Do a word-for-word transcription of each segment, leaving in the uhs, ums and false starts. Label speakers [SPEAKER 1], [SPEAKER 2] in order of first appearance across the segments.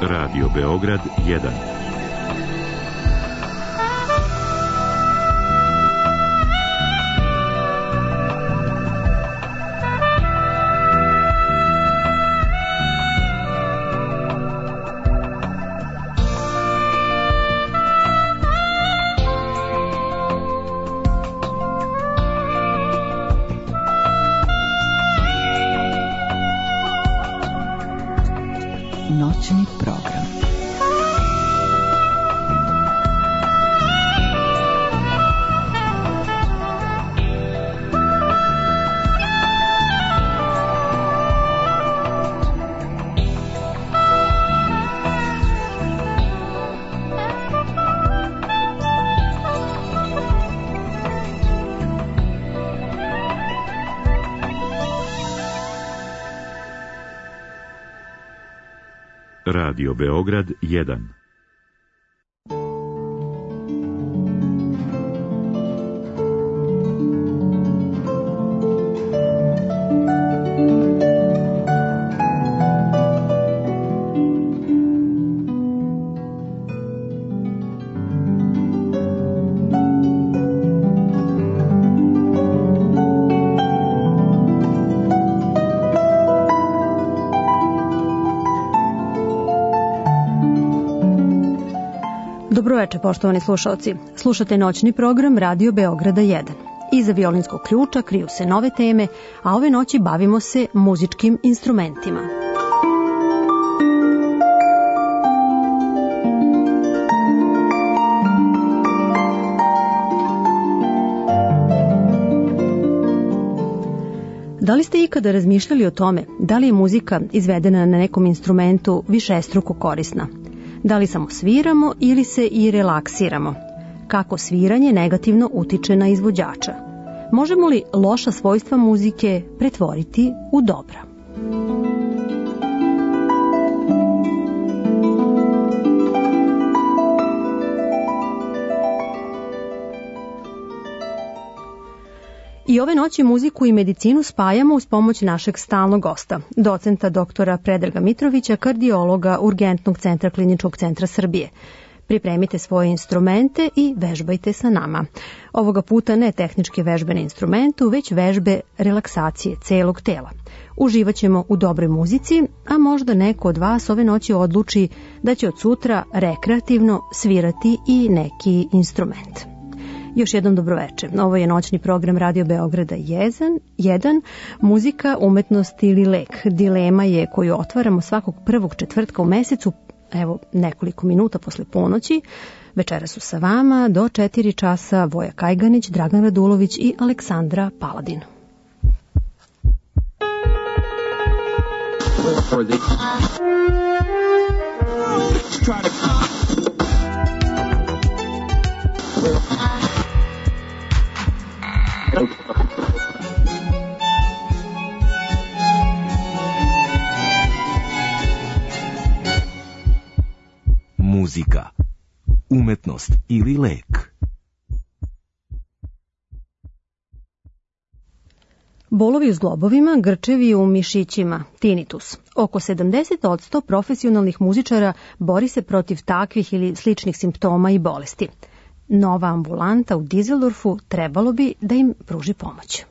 [SPEAKER 1] Radio Beograd jedan.
[SPEAKER 2] Noćni program.
[SPEAKER 1] Radio Beograd jedan.
[SPEAKER 3] Dobroveče, poštovani slušalci. Slušate noćni program Radio Beograda jedan. Iza violinskog ključa kriju se nove teme, a ove noći bavimo se muzičkim instrumentima. Da li ste ikada razmišljali o tome da li je muzika izvedena na nekom instrumentu višestruko korisna? Da li samo sviramo ili se i relaksiramo? Kako sviranje negativno utiče na izvođača? Možemo li loša svojstva muzike pretvoriti u dobra? I ove noći muziku i medicinu spajamo uz pomoć našeg stalnog gosta, docenta doktora Predraga Mitrovića, kardiologa Urgentnog centra Kliničkog centra Srbije. Pripremite svoje instrumente i vežbajte sa nama. Ovoga puta ne tehničke vežbe na instrumentu, već vežbe relaksacije celog tela. Uživaćemo u dobroj muzici, a možda neko od vas ove noći odluči da će od sutra rekreativno svirati i neki instrument. Još jednom dobroveče. Ovo je noćni program Radio Beograda jedan. Muzika, umetnost ili lek. Dilema je koju otvaramo svakog prvog četvrtka u mesecu, evo nekoliko minuta posle ponoći. Večera su sa vama do četiri časa Voja Kajganić, Dragan Radulović i Aleksandra Paladin.
[SPEAKER 4] Muzika, umetnost ili lek.
[SPEAKER 3] Bolovi u zglobovima, grčevi u mišićima, tinnitus. Oko sedamdeset posto profesionalnih muzičara bori se protiv takvih ili sličnih simptoma i bolesti. Nova ambulanta u Dizeldorfu trebalo bi da im pruži pomoć.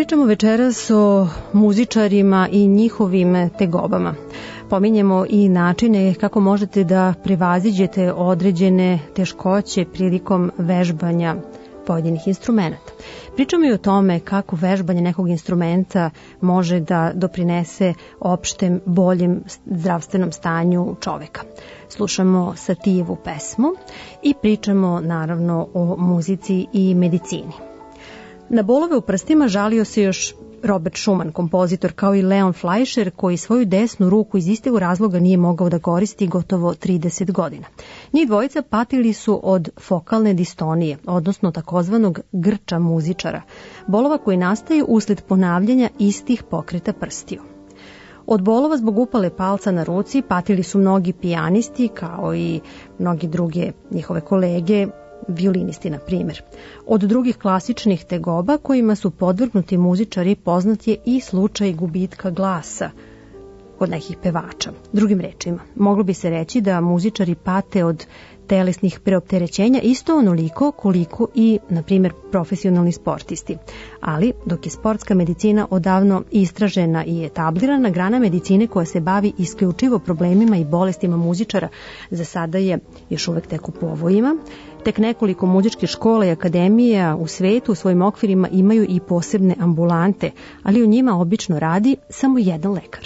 [SPEAKER 3] Pričamo večeras o muzičarima i njihovim tegobama. Pominjemo i načine kako možete da prevaziđete određene teškoće prilikom vežbanja pojedinih instrumenta. Pričamo i o tome kako vežbanje nekog instrumenta može da doprinese opštem boljem zdravstvenom stanju čoveka. Slušamo Satijevu pesmu i pričamo naravno o muzici i medicini. Na bolove u prstima žalio se još Robert Schumann, kompozitor, kao i Leon Fleischer, koji svoju desnu ruku iz istog razloga nije mogao da koristi gotovo trideset godina. Njih dvojica patili su od fokalne distonije, odnosno takozvanog grča muzičara, bolova koji nastaju usled ponavljanja istih pokreta prstiju. Od bolova zbog upale palca na ruci patili su mnogi pijanisti, kao i mnogi druge njihove kolege, violinisti na primjer. Od drugih klasičnih tegoba kojima su podvrgnuti muzičari poznat je i slučaj gubitka glasa kod nekih pevača. Drugim rečima, moglo bi se reći da muzičari pate od telesnih preopterećenja isto onoliko koliko i, na primjer, profesionalni sportisti. Ali, dok je sportska medicina odavno istražena i etablirana, grana medicine koja se bavi isključivo problemima i bolestima muzičara za sada je još uvek tek u povojima. Tek nekoliko muzičkih škola i akademija u svetu u svojim okvirima imaju i posebne ambulante, ali u njima obično radi samo jedan lekar.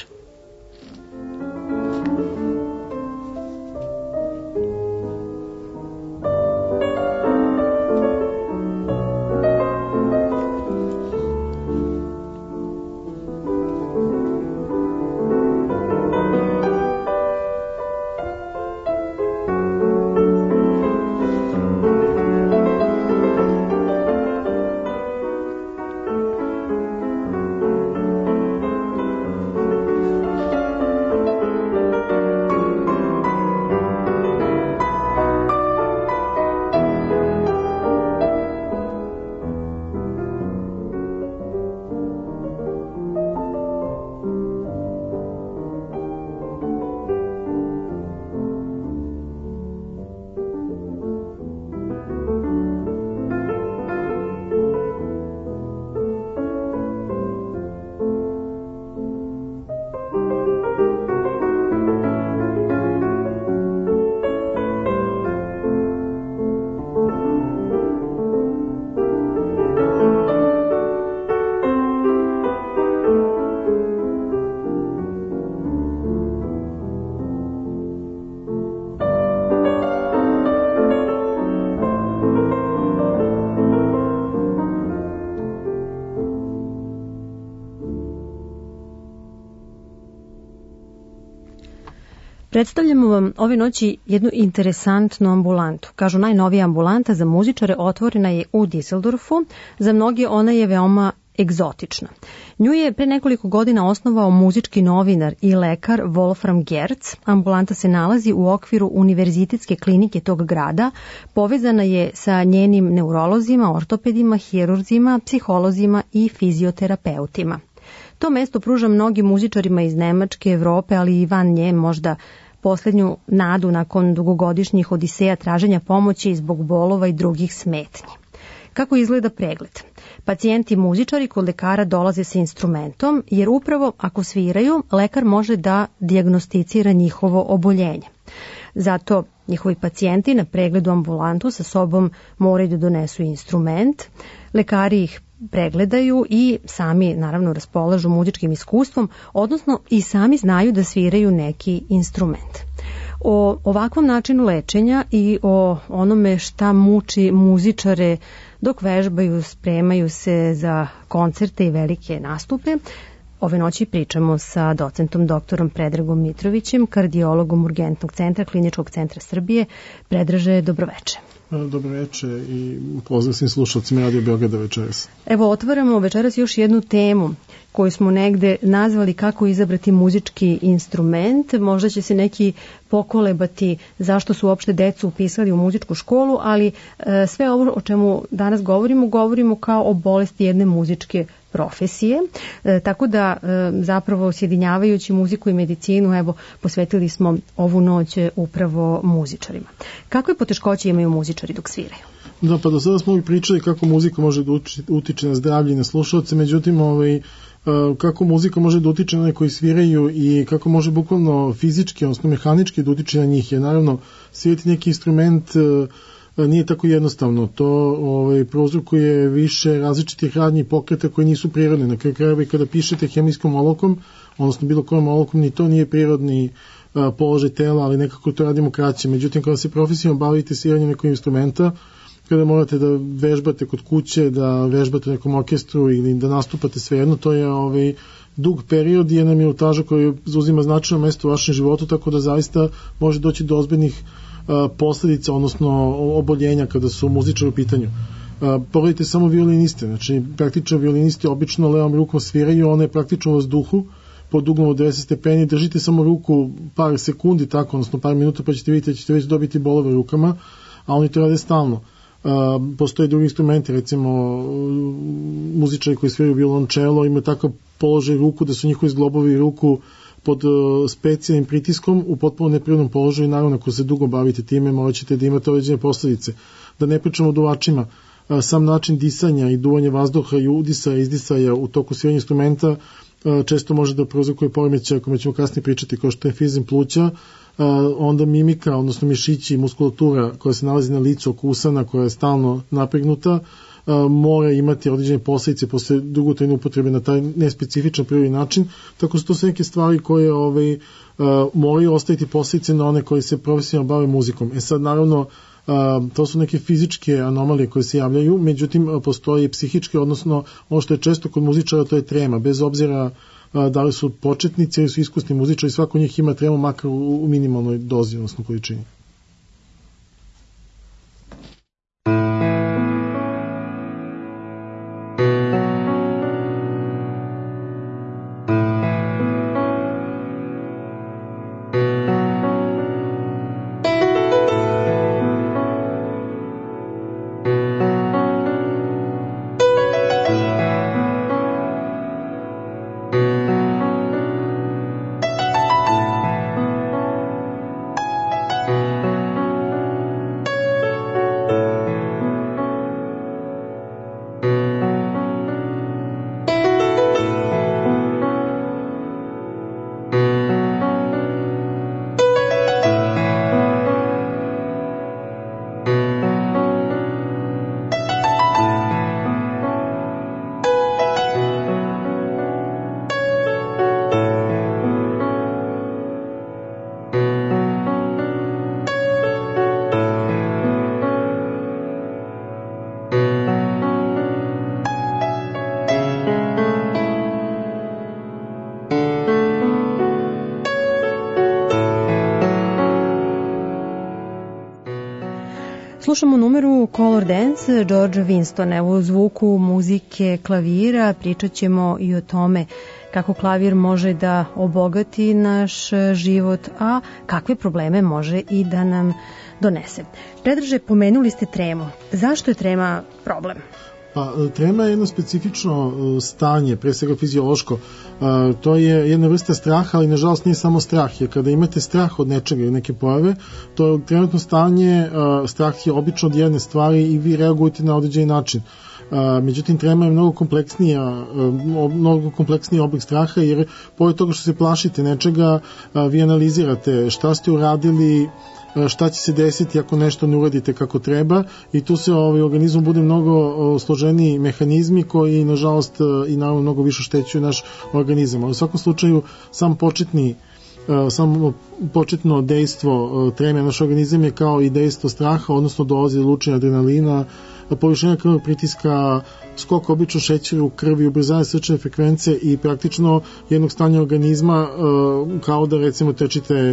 [SPEAKER 3] Predstavljamo vam ove noći jednu interesantnu ambulantu. Kažu, najnovija ambulanta za muzičare otvorena je u Düsseldorfu. Za mnoge ona je veoma egzotična. Nju je pre nekoliko godina osnovao muzički novinar i lekar Wolfram Gerz. Ambulanta se nalazi u okviru univerzitetske klinike tog grada. Povezana je sa njenim neurolozima, ortopedima, hirurzima, psiholozima i fizioterapeutima. To mesto pruža mnogim muzičarima iz Nemačke, Evrope, ali i van nje možda posljednju nadu nakon dugogodišnjih odiseja traženja pomoći zbog bolova i drugih smetnji. Kako izgleda pregled? Pacijenti i muzičari kod lekara dolaze sa instrumentom, jer upravo ako sviraju, lekar može da dijagnosticira njihovo oboljenje. Zato njihovi pacijenti na pregledu ambulantu sa sobom moraju da donesu instrument. Lekari ih pregledaju i sami naravno raspolažu muzičkim iskustvom, odnosno i sami znaju da sviraju neki instrument. O ovakvom načinu lečenja i o onome šta muči muzičare dok vežbaju, spremaju se za koncerte i velike nastupe, ove noći pričamo sa docentom doktorom Predragom Mitrovićem, kardiologom Urgentnog centra Kliničkog centra Srbije. Predraže, dobroveče.
[SPEAKER 2] Dobroveče i pozdrav svim slušalcima Radio Beograda večeras.
[SPEAKER 3] Evo, otvaramo večeras još jednu temu koju smo negde nazvali kako izabrati muzički instrument. Možda će se neki pokolebati zašto su uopšte decu upisali u muzičku školu, ali e, sve ovo o čemu danas govorimo, govorimo kao o bolesti jedne muzičke profesije, e, tako da e, zapravo sjedinjavajući muziku i medicinu, evo, posvetili smo ovu noć upravo muzičarima. Kakve poteškoće imaju muzičari dok sviraju?
[SPEAKER 2] Da, pa do sada smo i pričali kako muzika može da utiče na zdravlje i na slušalce, međutim, ovaj, kako muzika može da utiče na one koji sviraju i kako može bukvalno fizički, odnosno mehanički da utiče na njih, jer naravno svirati neki instrument nije tako jednostavno. To ovaj, prouzrokuje više različitih radnji i pokreta koji nisu prirodni. Na kraju krajeva i kada pišete hemijskom olovkom, odnosno bilo kojom olovkom, ni to nije prirodni a, položaj tela, ali nekako to radimo kraće. Međutim, kada se profesionalno bavite sviranjem nekog instrumenta, kada morate da vežbate kod kuće, da vežbate u nekom orkestru ili da nastupate svejedno, to je ovaj, dug period i jedna minutaža koja zauzima značajno mesto u vašem životu, tako da zaista može doći do ozbiljnih posledica, odnosno oboljenja kada su muzičari u pitanju. Pogledajte samo violiniste, znači praktično violinisti obično levom rukom sviraju, one je praktično u vazduhu pod uglom od devedeset stepeni, držite samo ruku par sekundi tako, odnosno par minuta, pa ćete vidjeti da ćete već dobiti bolove rukama, a oni to rade stalno. Postoje drugi instrumenti, recimo muzičari koji sviraju violončelo imaju takav položaj ruku da su njihovi zglobovi ruku pod specijalnim pritiskom u potpuno neprirodnom položaju. Naravno, ako se dugo bavite time, morat ćete da imate određene posledice. Da ne pričamo o duvačima, sam način disanja i duvanja vazduha i udisaja i izdisaja u toku sviranja instrumenta često može da prouzrokuje poremećaj, ako ćemo kasnije pričati, kao što je emfizem pluća, onda mimika, odnosno mišići i muskulatura koja se nalazi na licu oko usana, koja je stalno napregnuta, mora imati određene posledice posle dugotrajne upotrebe na taj nespecifičan prirodni način, tako su to sve neke stvari koje ovaj, moraju ostaviti posledice na one koji se profesionalno bave muzikom. E sad, naravno, to su neke fizičke anomalije koje se javljaju, međutim, postoje i psihičke, odnosno ono što je često kod muzičara, to je trema, bez obzira da li su početnici ili su iskusni muzičari, svako njih ima tremu makar u, u minimalnoj dozi, odnosno količini.
[SPEAKER 3] Slušamo numeru Color Dance George Winstona. U zvuku muzike klavira pričat ćemo i o tome kako klavir može da obogati naš život, a kakve probleme može i da nam donese. Predraže, pomenuli ste tremu. Zašto je trema problem?
[SPEAKER 2] Pa, trema je jedno specifično stanje, pre svega fiziološko. To je jedna vrsta straha, ali nažalost nije samo strah, jer kada imate strah od nečega ili neke pojave, to je trenutno stanje, strah je obično od jedne stvari i vi reagujete na određeni način. Međutim, trema je mnogo kompleksnija, mnogo kompleksniji oblik straha, jer pored toga što se plašite nečega, vi analizirate šta ste uradili, šta će se desiti ako nešto ne uradite kako treba, i tu se ovaj organizam bude mnogo složeniji mehanizmi koji nažalost i naravno mnogo više oštećuju naš organizam. Ali u svakom slučaju sam početni samo početno dejstvo treme naš organizam je kao i dejstvo straha, odnosno dolazi lučenja adrenalina, povišenja krvnog pritiska, skok obično šećera u krvi, ubrzanje srčane frekvence i praktično jednog stanja organizma, kao da recimo tečite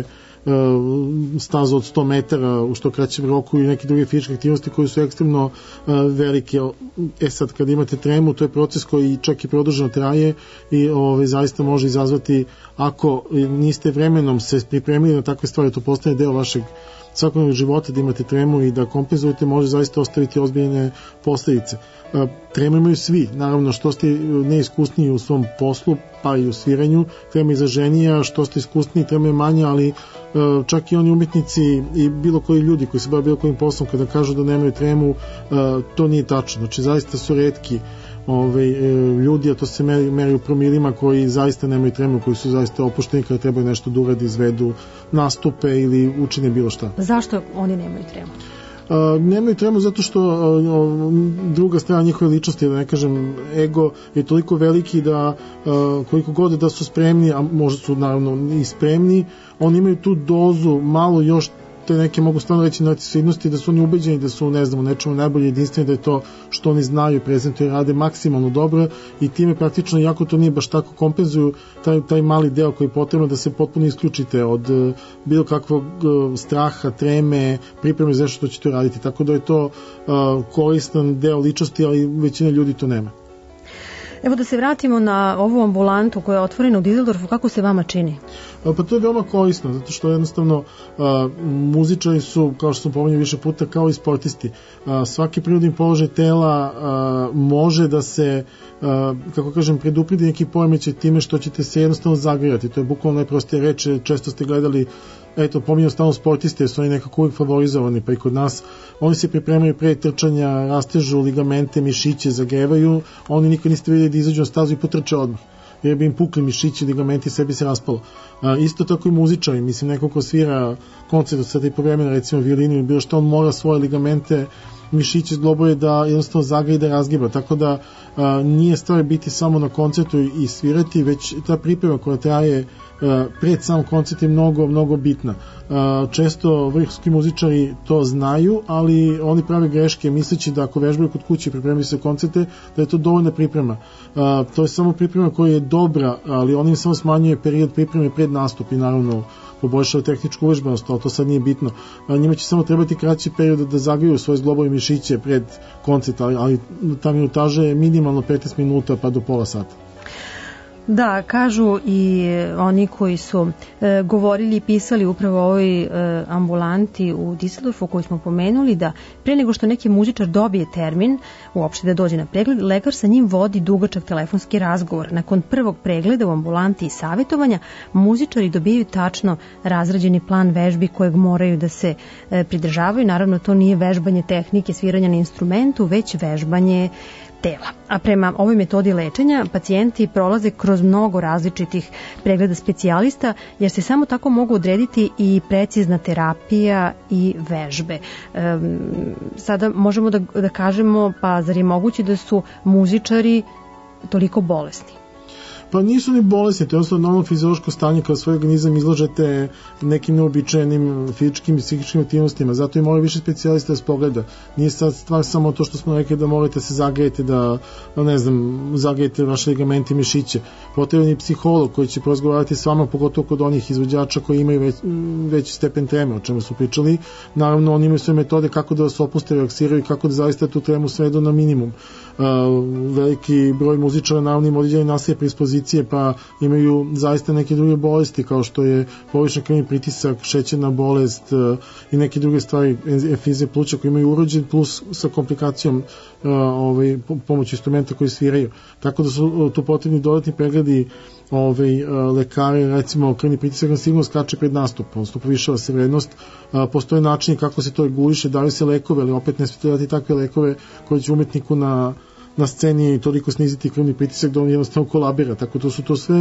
[SPEAKER 2] stazu od sto metara u što kraćem roku i neke druge fizičke aktivnosti koje su ekstremno velike. E sad, kad imate tremu, to je proces koji čak i produženo traje i ove, zaista može izazvati, ako niste vremenom se pripremili na takve stvari, to postane deo vašeg svakodnevnog života, da imate tremu i da kompenzujete, može zaista ostaviti ozbiljne posledice. Tremu imaju svi, naravno što ste neiskusniji u svom poslu, pa i u sviranju, trema izraženija, što ste iskusniji, trema je manja, ali čak i oni umjetnici i bilo koji ljudi koji se bave bilo kojim poslom kada kažu da nemaju tremu, to nije tačno. Znači zaista su retki Ove, ljudi, a to se meri, meri u promilima koji zaista nemaju tremu, koji su zaista opušteni kada trebaju nešto da uradi, izvedu nastupe ili učine bilo šta.
[SPEAKER 3] Zašto oni nemaju tremu?
[SPEAKER 2] Uh, nemaju tremu zato što uh, druga strana njihove ličnosti, da ne kažem ego, je toliko veliki da uh, koliko god da su spremni, a možda su naravno i spremni, oni imaju tu dozu malo još te neke, mogu stvarno reći, narcisivnosti, da su oni ubeđeni da su, ne znam, u nečemu najbolje jedinstveni, da je to što oni znaju, prezentuju i rade maksimalno dobro i time praktično, jako to nije baš tako, kompenzuju taj, taj mali deo koji je potrebno da se potpuno isključite od uh, bilo kakvog uh, straha, treme, pripreme za što ćete raditi, tako da je to uh, koristan deo ličnosti, ali većina ljudi to nema.
[SPEAKER 3] Evo da se vratimo na ovu ambulantu koja je otvorena u Dizeldorfu, kako se vama čini?
[SPEAKER 2] Pa to je veoma korisno, zato što jednostavno a, muzičari su, kao što sam pomenuo više puta, kao i sportisti. A, svaki prirodni položaj tela a, može da se, a, kako kažem, predupredi neki poremećaj time što ćete se jednostavno zagrijati. To je bukvalno najprostije reče, često ste gledali, eto, pominjam stalno sportiste, su oni nekako uvijek favorizovani, pa i kod nas. Oni se pripremaju pre trčanja, rastežu ligamente, mišiće, zagrevaju, oni nikad niste vidjeli da izađu na stazu i potrče odmah, jer bi im pukli mišići, ligamenti, sve bi se raspalo. A, isto tako i muzičari, mislim, neko ko svira koncert od sada i povremena, recimo violinu ili bilo što, on mora svoje ligamente, mišiće, zglobove da jednostavno zagrije i da razgiba, tako da a, nije stvar biti samo na koncertu i svirati, već ta priprema koja traje a, pred sam koncert je mnogo, mnogo bitna. A, često vrhunski muzičari to znaju, ali oni prave greške misleći da ako vežbaju kod kuće i pripremaju se koncerte, da je to dovoljna priprema. A, to je samo priprema koja je dobra, ali on im samo smanjuje period pripreme pred nastup i naravno poboljšava tehničku uvežbanost, ali to sad nije bitno. A, njima će samo trebati kraći period da zagriju svoje zglobove mišiće pred koncert, ali, ali ta minutaža je minimalno petnaest minuta pa do pola sata.
[SPEAKER 3] Da, kažu i oni koji su e, govorili i pisali upravo o ovoj e, ambulanti u Dizeldorfu koju smo pomenuli, da pre nego što neki muzičar dobije termin, uopšte da dođe na pregled, lekar sa njim vodi dugačak telefonski razgovor. Nakon prvog pregleda u ambulanti i savjetovanja, muzičari dobijaju tačno razrađeni plan vežbi kojeg moraju da se e, pridržavaju. Naravno, to nije vežbanje tehnike sviranja na instrumentu, već vežbanje tela. A prema ovoj metodi lečenja pacijenti prolaze kroz mnogo različitih pregleda specijalista, jer se samo tako mogu odrediti i precizna terapija i vežbe. E, sada možemo da, da kažemo, pa zar je moguće da su muzičari toliko bolesni?
[SPEAKER 2] Pa nisu ni bolesni, to je jednostavno normalno fiziološko stanje kada svoj organizam izlažete nekim neobičajenim fizičkim i psihičkim aktivnostima, zato i mora više specijalista da se pogleda. Nije sad stvar samo to što smo rekli da morate se zagrijeti, da, ne znam, zagrijete vaše ligamente i mišiće. Potreban je psiholog koji će porazgovarati s vama, pogotovo kod onih izvođača koji imaju već, veći stepen treme, o čemu su pričali. Naravno, oni imaju sve metode kako da vas opuste, relaksiraju i kako da zaista tu tremu svedu na minimum. Uh, veliki broj muzičara naravno ima određene nasilje predispozicije, pa imaju zaista neke druge bolesti kao što je povišen krvni pritisak, šećerna bolest uh, i neke druge stvari, emfize pluća koji imaju urođen, plus sa komplikacijom uh, ovaj, pomoću instrumenta koji sviraju, tako da su uh, tu potrebni dodatni pregledi ovaj, uh, lekare, recimo krvni pritisak na sigurno skače pred nastup, odnosno povišava se vrednost, uh, postoje načini kako se to reguliše, daju se lekove, ali opet ne smijete dati takve lekove koji će umetniku na na sceni toliko sniziti krvni pritisak da on jednostavno kolabira, tako to su to sve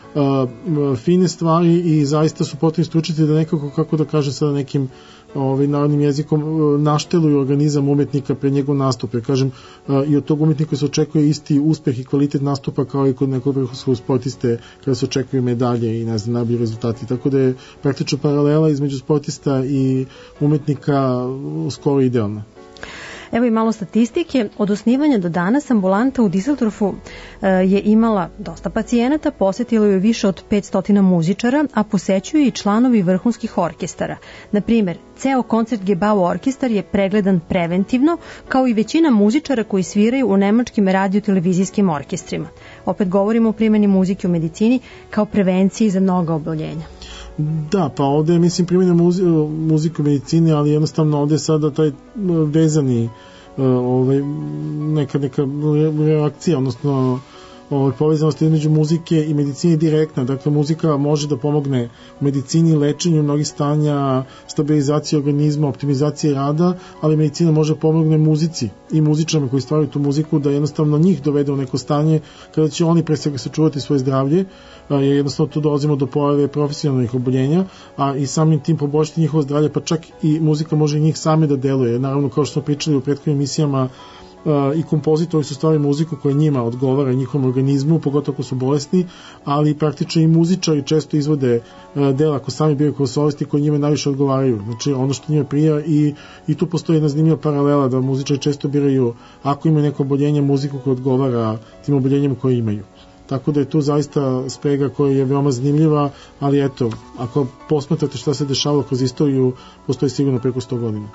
[SPEAKER 2] uh, fine stvari i zaista su potrebni stručnjaci da nekako, kako da kažem sada nekim ovaj, narodnim jezikom, uh, našteluju organizam umetnika pre njegov nastup, jer kažem uh, i od tog umetnika se očekuje isti uspeh i kvalitet nastupa kao i kod nekog vrhunskog sportiste kada se očekuju medalje i ne znam, najbolji rezultati, tako da je praktično paralela između sportista i umetnika skoro idealna.
[SPEAKER 3] Evo i malo statistike. Od osnivanja do danas ambulanta u Dizeldorfu e, je imala dosta pacijenata, posetilo je više od petsto muzičara, a posećuju i članovi vrhunskih orkestara. Na primjer, ceo koncert Gebau orkestar je pregledan preventivno, kao i većina muzičara koji sviraju u nemačkim radio-televizijskim orkestrima. Opet govorimo o primjeni muzike u medicini kao prevenciji za mnoga oboljenja.
[SPEAKER 2] Da, pa ovde je, mislim, primjena muzi, muzike u medicini, ali jednostavno ovde je sada taj vezani ovaj, neka, neka reakcija, odnosno ovaj, povezanost između muzike i medicine direktna. Dakle, muzika može da pomogne u medicini, lečenju mnogih stanja, stabilizaciji organizma, optimizaciji rada, ali medicina može pomogne muzici i muzičarima koji stvaraju tu muziku da jednostavno njih dovede u neko stanje kada će oni pre svega sačuvati svoje zdravlje, jer jednostavno tu dolazimo do pojave profesionalnih oboljenja, a i samim tim poboljšati njihovo zdravlje, pa čak i muzika može i njih same da deluje. Naravno, kao što smo pričali u prethodnim emisijama, i kompozitori su stvarali muziku koja njima odgovara njihovom organizmu, pogotovo ako su bolesni, ali praktično i muzičari često izvode dela ako sami bili kao solisti koji njima najviše odgovaraju, znači ono što njima prija, i, i tu postoji jedna zanimljiva paralela da muzičari često biraju, ako imaju neko oboljenje, muziku koja odgovara tim oboljenjima koje imaju. Tako da je tu zaista sprega koja je veoma zanimljiva, ali eto, ako posmatrate šta se dešavalo kroz istoriju, postoji sigurno preko sto godina.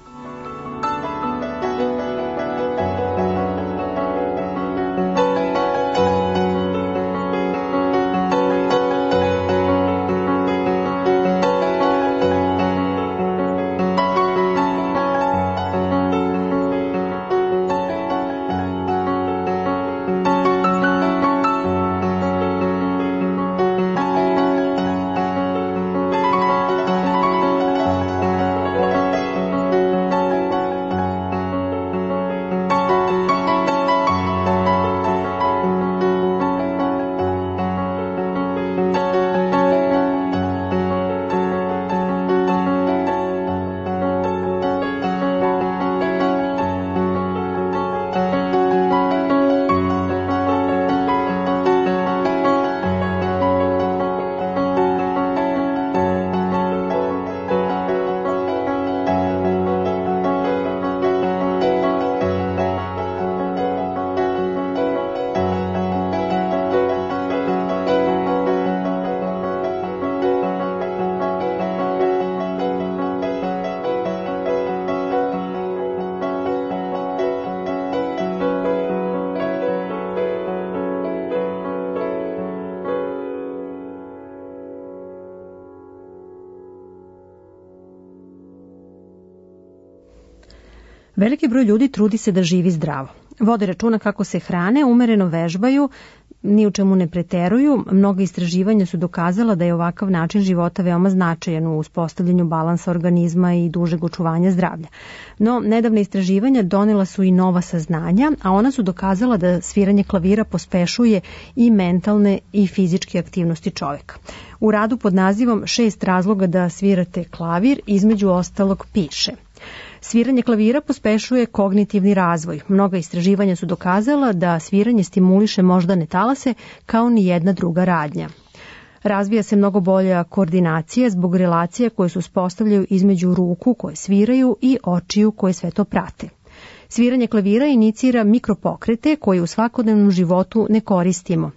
[SPEAKER 3] Veliki broj ljudi trudi se da živi zdravo. Vode računa kako se hrane, umereno vežbaju, ni u čemu ne preteruju. Mnoga istraživanja su dokazala da je ovakav način života veoma značajan u uspostavljanju balansa organizma i dužeg očuvanja zdravlja. No, nedavna istraživanja donela su i nova saznanja, a ona su dokazala da sviranje klavira pospešuje i mentalne i fizičke aktivnosti čoveka. U radu pod nazivom Šest razloga da svirate klavir između ostalog piše: sviranje klavira pospešuje kognitivni razvoj. Mnoga istraživanja su dokazala da sviranje stimuliše moždane talase kao ni jedna druga radnja. Razvija se mnogo bolja koordinacija zbog relacija koje se uspostavljaju između ruku koje sviraju i očiju koje sve to prate. Sviranje klavira inicira mikropokrete koje u svakodnevnom životu ne koristimo.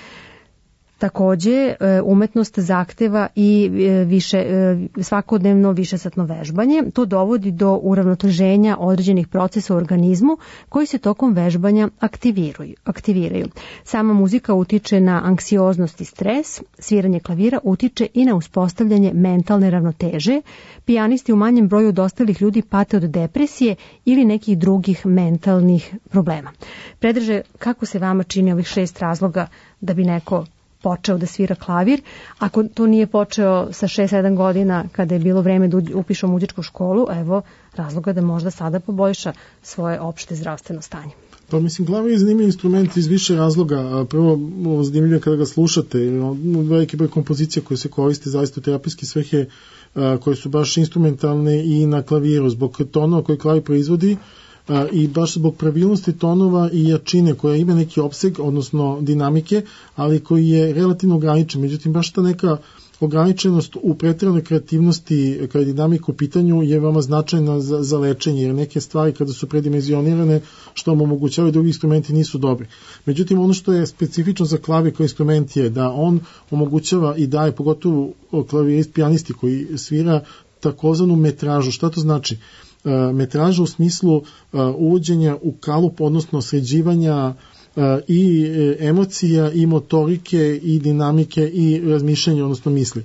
[SPEAKER 3] Takođe, umetnost zahteva i više, svakodnevno višesatno vežbanje. To dovodi do uravnoteženja određenih procesa u organizmu koji se tokom vežbanja aktiviraju. aktiviraju. Sama muzika utiče na anksioznost i stres, sviranje klavira utiče i na uspostavljanje mentalne ravnoteže. Pijanisti u manjem broju od ostalih ljudi pate od depresije ili nekih drugih mentalnih problema. Predrže, kako se vama čini ovih šest razloga da bi neko počeo da svira klavir, ako to nije počeo sa šest sedam godina kada je bilo vreme da upiše u muzičku školu, evo razloga da možda sada poboljša svoje opšte zdravstveno stanje.
[SPEAKER 2] Pa mislim, klavir je zanimljiv instrument iz više razloga. Prvo, zanimljivo kada ga slušate, veliki broj kompozicija koje se koriste zaista u terapijske svrhe, koje su baš instrumentalne i na klaviru, zbog tonova koje klavir proizvodi, i baš zbog pravilnosti tonova i jačine koja ima neki opseg, odnosno dinamike, ali koji je relativno ograničen. Međutim, baš ta neka ograničenost u pretjeranoj kreativnosti kada je dinamika u pitanju je veoma značajna za, za lečenje, jer neke stvari kada su predimenzionirane što vam omogućavaju drugi instrumenti nisu dobri. Međutim, ono što je specifično za klavir kao instrument je da on omogućava i daje, pogotovo klavirist, pijanisti koji svira, takozvanu metražu. Šta to znači? Metraža u smislu uvođenja u kalup, odnosno sređivanja i emocija i motorike i dinamike i razmišljanja, odnosno misli.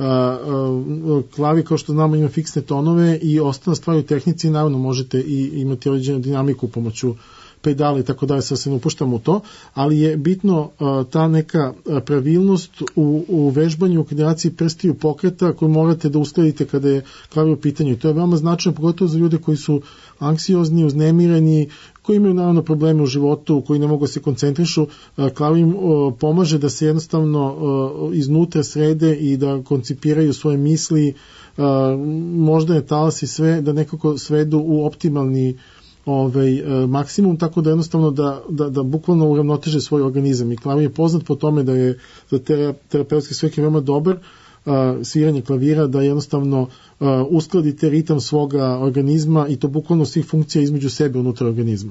[SPEAKER 2] Klavir, kao što znamo, ima fiksne tonove i ostale stvari u tehnici, naravno možete i imati određenu dinamiku pomoću pedale i tako dalje, sad se ne upuštam u to, ali je bitno ta neka pravilnost u, u vežbanju, u koordinaciji prstiju pokreta koju morate da uskladite kada je klavir u pitanju. I to je veoma značajno, pogotovo za ljude koji su anksiozni, uznemireni, koji imaju naravno probleme u životu, koji ne mogu da se koncentrišu. Klavir im pomaže da se jednostavno iznutra srede i da koncipiraju svoje misli, moždane talas i sve, da nekako svedu u optimalni ovaj, maksimum, tako da jednostavno da, da, da bukvalno uravnoteže svoj organizam. I klavir je poznat po tome da je za terapeutske svrhe veoma dobar, sviranje klavira, da jednostavno uskladite ritam svoga organizma i to bukvalno svih funkcija između sebe unutar organizma.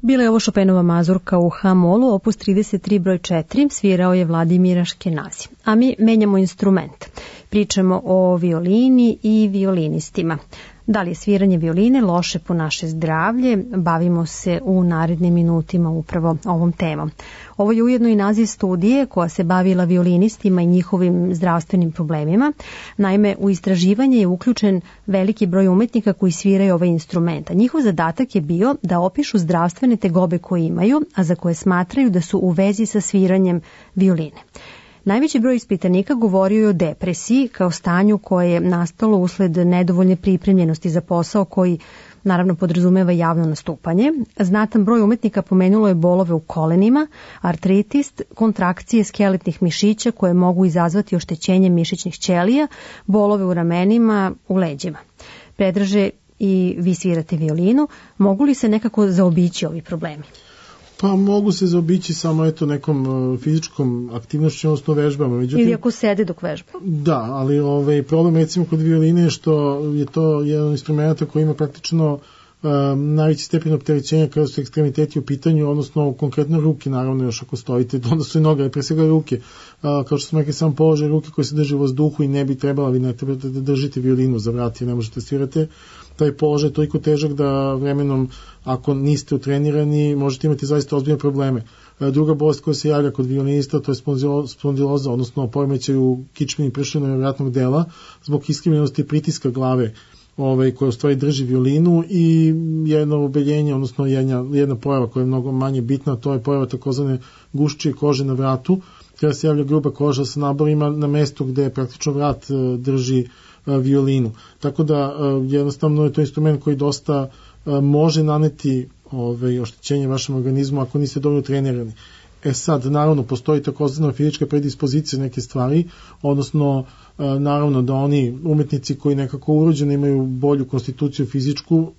[SPEAKER 3] Bila je ovo Chopinova mazurka u H-molu, opus trideset tri broj četiri, svirao je Vladimir Aškenazi. A mi menjamo instrument. Pričamo o violini i violinistima. Da li je sviranje violine loše po naše zdravlje? Bavimo se u narednim minutima upravo ovom temom. Ovo je ujedno i naziv studije koja se bavila violinistima i njihovim zdravstvenim problemima. Naime, u istraživanje je uključen veliki broj umetnika koji sviraju ovaj instrument. A njihov zadatak je bio da opišu zdravstvene tegobe koje imaju, a za koje smatraju da su u vezi sa sviranjem violine. Najveći broj ispitanika govorio je o depresiji kao stanju koje je nastalo usled nedovoljne pripremljenosti za posao koji naravno podrazumeva javno nastupanje. Znatan broj umetnika pomenulo je bolove u kolenima, artritis, kontrakcije skeletnih mišića koje mogu izazvati oštećenje mišićnih ćelija, bolove u ramenima, u leđima. Predraže, i vi svirate violinu, mogu li se nekako zaobići ovi problemi?
[SPEAKER 2] Pa mogu se zaobići samo eto nekom uh, fizičkom aktivnošću, odnosno vežbama. Međutim,
[SPEAKER 3] ili ako sede dok vežba.
[SPEAKER 2] Da, ali ovaj, problem recimo kod violine je što je to jedan instrumenta koji ima praktično um, najveći stepen opterećenja kada su ekstremiteti u pitanju, odnosno konkretno ruke, naravno još ako stojite, onda su i noge, ali pre svega ruke. Uh, kao što smo rekli, sam položaj ruke koji se drži u vazduhu i ne bi trebala, vi ne trebate da držite violinu za vrat i ne možete svirate. Taj položaj je toliko težak da vremenom, ako niste utrenirani, možete imati zaista ozbiljne probleme. Druga bolest koja se javlja kod violinista, to je spondiloza, odnosno poremećaj u kičmeni i pršljivoj vratnog dela, zbog iskrivljenosti pritiska glave ovaj, koja u stvari drži violinu, i jedno obeljenje, odnosno jedna, jedna pojava koja je mnogo manje bitna, to je pojava takozvane guščije kože na vratu, kada se javlja gruba koža sa naborima na mestu gde praktično vrat drži violinu. Tako da jednostavno je to instrument koji dosta može naneti ovaj, oštećenje vašem organizmu ako niste dobro trenirani. E sad, naravno, postoji takozvana fizička predispozicija neke stvari, odnosno naravno da oni umetnici koji nekako urođeno imaju bolju konstituciju fizičku,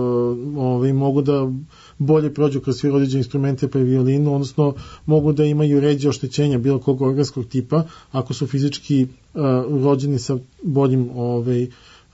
[SPEAKER 2] ovaj, mogu da bolje prođu kroz svi određene instrumente pa i violinu, odnosno mogu da imaju ređe oštećenja bilo kog organskog tipa, ako su fizički rođeni sa boljim ovaj,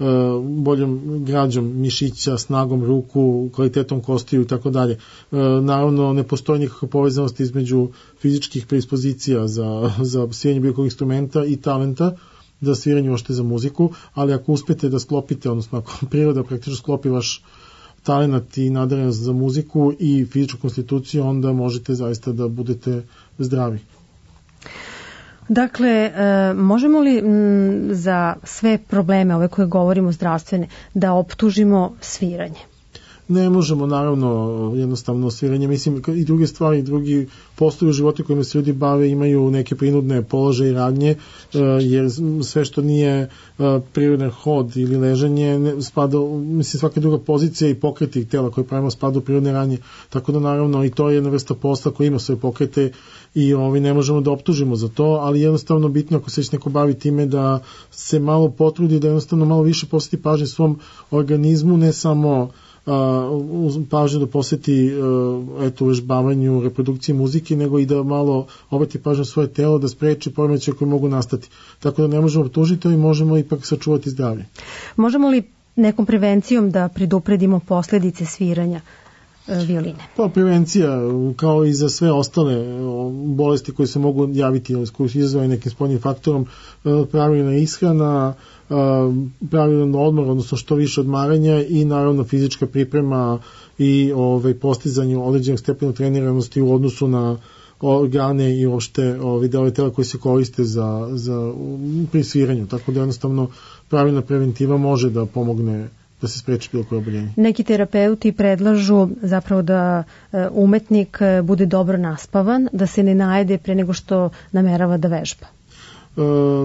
[SPEAKER 2] boljom građom mišića, snagom ruku, kvalitetom kostiju i tako dalje. Naravno, ne postoji nikakva povezanost između fizičkih predispozicija za, za sviranje bilo kog instrumenta i talenta za sviranje ošte za muziku, ali ako uspete da sklopite, odnosno ako priroda praktično sklopi vaš talent i nadarenost za muziku i fizičku konstituciju, onda možete zaista da budete zdravi.
[SPEAKER 3] Dakle, e, možemo li m, za sve probleme ove koje govorimo zdravstvene da optužimo sviranje?
[SPEAKER 2] Ne možemo, naravno, jednostavno sviranje. Mislim, i druge stvari, drugi poslovi u životu kojima se ljudi bave imaju neke prinudne položaje i radnje, jer sve što nije prirodan hod ili ležanje, spada, mislim, svaka druga pozicija i pokreti tela koje pravimo spada u prirodne radnje. Tako da, naravno, i to je jedna vrsta posla koja ima svoje pokrete i ovaj, ne možemo da optužimo za to, ali jednostavno bitno ako se već neko bavi time da se malo potrudi, da jednostavno malo više posveti pažnje svom organizmu, ne samo Uh, pažnju da posveti uh, eto, vežbavanju, reprodukciji muzike, nego i da malo obrati pažnju svoje telo, da spreči poremećaje koje mogu nastati. Tako da ne možemo optužiti, ali možemo ipak sačuvati zdravlje.
[SPEAKER 3] Možemo li nekom prevencijom da predupredimo posledice sviranja violine?
[SPEAKER 2] Pa prevencija, kao i za sve ostale bolesti koje se mogu javiti ili koje su izazvane nekim spoljnim faktorom, pravilna ishrana, pravilan odmor, odnosno što više odmaranja i naravno fizička priprema i ovaj, postizanje određenog stepena treniranosti u odnosu na organe i uopšte ovaj, delove tela koji se koriste za, za pri sviranju. Tako da jednostavno pravilna preventiva može da pomogne da se spreči bilo koje oboljenje. Neki
[SPEAKER 3] terapeuti predlažu zapravo da umetnik bude dobro naspavan, da se ne najede pre nego što namerava da vežba.
[SPEAKER 2] E,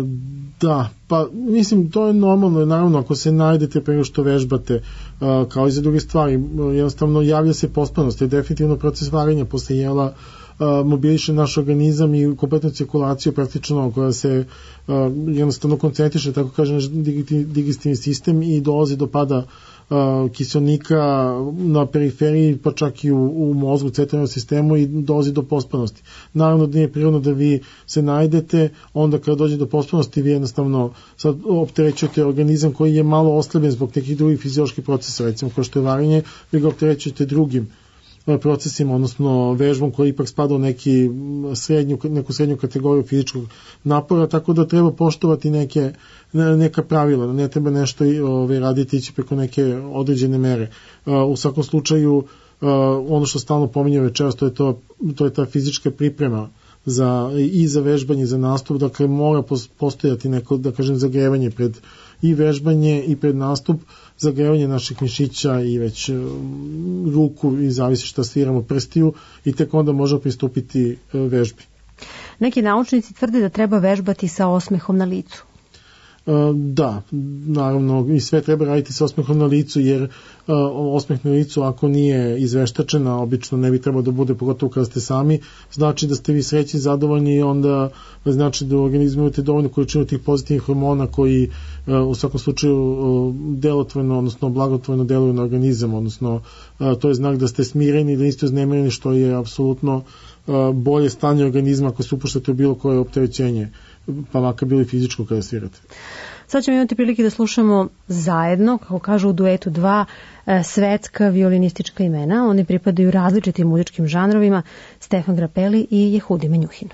[SPEAKER 2] da, pa mislim to je normalno, naravno ako se najdete pre nego što vežbate, a, kao i za druge stvari, jednostavno javlja se pospanost, je definitivno proces varenja posle jela mobiliše naš organizam i kompletnu cirkulaciju praktično koja se uh, jednostavno koncentriše, tako kažem, digestivni sistem i dolazi do pada uh, kiselnika na periferiji, pa čak i u, u mozgu, centralnom sistemu i dolazi do pospanosti. Naravno da nije prirodno da vi se najdete, onda kada dođe do pospanosti vi jednostavno sad opterećujete organizam koji je malo oslabljen zbog nekih drugih fizioloških procesa, recimo kao što je varenje, vi ga opterećujete drugim procesima, odnosno vežbom koja ipak spada u neki srednju, neku srednju kategoriju fizičkog napora, tako da treba poštovati neke, neka pravila, ne treba nešto ovaj, raditi ići preko neke određene mere. U svakom slučaju, ono što stalno pominje večeras, to je, to, to je ta fizička priprema za, i za vežbanje, za nastup, dakle mora postojati neko, da kažem, zagrevanje pred i vežbanje i pred nastup, zagrevanje naših mišića i već ruku i zavisi šta sviramo, prstiju, i tek onda možemo pristupiti vežbi.
[SPEAKER 3] Neki naučnici tvrde da treba vežbati sa osmehom na licu.
[SPEAKER 2] Da, naravno, i sve treba raditi sa osmehom na licu, jer osmeh na licu, ako nije izveštačen, a obično ne bi trebao da bude, pogotovo kada ste sami, znači da ste vi srećni, zadovoljni, i onda znači da u organizmu imate dovoljno količinu tih pozitivnih hormona koji u svakom slučaju delotvorno, odnosno blagotvorno deluju na organizam, odnosno to je znak da ste smireni, da niste uznemireni, što je apsolutno bolje stanje organizma ako se upuštate u bilo koje opterećenje, pa makar bilo i fizičko kada svirate.
[SPEAKER 3] Sad ćemo imati prilike da slušamo zajedno, kako kažu u duetu, dva svetska violinistička imena. Oni pripadaju različitim muzičkim žanrovima, Stefan Grappelli i Jehudi Menuhin.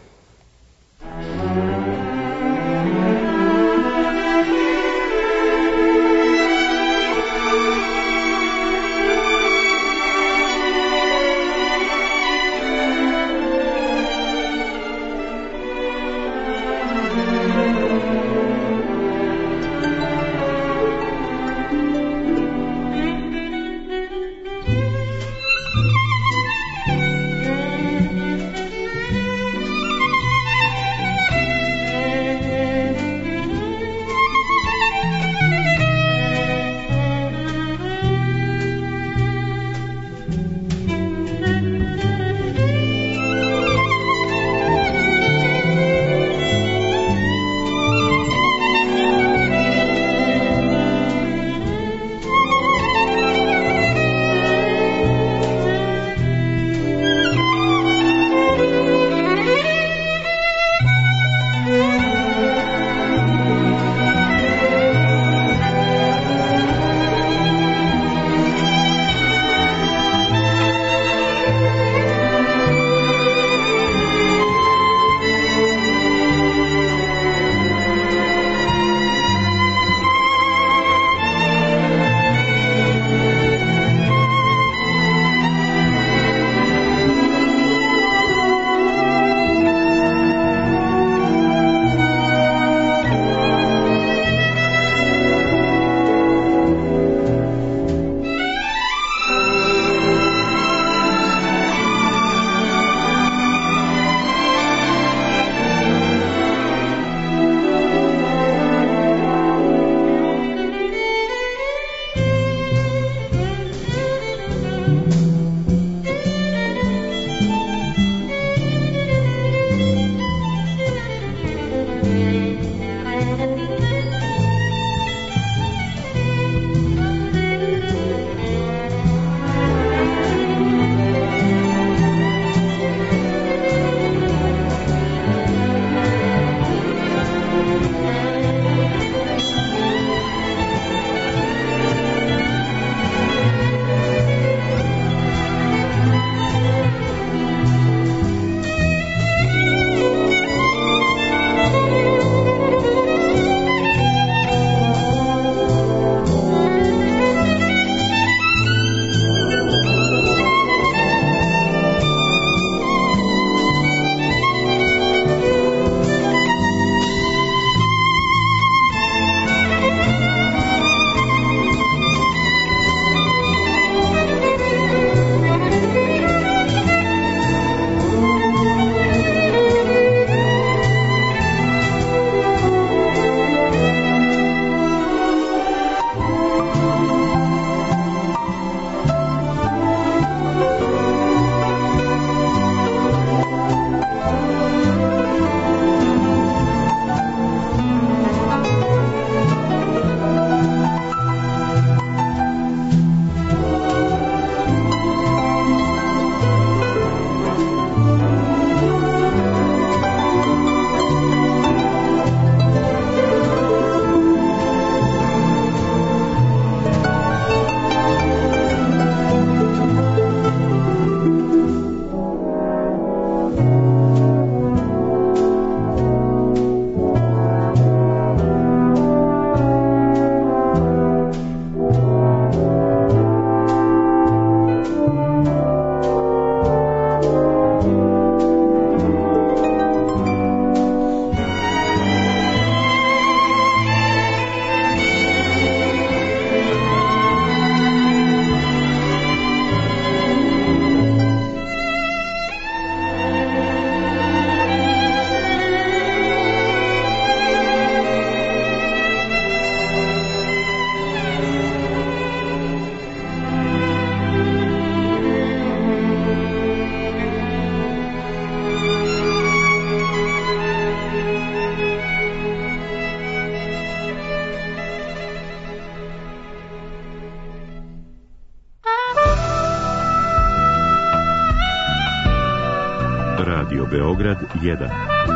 [SPEAKER 1] Beograd jedan.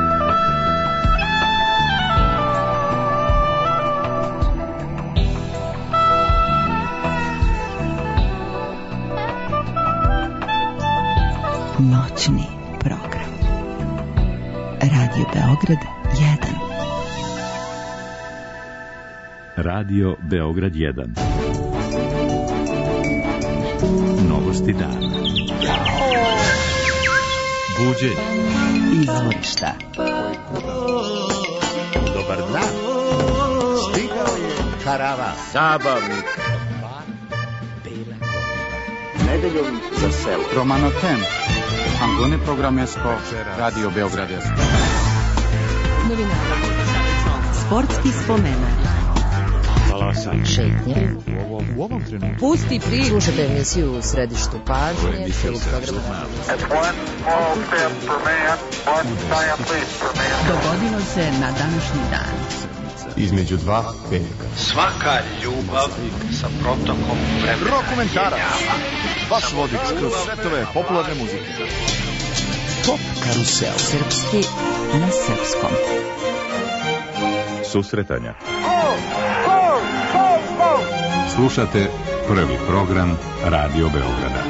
[SPEAKER 5] Noćni program. Radio Beograd jedan.
[SPEAKER 1] Radio Beograd jedan. Novosti dana. Buđenje.
[SPEAKER 5] Izvorišta.
[SPEAKER 6] Dobar dan. Stigao je karavan zabavnik. Nedeljom za selo.
[SPEAKER 7] Romanotem. Angone programesko. Radio Beograd jedan.
[SPEAKER 5] Novinari. Sportski spomenak.
[SPEAKER 8] Šetnje.
[SPEAKER 6] U ovom trenutku.
[SPEAKER 8] Pusti priču. Slušajte emisiju u središtu pažnje. Dogodilo se na današnji dan.
[SPEAKER 7] Između dva petka.
[SPEAKER 9] Svaka ljubav sa protokom vremena.
[SPEAKER 6] Rokomentarac. Vaš vodič kroz svetove popularne muzike.
[SPEAKER 5] Pop karusel. Srpski na srpskom.
[SPEAKER 1] Susretanja.
[SPEAKER 10] Slušate prvi program Radio Beograda.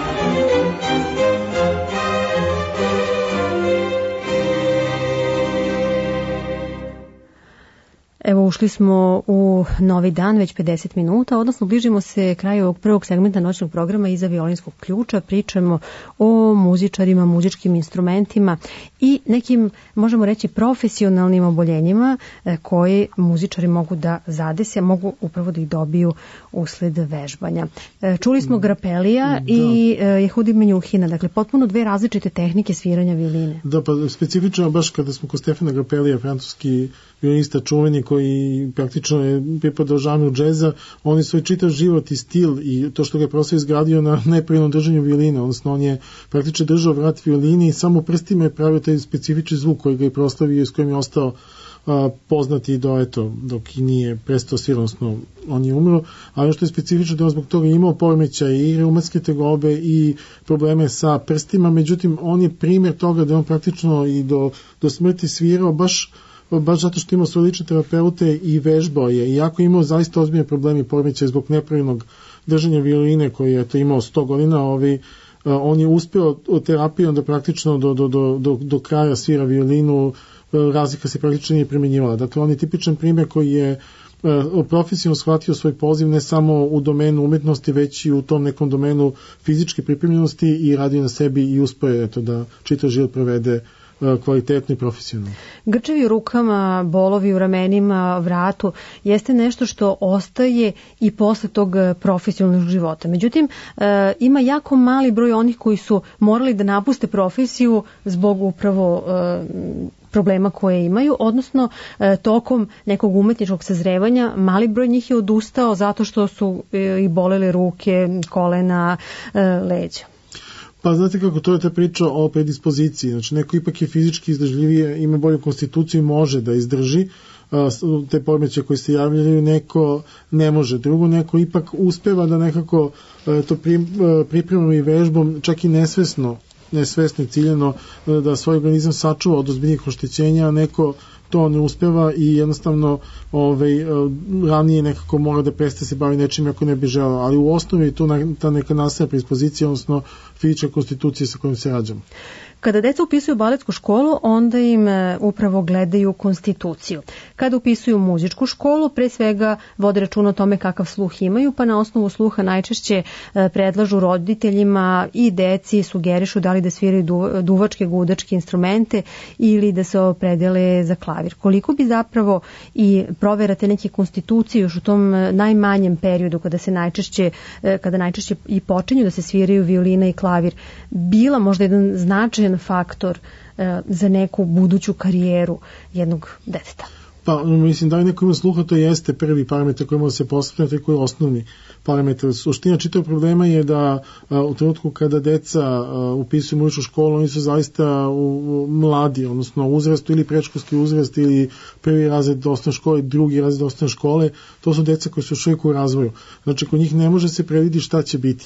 [SPEAKER 3] Evo, ušli smo u novi dan, već pedeset minuta, odnosno bližimo se kraju ovog prvog segmenta noćnog programa Iza violinskog ključa. Pričamo o muzičarima, muzičkim instrumentima i nekim, možemo reći, profesionalnim oboljenjima koje muzičari mogu da zadese, mogu upravo da ih dobiju usled vežbanja. Čuli smo grapelija da. i Jehudi Menjuhina, dakle potpuno dve različite tehnike sviranja violine.
[SPEAKER 2] Da, pa specifično baš kada smo kod Stefana Grapelija, francuski violinista čuveni koji praktično je pripadao žanru džeza, on je svoj čitav život i stil i to što ga je prosto izgradio na nepravilnom držanju violine, odnosno on je praktično držao vrat violini i samo prstima je pravio taj specifični zvuk koji ga je proslavio i s kojim je ostao a, poznati do, eto, dok i nije prestao svirati, odnosno on je umro, ali što je specifično da on zbog toga imao poremećaja i reumatske tegobe i probleme sa prstima, međutim on je primjer toga da on praktično i do, do smrti svirao baš baš zato što imao svoje lične terapeute i vežbao je. Iako imao zaista ozbiljne probleme i poremećaje zbog nepravilnog držanja violine koji je to imao sto godina, ovaj, on je uspeo terapijom da praktično do, do, do, do, do kraja svira violinu, razlika se praktično nije primjenjivala. Dakle, on je tipičan primjer koji je profesionalno shvatio svoj poziv ne samo u domenu umetnosti, već i u tom nekom domenu fizičke pripremljenosti i radio na sebi i uspeo je to da čitav život provede kvalitetno i profesionalno.
[SPEAKER 3] Grčevi u rukama, bolovi u ramenima, vratu, jeste nešto što ostaje i posle tog profesionalnog života. Međutim, e, ima jako mali broj onih koji su morali da napuste profesiju zbog upravo e, problema koje imaju, odnosno e, tokom nekog umetničkog sazrevanja mali broj njih je odustao zato što su e, i bolele ruke, kolena, e, leđa.
[SPEAKER 2] Pa znate kako, to je ta priča o predispoziciji. Znači, neko ipak je fizički izdržljivije, ima bolju konstituciju i može da izdrži uh, te poremećaje koje se javljaju, neko ne može. Drugo, neko ipak uspeva da nekako uh, to pri, uh, pripremom i vežbom, čak i nesvesno, nesvesno i ciljeno, uh, da svoj organizam sačuva od ozbiljnih oštećenja, a neko to ne uspeva i jednostavno ovaj, ranije nekako mora da prestaje se bavi nečim ako ne bi želeo, ali u osnovi je to ta neka nastavna predispozicija, odnosno fizička konstitucija sa kojom se rađamo.
[SPEAKER 3] Kada deca upisuju baletsku školu, onda im upravo gledaju konstituciju. Kada upisuju muzičku školu, pre svega vode računa o tome kakav sluh imaju, pa na osnovu sluha najčešće predlažu roditeljima i deci, sugerišu da li da sviraju duvačke, gudačke instrumente ili da se opredele za klavir. Koliko bi zapravo i proverate neke konstitucije još u tom najmanjem periodu kada se najčešće, kada najčešće i počinju da se sviraju violina i klavir, bila možda jedan značajan faktor e, za neku buduću karijeru jednog deteta?
[SPEAKER 2] Pa, mislim, da li neko ima sluha, to jeste prvi parametar koji može se postaviti, koji je osnovni parametar. Suština čitavog problema je da a, u trenutku kada deca a, upisuju muzičku školu, oni su zaista u, u, mladi, odnosno uzrastu ili predškolski uzrast ili prvi razred osnovne škole, drugi razred osnovne škole, to su deca koji su još uvijek u razvoju. Znači, kod njih ne može se predvidjeti šta će biti.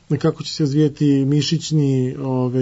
[SPEAKER 2] kako će se razvijeti mišićni, ovaj,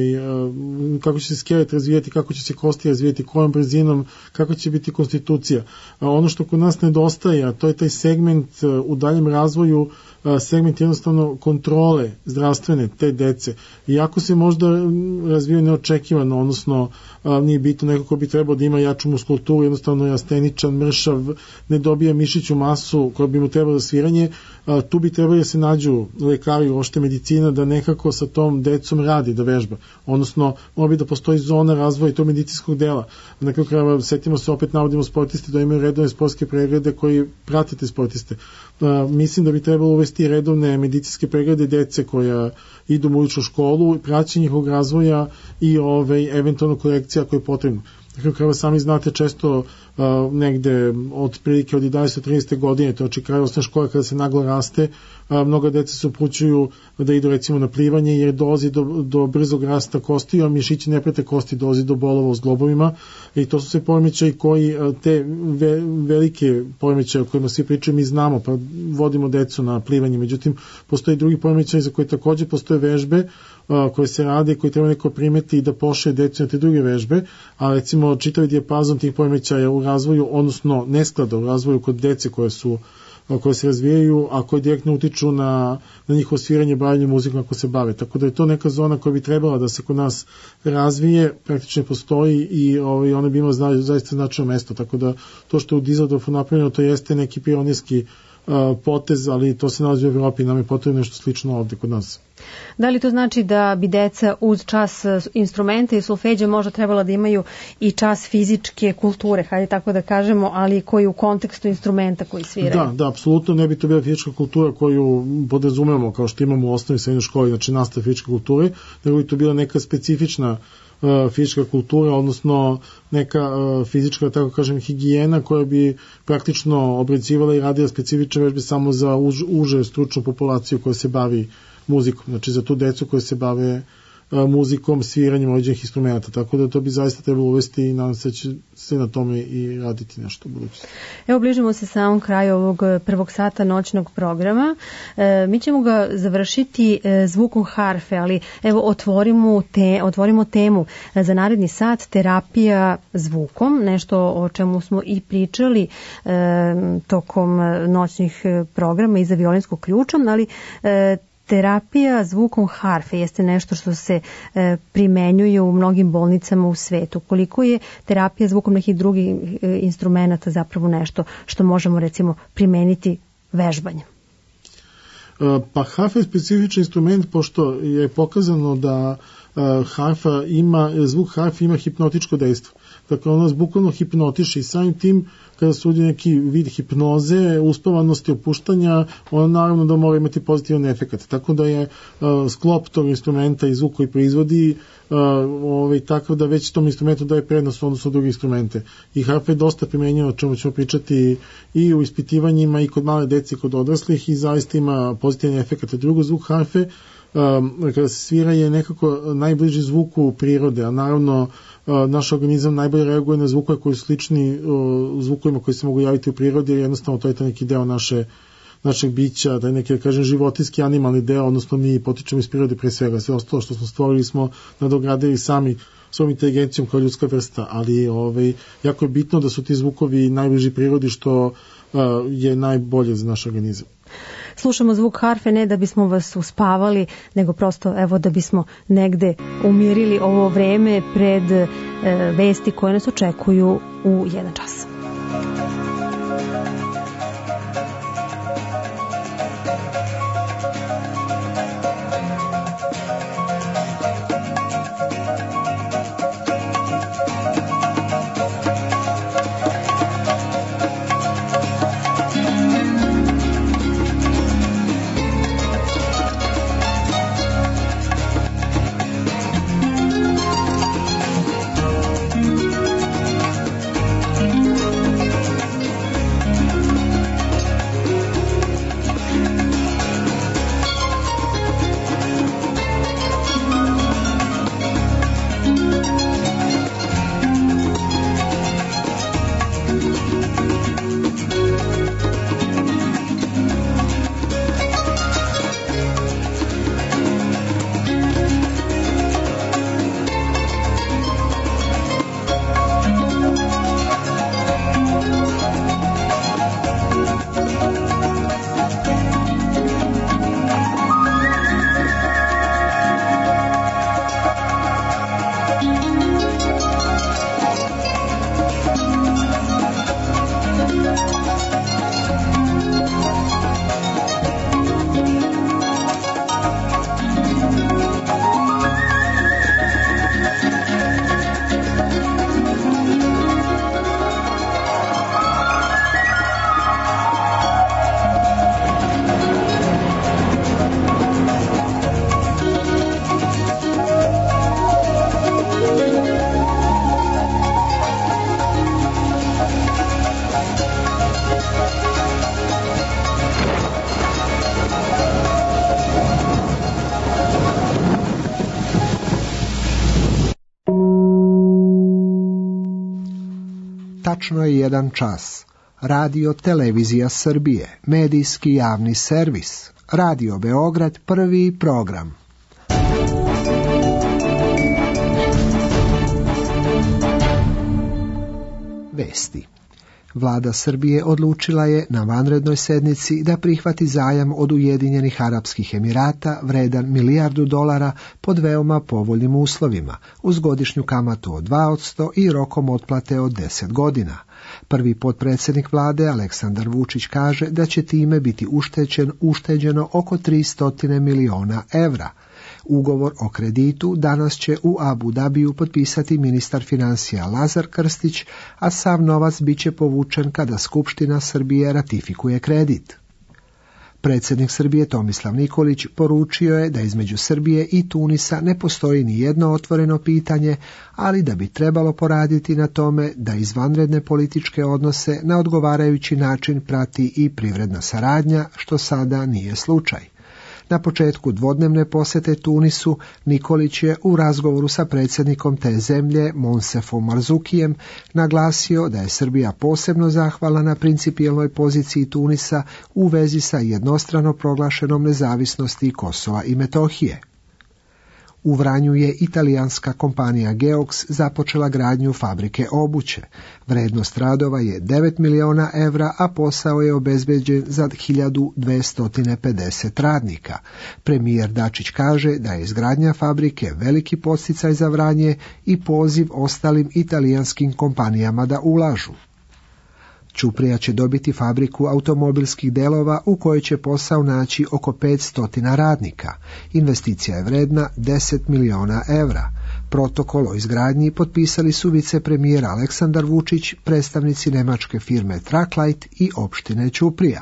[SPEAKER 2] kako će se skelet razvijeti, kako će se kosti razvijeti, kojom brzinom, kako će biti konstitucija. Ono što kod nas nedostaje, a to je taj segment u daljem razvoju, segment jednostavno kontrole zdravstvene te dece. Iako se možda razvijaju neočekivano, odnosno nije bitno, neko ko bi trebao da ima jaču muskulturu, jednostavno je asteničan, mršav, ne dobija mišiću masu koja bi mu trebala za sviranje, tu bi trebali da se nađu lekari, uopšte medicina, da nekako sa tom decom radi, da vežba. Odnosno, mora bi da postoji zona razvoja tog medicinskog dela. Na kraju krajeva, setimo se, opet navodimo sportiste da imaju redovne sportske preglede koji pratite sportiste. Mislim da bi trebalo uvesti redovne medicinske preglede dece koja idu u uličnu školu, praćenje njihovog razvoja i ovaj, eventualno korekcija koja je potrebna. Kako sami znate, često uh, negde od prilike od jedanaeste do trinaeste godine, to je kraj osnovne škole kada se naglo raste, uh, mnoga deca se upućuju da idu recimo na plivanje jer dolazi do, do brzog rasta kosti, a mišići ne prate kosti, dolazi do bolova u zglobovima i to su sve poremećaji koji uh, te ve, velike poremećaje o kojima svi pričaju mi znamo, pa vodimo decu na plivanje, međutim postoji drugi poremećaj za koje takođe postoje vežbe koje se rade, koji treba neko primeti i da pošalje decu na te druge vežbe, a recimo čitavi dijapazon tih poremećaja u razvoju, odnosno nesklada u razvoju kod dece koje su koje se razvijaju, a koje direktno utiču na, na njihovo sviranje, bavljanje muzikom ako se bave. Tako da je to neka zona koja bi trebala da se kod nas razvije, praktično postoji i ovaj, ona bi imala zna, zaista značajno mesto. Tako da to što je u Düsseldorfu napravljeno, to jeste neki pionirski uh, potez, ali to se nalazi u Evropi i nam je potrebno nešto slično ovde kod nas.
[SPEAKER 3] Da li to znači da bi deca uz čas instrumenta i solfeđa možda trebala da imaju i čas fizičke kulture, hajde tako da kažemo, ali koji u kontekstu instrumenta koji sviraju?
[SPEAKER 2] Da, da, apsolutno ne bi to bila fizička kultura koju podrazumemo kao što imamo u osnovnoj i srednjoj školi, znači nastava fizičke kulture, nego bi to bila neka specifična uh, fizička kultura, odnosno neka uh, fizička, tako kažem, higijena koja bi praktično obrađivala i radila specifične vežbe samo za už, uže stručnu populaciju koja se bavi muzikom, znači za tu decu koje se bave a, muzikom, sviranjem određenih instrumenta, tako da to bi zaista trebalo uvesti i nadam se da će se na tome i raditi nešto u budućnosti.
[SPEAKER 3] Evo, bližimo se samom kraju ovog prvog sata noćnog programa. E, mi ćemo ga završiti e, zvukom harfe, ali evo otvorimo, te, otvorimo temu za naredni sat, terapija zvukom, nešto o čemu smo i pričali e, tokom noćnih programa i za violinsku ključom, ali e, terapija zvukom harfe jeste nešto što se e, primenjuje u mnogim bolnicama u svetu. Koliko je terapija zvukom nekih drugih e, instrumenta zapravo nešto što možemo recimo primeniti vežbanjem?
[SPEAKER 2] E, pa harfa je specifičan instrument pošto je pokazano da e, harfa ima, zvuk harfe ima hipnotičko dejstvo. Dakle, ona bukvalno hipnotiše i samim tim kada se uvodi neki vid hipnoze, uspavanosti, opuštanja, ona naravno da mora imati pozitivan efekt. Tako da je uh, sklop tog instrumenta i zvuk koji proizvodi uh, ovaj, takav da već tom instrumentu daje prednost odnosno druge instrumente. I harfa je dosta primenjena, o čemu ćemo pričati i u ispitivanjima i kod male dece i kod odraslih i zaista ima pozitivan efekt. Drugo, zvuk harfe um, kada se svira je nekako najbliži zvuku prirode, a naravno naš organizam najbolje reaguje na zvukove koji su slični uh, zvukovima koji se mogu javiti u prirodi, jer jednostavno to je neki deo naše, našeg bića, da je neki, da kažem, životinjski animalni deo, odnosno mi potičemo iz prirode pre svega. Sve ostalo što smo stvorili smo nadogradili sami svojom inteligencijom kao ljudska vrsta, ali ovaj, jako je bitno da su ti zvukovi najbliži prirodi što uh, je najbolje za naš organizam.
[SPEAKER 3] Slušamo zvuk harfe ne da bismo vas uspavali, nego prosto evo da bismo negde umirili ovo vreme pred e, vesti koje nas očekuju u jedan čas.
[SPEAKER 11] Tačno je jedan čas. Radio Televizija Srbije, medijski javni servis. Radio Beograd, prvi program. Vesti. Vlada Srbije odlučila je na vanrednoj sednici da prihvati zajam od Ujedinjenih Arapskih Emirata vredan milijardu dolara pod veoma povoljnim uslovima, uz godišnju kamatu od dva posto i rokom otplate od deset godina. Prvi potpredsjednik vlade Aleksandar Vučić kaže da će time biti ušteđen, ušteđeno oko tristo miliona evra. Ugovor o kreditu danas će u Abu Dabiju potpisati ministar financija Lazar Krstić, a sav novac bit će povučen kada Skupština Srbije ratifikuje kredit. Predsjednik Srbije Tomislav Nikolić poručio je da između Srbije i Tunisa ne postoji ni jedno otvoreno pitanje, ali da bi trebalo poraditi na tome da izvanredne političke odnose na odgovarajući način prati i privredna saradnja, što sada nije slučaj. Na početku dvodnevne posjete Tunisu, Nikolić je u razgovoru sa predsjednikom te zemlje, Monsefom Marzukijem, naglasio da je Srbija posebno zahvalna na principijelnoj poziciji Tunisa u vezi sa jednostrano proglašenom nezavisnosti Kosova i Metohije. U Vranju je italijanska kompanija Geox započela gradnju fabrike obuće. Vrednost radova je devet miliona evra, a posao je obezbeđen za hiljadu dvjesto pedeset radnika. Premijer Dačić kaže da je izgradnja fabrike veliki podsticaj za Vranje i poziv ostalim italijanskim kompanijama da ulažu. Ćuprija će dobiti fabriku automobilskih delova u kojoj će posao naći oko petsto radnika. Investicija je vredna deset miliona evra. Protokol o izgradnji potpisali su vicepremijer Aleksandar Vučić, predstavnici nemačke firme Tracklite i opštine Ćuprija.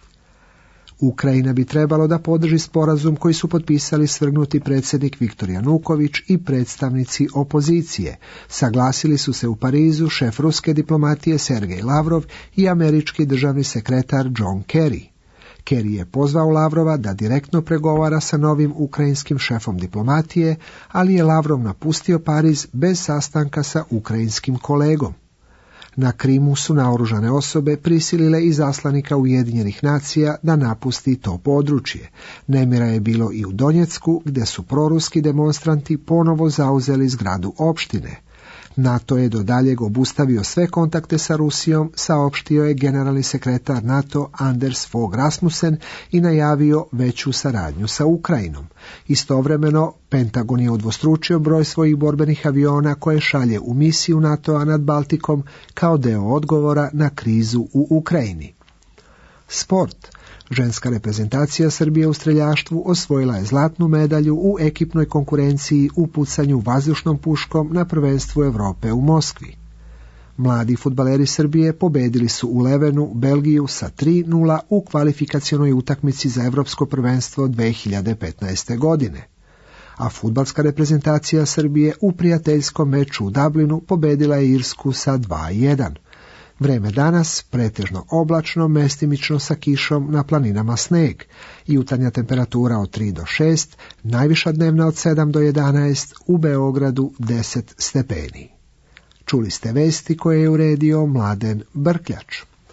[SPEAKER 11] Ukrajina bi trebalo da podrži sporazum koji su potpisali svrgnuti predsjednik Viktor Januković i predstavnici opozicije. Saglasili su se u Parizu šef ruske diplomatije Sergej Lavrov i američki državni sekretar John Kerry. Kerry je pozvao Lavrova da direktno pregovara sa novim ukrajinskim šefom diplomatije, ali je Lavrov napustio Pariz bez sastanka sa ukrajinskim kolegom. Na Krimu su naoružane osobe prisilile izaslanika Ujedinjenih nacija da napusti to područje. Nemira je bilo i u Donjecku, gdje su proruski demonstranti ponovo zauzeli zgradu opštine. NATO je do daljeg obustavio sve kontakte sa Rusijom, saopštio je generalni sekretar NATO Anders Fogh Rasmussen i najavio veću saradnju sa Ukrajinom. Istovremeno, Pentagon je udvostručio broj svojih borbenih aviona koje šalje u misiju NATO-a nad Baltikom kao deo odgovora na krizu u Ukrajini. Sport. Ženska reprezentacija Srbije u streljaštvu osvojila je zlatnu medalju u ekipnoj konkurenciji u pucanju vazdušnom puškom na prvenstvu Europe u Moskvi. Mladi fudbaleri Srbije pobedili su u Levenu Belgiju sa tri nula u kvalifikacionoj utakmici za Evropsko prvenstvo dve hiljade petnaeste. godine. A fudbalska reprezentacija Srbije u prijateljskom meču u Dublinu pobedila je Irsku sa dva jedan. Vreme danas pretežno oblačno, mestimično sa kišom, na planinama sneg. Jutarnja temperatura od tri do šest, najviša dnevna od sedam do jedanaest, u Beogradu deset stepeni. Čuli ste vesti koje je uredio Mladen Brkljač.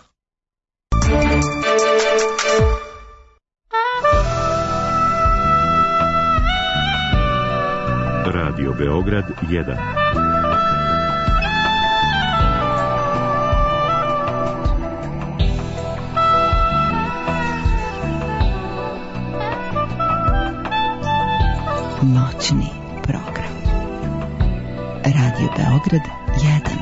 [SPEAKER 1] Radio Beograd jedan.
[SPEAKER 5] Noćni program. Radio Beograd jedan.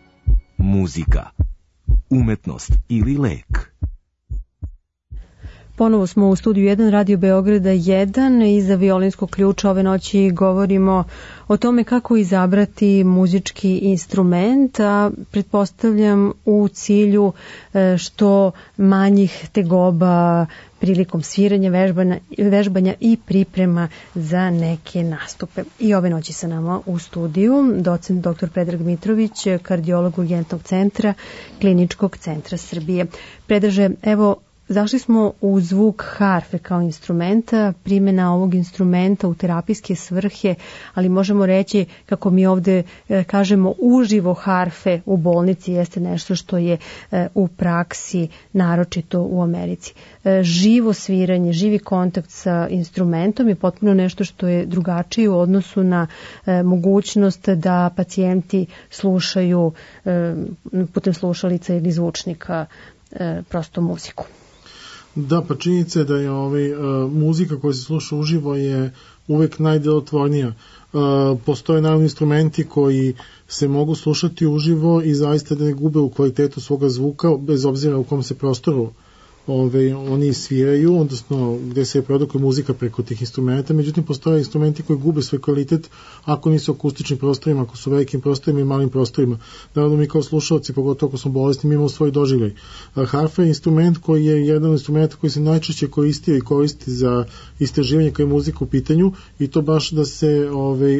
[SPEAKER 4] Muzika, umetnost ili lek.
[SPEAKER 3] Ponovo smo u studiju jedan Radio Beograda jedan. Iza violinskog ključa ove noći govorimo o tome kako izabrati muzički instrument, a pretpostavljam u cilju što manjih tegoba prilikom sviranja, vežbanja, vežbanja i priprema za neke nastupe. I ove noći sa nama u studiju docent doktor Predrag Mitrović, kardiolog Urgentnog centra Kliničkog centra Srbije. Predraže, evo, zašli smo u zvuk harfe kao instrumenta, primjena ovog instrumenta u terapijske svrhe, ali možemo reći, kako mi ovde kažemo, uživo harfe u bolnici jeste nešto što je u praksi, naročito u Americi. Živo sviranje, živi kontakt sa instrumentom je potpuno nešto što je drugačije u odnosu na mogućnost da pacijenti slušaju putem slušalica ili zvučnika prosto muziku.
[SPEAKER 2] Da, pa činjenica je da je ovaj, uh, muzika koja se sluša uživo je uvek najdelotvornija. Uh, postoje naravno instrumenti koji se mogu slušati uživo i zaista da ne gube u kvalitetu svoga zvuka, bez obzira u kom se prostoru Ove, oni sviraju, odnosno gde se produkuje muzika preko tih instrumenta, međutim postoje instrumenti koji gube svoj kvalitet ako nisu akustičnim prostorima, ako su velikim prostorima i malim prostorima. Naravno mi kao slušalci, pogotovo ako smo bolesni, mi imamo svoj doživljaj. Harfa je instrument koji je jedan instrument koji se najčešće koristio i koristi za istraživanje kao je muzika u pitanju, i to baš da se ove,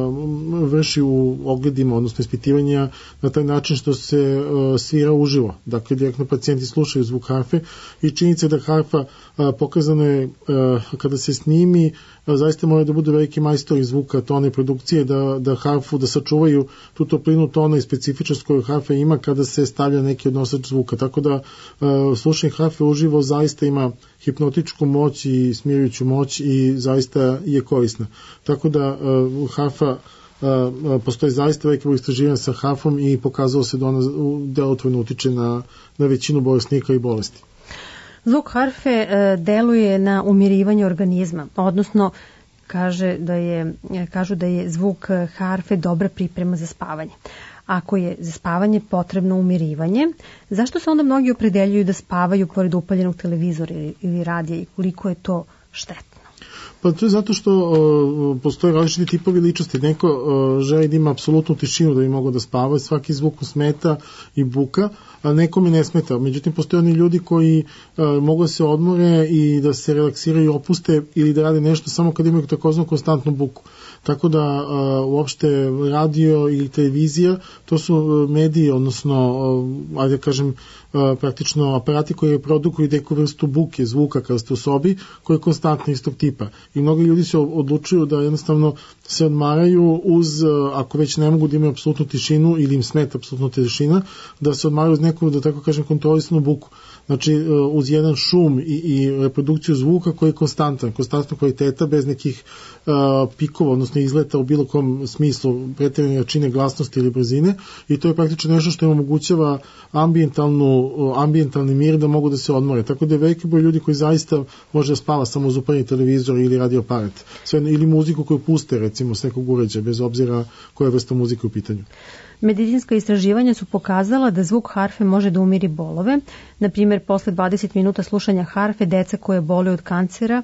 [SPEAKER 2] vrši u ogledima, odnosno ispitivanja na taj način što se svira uživo. Dakle, direktno pacijenti slušaju zvuk harfe. I činjenica da harfa a, pokazano je a, kada se snimi, a, zaista moraju da budu veliki majstori zvuka, tone produkcije, da, da harfu, da sačuvaju tu toplinu tona i specifičnost koju harfa ima kada se stavlja neki odnosač zvuka. Tako da a, slušanje harfe uživo zaista ima hipnotičku moć i smirujuću moć i zaista je korisna. Tako da a, harfa a, postoji zaista veliki broj istraživanja sa harfom i pokazalo se da ona delotvorno utiče na, na većinu bolesnika i bolesti.
[SPEAKER 3] Zvuk harfe deluje na umirivanje organizma, odnosno kaže da je, kažu da je zvuk harfe dobra priprema za spavanje. Ako je za spavanje potrebno umirivanje, zašto se onda mnogi opredeljuju da spavaju pored upaljenog televizora ili, ili radija i koliko je to štetno?
[SPEAKER 2] Pa to je zato što uh, postoje različiti tipovi ličnosti. Neko uh, želi da ima apsolutnu tišinu da bi mogao da spava, svaki zvuk smeta i buka, a nekome ne smeta. Međutim, postoje oni ljudi koji uh, mogu da se odmore i da se relaksiraju i opuste ili da rade nešto samo kad imaju takozvanu konstantnu buku. Tako da uh, uopšte radio ili televizija, to su mediji, odnosno, uh, ajde kažem, uh, praktično aparati koji produkuju neku vrstu buke, zvuka kada ste u sobi, koji je konstantno istog tipa. I mnogi ljudi se odlučuju da jednostavno se odmaraju uz, uh, ako već ne mogu da imaju apsolutnu tišinu ili im smeta apsolutna tišina, da se odmaraju uz neku, da tako kažem, kontrolisanu buku. Znači, uz jedan šum i, i reprodukciju zvuka koji je konstantan, konstantna kvaliteta, bez nekih uh, pikova, odnosno izleta u bilo kom smislu pretjerane jačine, glasnosti ili brzine, i to je praktično nešto što im omogućava ambijentalnu, ambijentalni mir da mogu da se odmore. Tako da je veliki broj ljudi koji zaista može da spava samo uz upaljeni televizor ili radio aparat. Sve, ili muziku koju puste, recimo, s nekog uređaja, bez obzira koja je vrsta muzike u pitanju.
[SPEAKER 3] Medicinska istraživanja su pokazala da zvuk harfe može da umiri bolove. Na primjer, posle dvadeset minuta slušanja harfe, deca koje bole od kancera,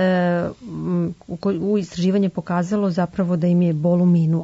[SPEAKER 3] e, u istraživanje pokazalo zapravo da im je bol uminuo.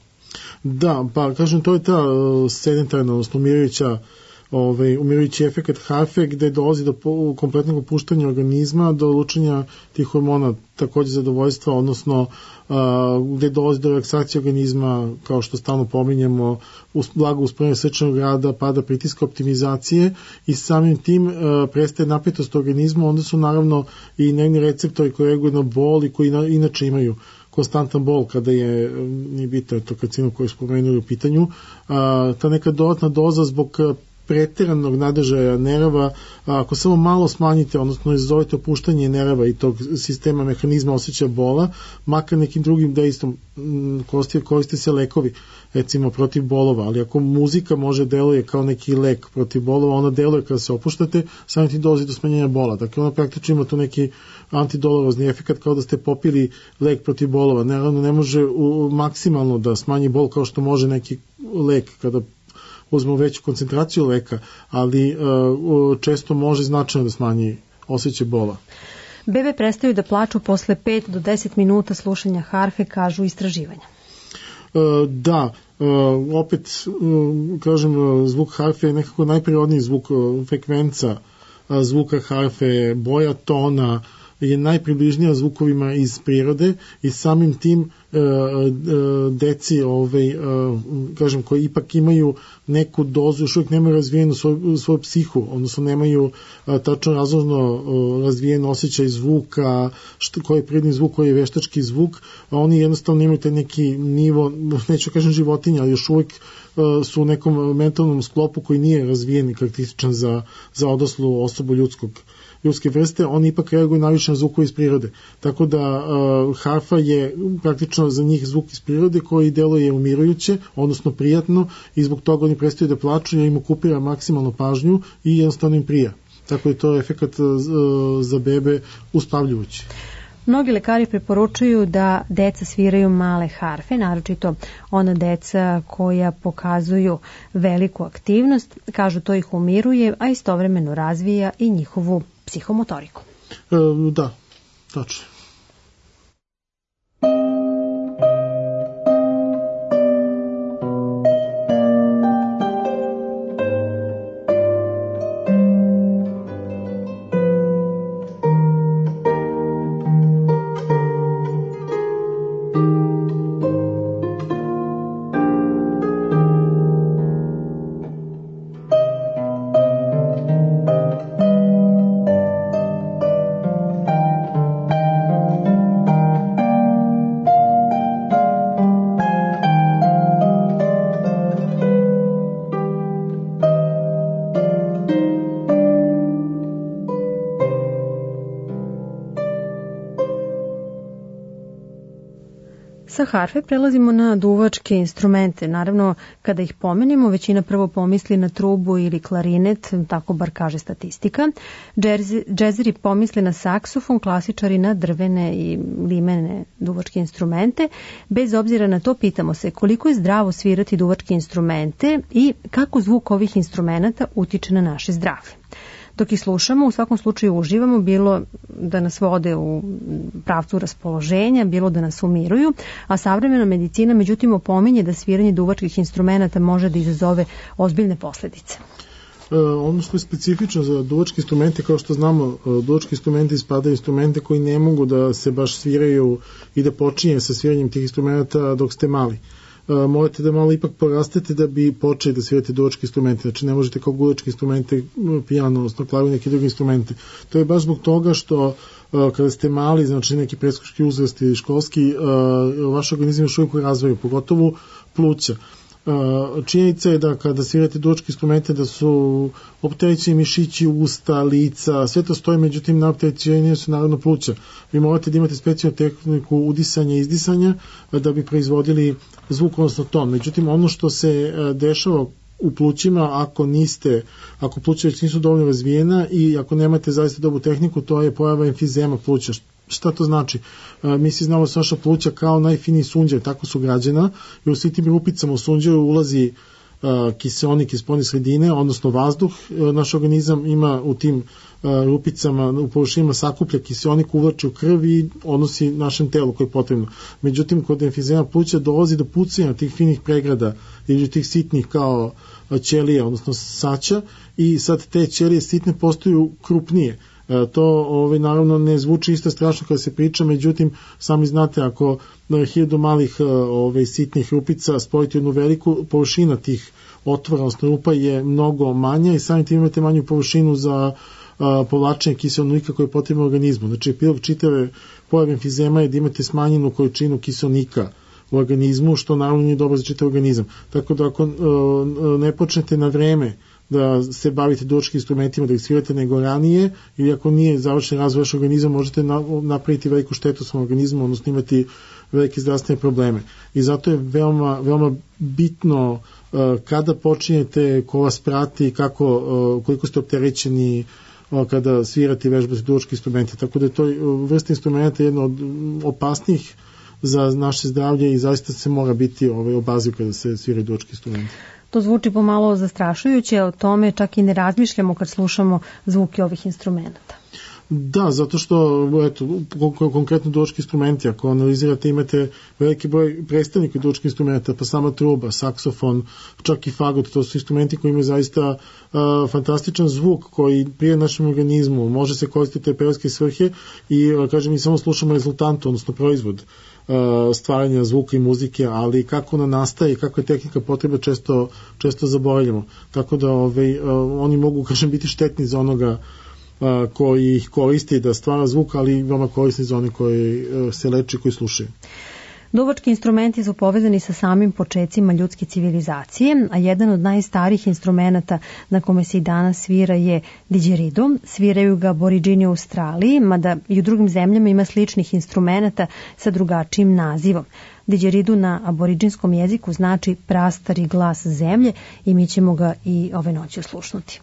[SPEAKER 2] Da, pa kažem, to je ta uh, sedentarna, odnosno umirajuća Ovaj, umirujući efekt harfe, gde dolazi do kompletnog opuštanja organizma, do lučenja tih hormona, takođe zadovoljstva, odnosno a, gde dolazi do relaksacije organizma, kao što stalno pominjemo, us, blago usporenje srčanog rada, pada pritiska, optimizacije, i samim tim a, prestaje napetost organizma. Onda su naravno i nervni receptori koji reaguju na bol i koji na, inače imaju konstantan bol kada je, nije bitno, to karcinom koji spomenuli u pitanju, a, ta neka dodatna doza zbog pretjeranog nadržaja nerava, ako samo malo smanjite, odnosno izazovete opuštanje nerava i tog sistema mehanizma osjećaja bola, makar nekim drugim dejstvom, koriste, koriste se lekovi, recimo protiv bolova, ali ako muzika može deluje kao neki lek protiv bolova, ona deluje kada se opuštate, samim tim dolazi do smanjenja bola. Dakle, ona praktično ima tu neki antidolorozni efekt, kao da ste popili lek protiv bolova. Naravno, ne može u, maksimalno da smanji bol kao što može neki lek kada uzmemo veću koncentraciju leka, ali uh, često može značajno da smanji osjećaj bola.
[SPEAKER 3] Bebe prestaju da plaču posle pet do deset minuta slušanja harfe, kažu istraživanja.
[SPEAKER 2] Da, opet kažem, zvuk harfe je nekako najprirodniji zvuk, frekvenca zvuka harfe, boja tona je najpribližnija zvukovima iz prirode i samim tim deci ovaj, kažem, koji ipak imaju neku dozu, još uvijek nemaju razvijenu svoju, svoju psihu, odnosno nemaju tačno razložno razvijen osjećaj zvuka, što, koji je prirodni zvuk, koji je veštački zvuk, a oni jednostavno imaju taj neki nivo, neću kažem životinja, ali još uvijek su u nekom mentalnom sklopu koji nije razvijen i karakterističan za, za odraslu osobu ljudskog ljudske vrste, oni ipak reaguju najviše na zvukove iz prirode. Tako da uh, harfa je praktično za njih zvuk iz prirode koji deluje umirujuće, odnosno prijatno, i zbog toga oni prestaju da plaču jer im okupira maksimalnu pažnju i jednostavno im prija. Tako je to efekat uh, za bebe uspavljujući.
[SPEAKER 3] Mnogi lekari preporučuju da deca sviraju male harfe, naročito ona deca koja pokazuju veliku aktivnost, kažu to ih umiruje, a istovremeno razvija i njihovu psihomotoriku.
[SPEAKER 2] E, da, tačno.
[SPEAKER 3] Sa harfe prelazimo na duvačke instrumente. Naravno, kada ih pomenemo, većina prvo pomisli na trubu ili klarinet, tako bar kaže statistika. Džezeri pomisli na saksofon, klasičari na drvene i limene duvačke instrumente. Bez obzira na to, pitamo se koliko je zdravo svirati duvačke instrumente i kako zvuk ovih instrumenta utiče na naše zdravlje. Dok ih slušamo, u svakom slučaju uživamo, bilo da nas vode u pravcu raspoloženja, bilo da nas umiruju, a savremena medicina međutim opominje da sviranje duvačkih instrumenata može da izazove ozbiljne posledice.
[SPEAKER 2] E, ono što je specifično za duvačke instrumente, kao što znamo, duvački instrumenti ispadaju instrumente koji ne mogu da se baš sviraju i da počinje sa sviranjem tih instrumenta dok ste mali. Uh, morate da malo ipak porastete da bi počeli da svirate duvačke instrumente, znači ne možete kao guvačke instrumente, pijano, odnosno klavu i neke druge instrumente. To je baš zbog toga što uh, kada ste mali, znači neki predškolski uzrast ili školski, uh, vaš organizam još uvijek u razvoju, pogotovo pluća. Uh, činjenica je da kada svirate duvačke instrumente da su opterećeni mišići, usta, lica, sve to stoji, međutim na opterećenju su naravno pluća. Vi morate da imate specijalnu tehniku udisanja i izdisanja da bi proizvodili zvuk, odnosno ton. Međutim, ono što se dešava u plućima, ako niste, ako pluća već nisu dovoljno razvijena i ako nemate zaista dobru tehniku, to je pojava emfizema pluća. Šta to znači? Mi svi znamo da su naša pluća kao najfiniji sunđer, tako su građena, i u svim tim rupicama u sunđeru ulazi kiseonik iz spoljne sredine, odnosno vazduh. Naš organizam ima u tim rupicama, u površinama sakuplja kiseonik, uvlači u krv i odnosi našem telu koje je potrebno. Međutim, kod emfizema pluća dolazi do pucanja tih finih pregrada ili tih sitnih kao ćelija, odnosno saća, i sad te ćelije sitne postaju krupnije. E, to ovaj, naravno ne zvuči isto strašno kada se priča, međutim sami znate, ako na hiljadu malih ovaj, sitnih rupica spojite jednu veliku, površina tih otvora, odnosno rupa je mnogo manja i sami tim imate manju površinu za a, povlačenje kiseonika koje je potrebno organizmu. Znači epilog čitave pojave emfizema je da imate smanjenu količinu kiseonika u organizmu, što naravno nije dobro za čitav organizam. Tako da ako a, ne počnete na vreme da se bavite duvačkim instrumentima, da ih svirate nego ranije, ili ako nije završen razvoj vaš organizam, možete napraviti veliku štetu svom organizmu, odnosno imati velike zdravstvene probleme. I zato je veoma, veoma bitno uh, kada počinjete, ko vas prati, kako, uh, koliko ste opterećeni uh, kada svirate i vežbate duvačke instrumente. Tako da je to uh, vrsta instrumenta jedna od opasnijih za naše zdravlje i zaista se mora biti ovaj, obaziv kada se sviraju duvački instrumenti.
[SPEAKER 3] To zvuči pomalo zastrašujuće, o tome čak i ne razmišljamo kad slušamo zvuke ovih instrumenta.
[SPEAKER 2] Da, zato što, eto, konkretno duvački instrumenti, ako analizirate, imate veliki broj predstavnika duvačkih instrumenta, pa sama truba, saksofon, čak i fagot, to su instrumenti koji imaju zaista uh, fantastičan zvuk koji prije našem organizmu može se koristiti u terapijske svrhe i, uh, kažem, mi samo slušamo rezultantu, odnosno proizvod uh, stvaranja zvuka i muzike, ali kako ona nastaje i kakva je tehnika potreba često, često zaboravljamo. Tako da ovaj, uh, oni mogu, kažem, biti štetni za onoga koji ih koristi da stvara zvuk, ali veoma korisni za one koji se leče i koji slušaju.
[SPEAKER 3] Duvački instrumenti su povezani sa samim počecima ljudske civilizacije, a jedan od najstarijih instrumenata na kome se i danas svira je didgeridoo. Sviraju ga Aboriđini u Australiji, mada i u drugim zemljama ima sličnih instrumenata sa drugačijim nazivom. Didgeridoo na aboriđinskom jeziku znači prastari glas zemlje i mi ćemo ga i ove noći oslušnuti.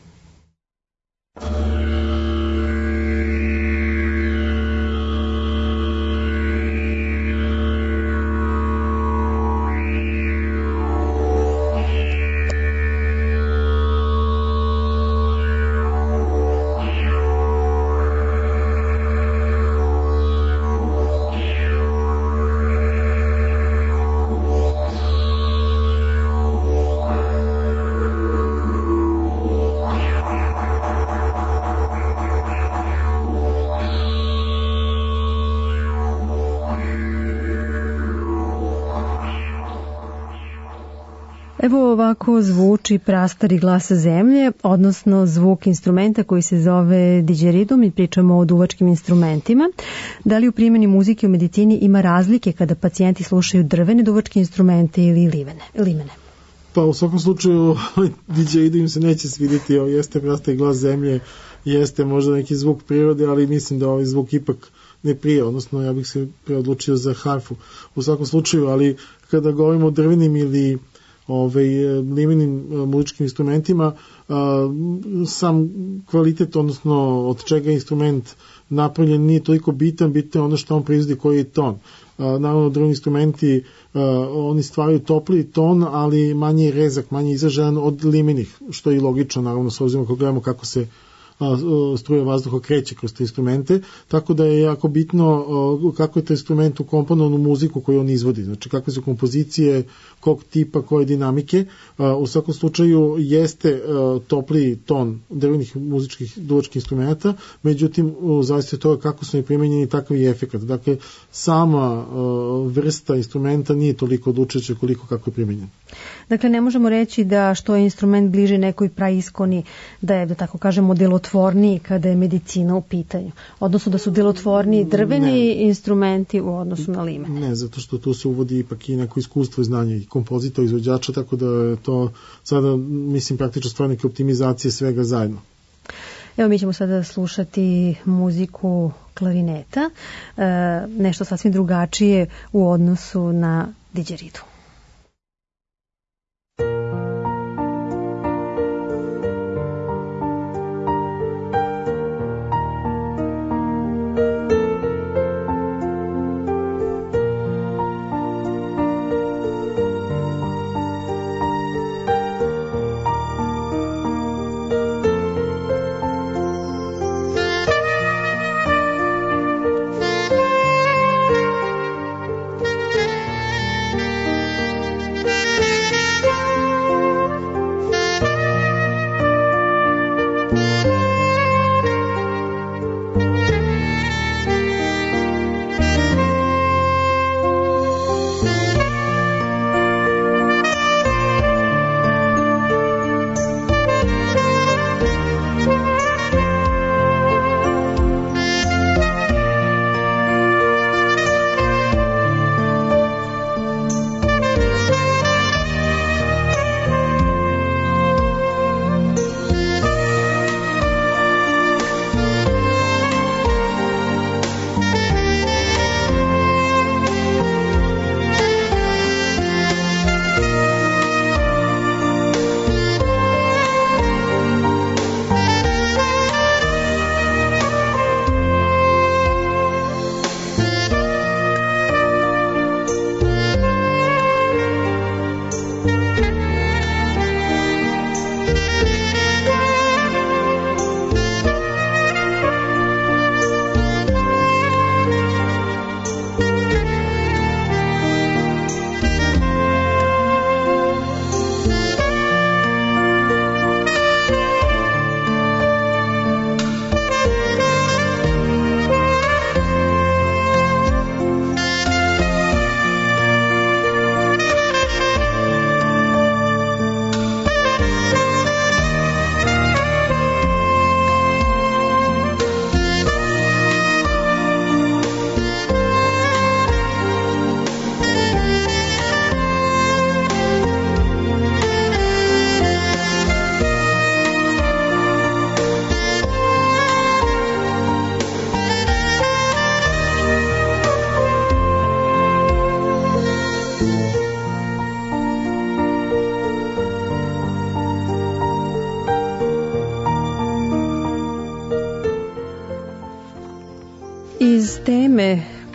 [SPEAKER 3] Evo ovako zvuči prastari glas zemlje, odnosno zvuk instrumenta koji se zove didgeridoo. Mi pričamo o duvačkim instrumentima. Da li u primjeni muzike u medicini ima razlike kada pacijenti slušaju drvene duvačke instrumente ili livene, limene?
[SPEAKER 2] Pa u svakom slučaju didgeridoo im se neće svidjeti, ovo jeste prastari glas zemlje, jeste možda neki zvuk prirode, ali mislim da ovaj zvuk ipak ne prije, odnosno ja bih se preodlučio za harfu. U svakom slučaju, ali kada govorimo o drvenim ili ovaj, limenim muzičkim instrumentima, sam kvalitet, odnosno od čega je instrument napravljen, nije toliko bitan, bitno je ono što on proizvodi, koji je ton. Naravno, drvni instrumenti, oni stvaraju topli ton, ali manje je rezak, manje izražajan od limenih, što je i logično, naravno, s obzirom kako gledamo kako se struja vazduha kreće kroz te instrumente, tako da je jako bitno kako je taj instrument ukomponovan u muziku koju on izvodi, znači kakve su kompozicije, kog tipa, koje dinamike. U svakom slučaju jeste topli ton drvenih muzičkih duvačkih instrumenta, međutim, zavisno od toga kako su i primenjeni, takav je efekat. Dakle, sama vrsta instrumenta nije toliko odlučujuća koliko kako je primenjen.
[SPEAKER 3] Dakle, ne možemo reći da što je instrument bliže nekoj praiskoni, da je, da tako kažemo, delotvorniji kada je medicina u pitanju. Odnosno da su delotvorniji drveni ne. instrumenti u odnosu na limen.
[SPEAKER 2] Ne, zato što tu se uvodi ipak i neko iskustvo i znanje i kompozitora, izvođača, tako da je to sada, mislim, praktično stvar neke optimizacije svega zajedno.
[SPEAKER 3] Evo, mi ćemo sada slušati muziku klarineta, e, nešto sasvim drugačije u odnosu na didgeridoo.
[SPEAKER 12] Thank you.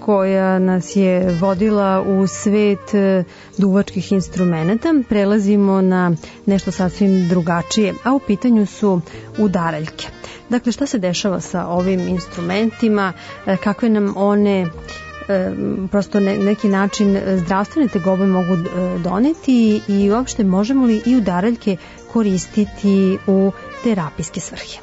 [SPEAKER 3] koja nas je vodila u svet duvačkih instrumenta, prelazimo na nešto sasvim drugačije, a u pitanju su udaraljke. Dakle, šta se dešava sa ovim instrumentima, kakve nam one prosto ne, neki način zdravstvene tegobe mogu doneti i uopšte možemo li i udaraljke koristiti u terapijske svrhe.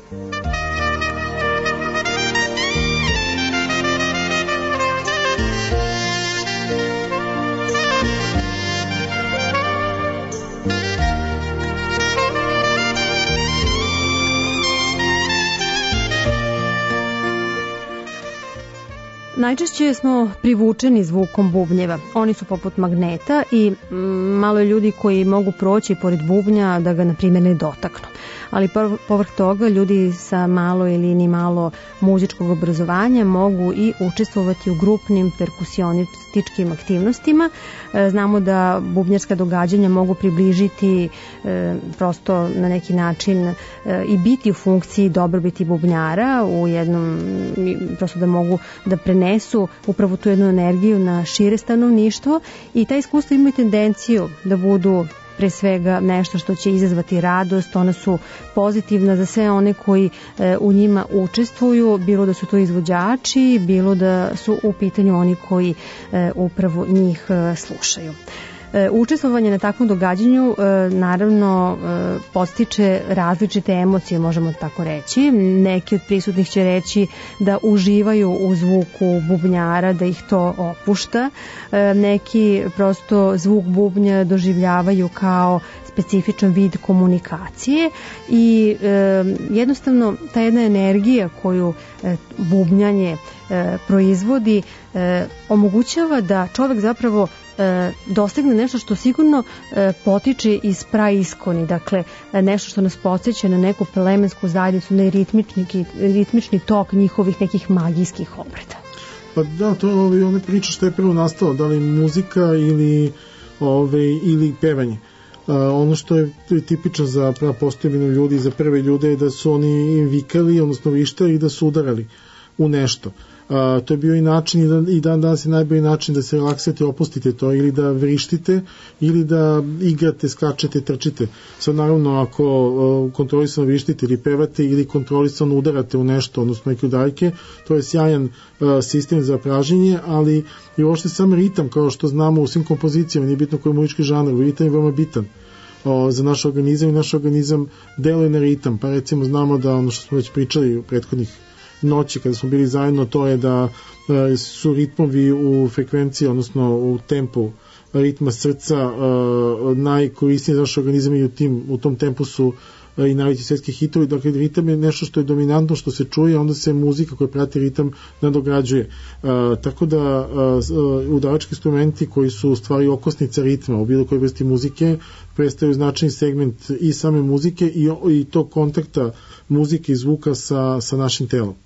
[SPEAKER 3] Najčešće smo privučeni zvukom bubnjeva. Oni su poput magneta i mm, malo je ljudi koji mogu proći pored bubnja da ga, na primjer, ne dotaknu. Ali povrh toga ljudi sa malo ili ni malo muzičkog obrazovanja mogu i učestvovati u grupnim perkusionističkim aktivnostima. E, znamo da bubnjarska događanja mogu približiti e, prosto na neki način e, i biti u funkciji dobrobiti bubnjara u jednom, prosto da mogu da prenesu upravo tu jednu energiju na šire stanovništvo i ta iskustva imaju tendenciju da budu pre svega nešto što će izazvati radost, ona su pozitivna za sve one koji e, u njima učestvuju, bilo da su to izvođači, bilo da su u pitanju oni koji e, upravo njih e, slušaju. Učestvovanje na takvom događanju naravno podstiče različite emocije, možemo tako reći. Neki od prisutnih će reći da uživaju u zvuku bubnjara, da ih to opušta. Neki prosto zvuk bubnja doživljavaju kao specifičan vid komunikacije i e, jednostavno ta jedna energija koju e, bubnjanje e, proizvodi e, omogućava da čovek zapravo e, dostigne nešto što sigurno e, potiče iz praiskoni, dakle e, nešto što nas podsjeća na neku plemensku zajednicu, na ritmični, ritmični tok njihovih nekih magijskih obreda.
[SPEAKER 2] Pa da, to je ove, one priče što je prvo nastalo, da li muzika ili, ove, ili pevanje. Uh, ono što je tipično za prapostojbinu ljudi, za prve ljude je da su oni vikali, odnosno vištali i da su udarali u nešto. Uh, to je bio i način i, da, i dan danas je najbolji način da se relaksate, opustite to ili da vrištite ili da igrate, skačete, trčite. Sad naravno ako uh, kontrolisano vrištite ili pevate ili kontrolisano udarate u nešto, odnosno neke udarke, to je sjajan uh, sistem za praženje, ali i uopšte sam ritam, kao što znamo u svim kompozicijama, nije bitno koji je muzički žanr, ritam je veoma bitan o, za naš organizam i naš organizam deluje na ritam, pa recimo znamo da ono što smo već pričali u prethodnih noći kada smo bili zajedno, to je da e, su ritmovi u frekvenciji, odnosno u tempu ritma srca e, najkorisniji za naš organizam i u, tim, u tom tempu su e, i najveći svetski hitovi, dakle ritam je nešto što je dominantno, što se čuje, onda se muzika koja prati ritam nadograđuje. E, tako da e, udarački instrumenti koji su u stvari okosnica ritma u bilo kojoj vrsti muzike predstavljaju značajni segment i same muzike i, i tog kontakta muzike i zvuka sa, sa našim telom.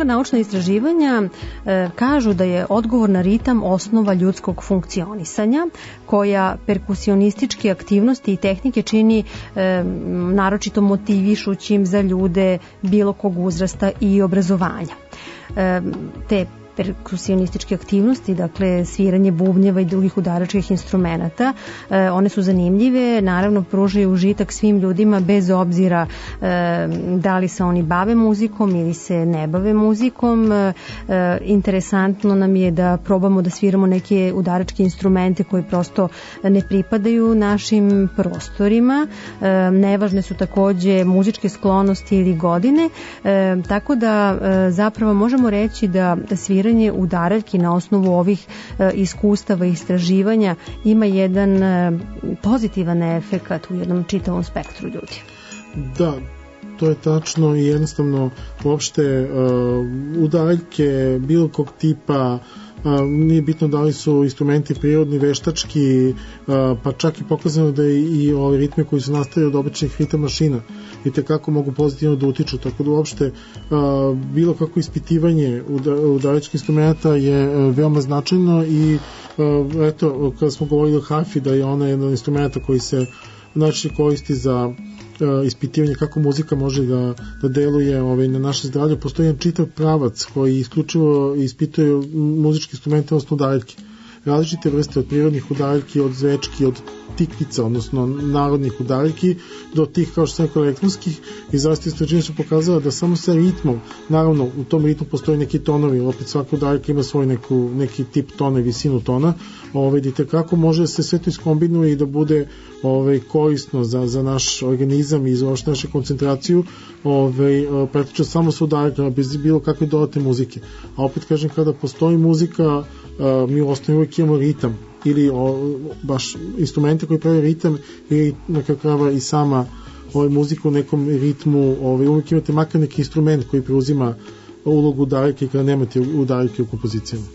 [SPEAKER 3] Mnoga naučna istraživanja e, kažu da je odgovor na ritam osnova ljudskog funkcionisanja, koja perkusionističke aktivnosti i tehnike čini e, naročito motivišućim za ljude bilo kog uzrasta i obrazovanja. E, te perkusionističke aktivnosti, dakle sviranje bubnjeva i drugih udaračkih instrumenata, e, one su zanimljive, naravno pružaju užitak svim ljudima bez obzira e, da li se oni bave muzikom ili se ne bave muzikom. E, interesantno nam je da probamo da sviramo neke udaračke instrumente koji prosto ne pripadaju našim prostorima. E, nevažne su takođe muzičke sklonosti ili godine, e, tako da e, zapravo možemo reći da sviranje udaraljki na osnovu ovih e, iskustava i istraživanja ima jedan e, pozitivan efekat u jednom čitavom spektru ljudi.
[SPEAKER 2] Da, to je tačno i jednostavno uopšte uh, udaraljke bilo kog tipa, uh, nije bitno da li su instrumenti prirodni, veštački, uh, pa čak i pokazano da i, i ove ritme koji su nastali od običnih ritam mašina i tekako mogu pozitivno da utiču, tako da uopšte uh, bilo kako ispitivanje udaraljčkih instrumenta je uh, veoma značajno i uh, eto, kada smo govorili o harfi, da je ona jedan instrumenta koji se znači koristi za uh, ispitivanje kako muzika može da, da deluje ovaj, na naše zdravlje. Postoji jedan čitav pravac koji isključivo ispituje muzičke instrumente, odnosno udaraljke. Različite vrste od prirodnih udaraljki, od zvečki, od tikvica, odnosno narodnih udaraljki, do tih, kao što sam rekao, elektronskih, i zaista istraživanja su pokazala da samo sa ritmom, naravno u tom ritmu postoji neki tonovi, opet svaka udaraljka ima svoj neku, neki tip tona i visinu tona, ovaj, vidite kako može se sve to iskombinuje i da bude ovaj, korisno za, za naš organizam i za uopšte našu koncentraciju, ovaj, praktično samo sa udaraljkama, bez bilo kakve dodatne muzike. A opet kažem, kada postoji muzika, mi u osnovi uvijek imamo ritam ili o, baš instrumente koji pravi ritam ili na kraju krajeva i sama ovaj, muzika u nekom ritmu, ovaj, uvijek imate makar neki instrument koji preuzima ulogu udaraljke kada nemate udaraljke u kompozicijama.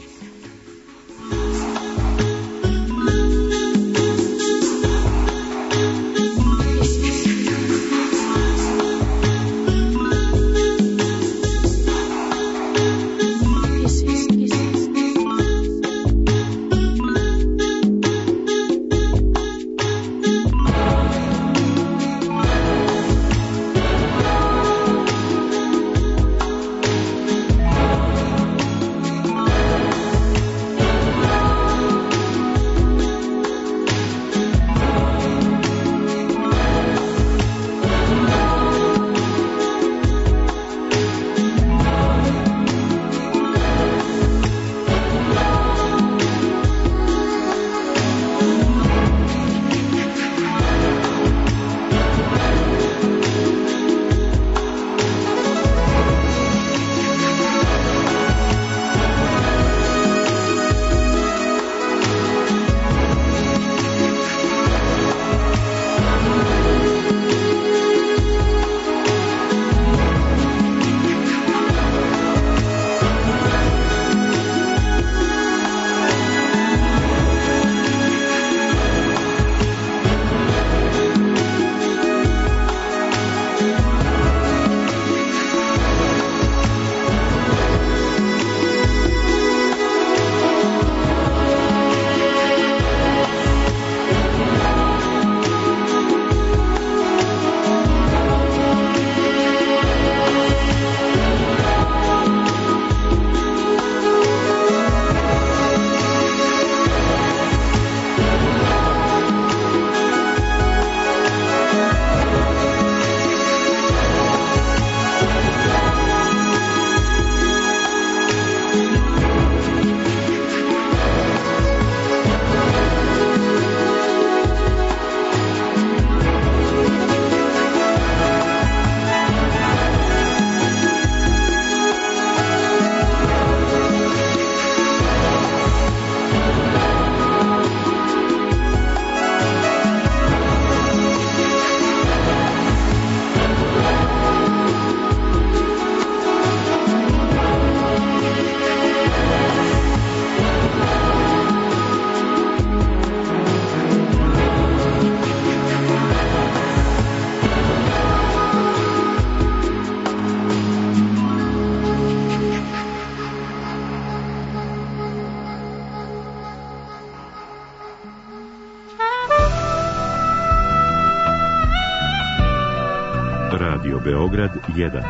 [SPEAKER 1] Radio Beograd jedan.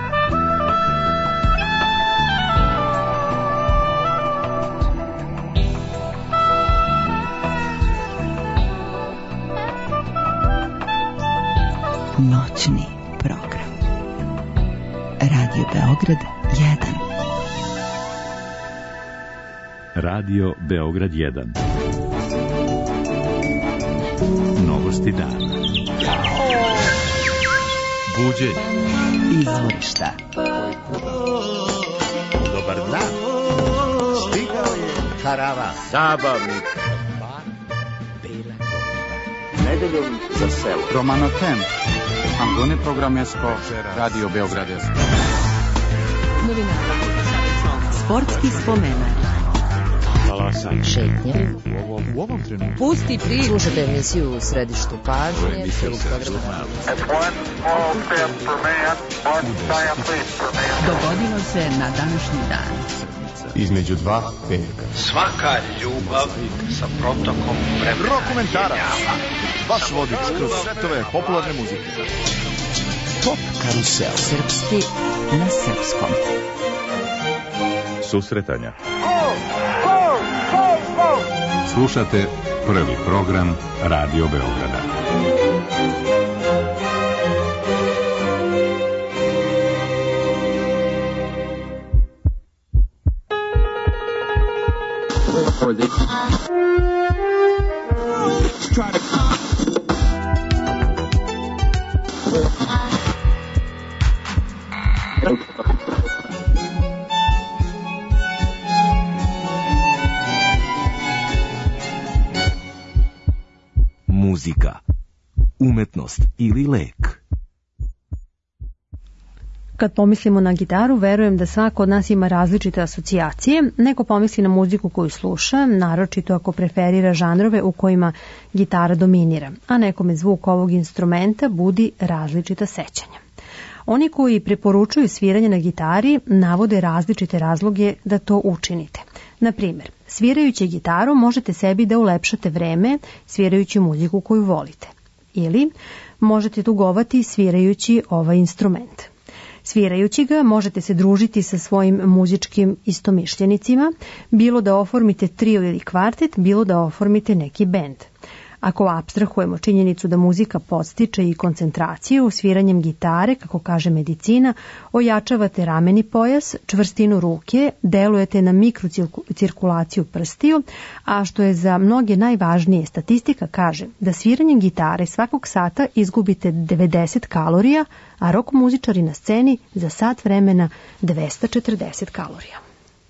[SPEAKER 5] Noćni program. Radio Beograd jedan.
[SPEAKER 1] Radio Beograd jedan. Novosti dana. Buđenje.
[SPEAKER 5] Izvorišta.
[SPEAKER 6] Dobar dan. Stigao je karavan. Zabavnik.
[SPEAKER 7] Nedeljom za selo. Romanotem. Angone programesko. Radio Beograd jedan.
[SPEAKER 8] Novinara. Sportski spomenak.
[SPEAKER 6] Talasan.
[SPEAKER 8] Šetnje.
[SPEAKER 6] U ovom, u ovom trenutku.
[SPEAKER 8] Pusti pri. Slušajte emisiju u središtu pažnje. Dogodilo se na današnji dan.
[SPEAKER 7] Između dva petka.
[SPEAKER 9] Svaka ljubav sa protokom vremena.
[SPEAKER 6] Rokomentarac. Vaš vodič kroz svetove popularne muzike.
[SPEAKER 5] Pop karusel. Srpski na srpskom.
[SPEAKER 1] Susretanja.
[SPEAKER 10] Slušate prvi program Radio Beograda.
[SPEAKER 4] Muzika, umetnost ili lek.
[SPEAKER 3] Kad pomislimo na gitaru, verujem da svako od nas ima različite asocijacije. Neko pomisli na muziku koju sluša, naročito ako preferira žanrove u kojima gitara dominira, a nekome zvuk ovog instrumenta budi različita sećanja. Oni koji preporučuju sviranje na gitari navode različite razloge da to učinite. Na primjer, svirajući gitaru možete sebi da ulepšate vreme svirajući muziku koju volite. Ili možete tugovati svirajući ovaj instrument. Svirajući ga možete se družiti sa svojim muzičkim istomišljenicima, bilo da oformite trio ili kvartet, bilo da oformite neki bend. Ako apstrahujemo činjenicu da muzika podstiče i koncentraciju, sviranjem gitare, kako kaže medicina, ojačavate rameni pojas, čvrstinu ruke, delujete na mikrocirkulaciju prstiju, a što je za mnoge najvažnije, statistika kaže da sviranjem gitare svakog sata izgubite devedeset kalorija, a rok muzičari na sceni za sat vremena dvesta četrdeset kalorija.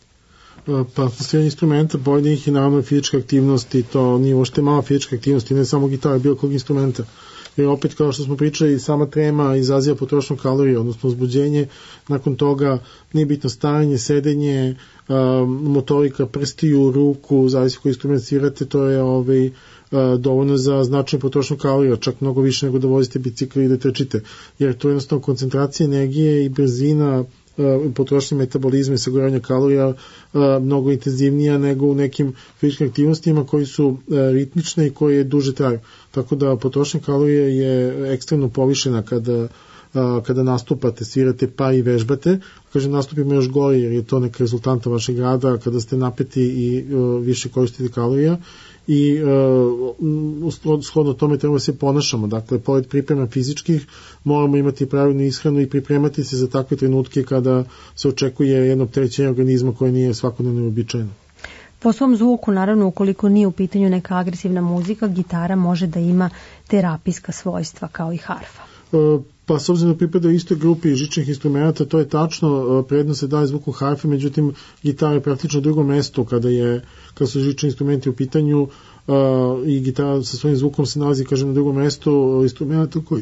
[SPEAKER 2] Pa sviranje instrumenta, pojedinih je naravno fizička aktivnost i to nije uopšte mala fizička aktivnost i ne samo gitara, bilo kog instrumenta. Jer opet, kao što smo pričali, sama trema izaziva potrošnju kalorija, odnosno uzbuđenje, nakon toga nije bitno stajanje, sedenje, motorika prstiju, ruku, zavisi koji instrument svirate, to je ovaj, dovoljno za značajnu potrošnju kalorija, čak mnogo više nego da vozite bicikl i da trčite, jer to je jednostavno koncentracija energije i brzina potrošnje metabolizma i sagoranja kalorija mnogo intenzivnija nego u nekim fizičkim aktivnostima koji su ritmične i koje duže traju. Tako da potrošnja kalorija je ekstremno povišena kada, kada nastupate, svirate pa i vežbate. Kažem, nastupimo još gore jer je to neka rezultanta vašeg rada kada ste napeti i više koristite kalorija i uh, shodno tome treba se ponašamo. Dakle, pored priprema fizičkih moramo imati pravilnu ishranu i pripremati se za takve trenutke kada se očekuje jedno opterećenje organizma koje nije svakodnevno uobičajeno.
[SPEAKER 3] Po svom zvuku, naravno, ukoliko nije u pitanju neka agresivna muzika, gitara može da ima terapijska svojstva kao i harfa.
[SPEAKER 2] Uh, Pa s obzirom da pripada u istoj grupi žičnih instrumenta, to je tačno, prednost se daje zvuku harfe, međutim gitara je praktično drugo mesto kada, je, kada su žični instrumenti u pitanju uh, i gitara sa svojim zvukom se nalazi, kažem, na drugom mestu instrumenta koji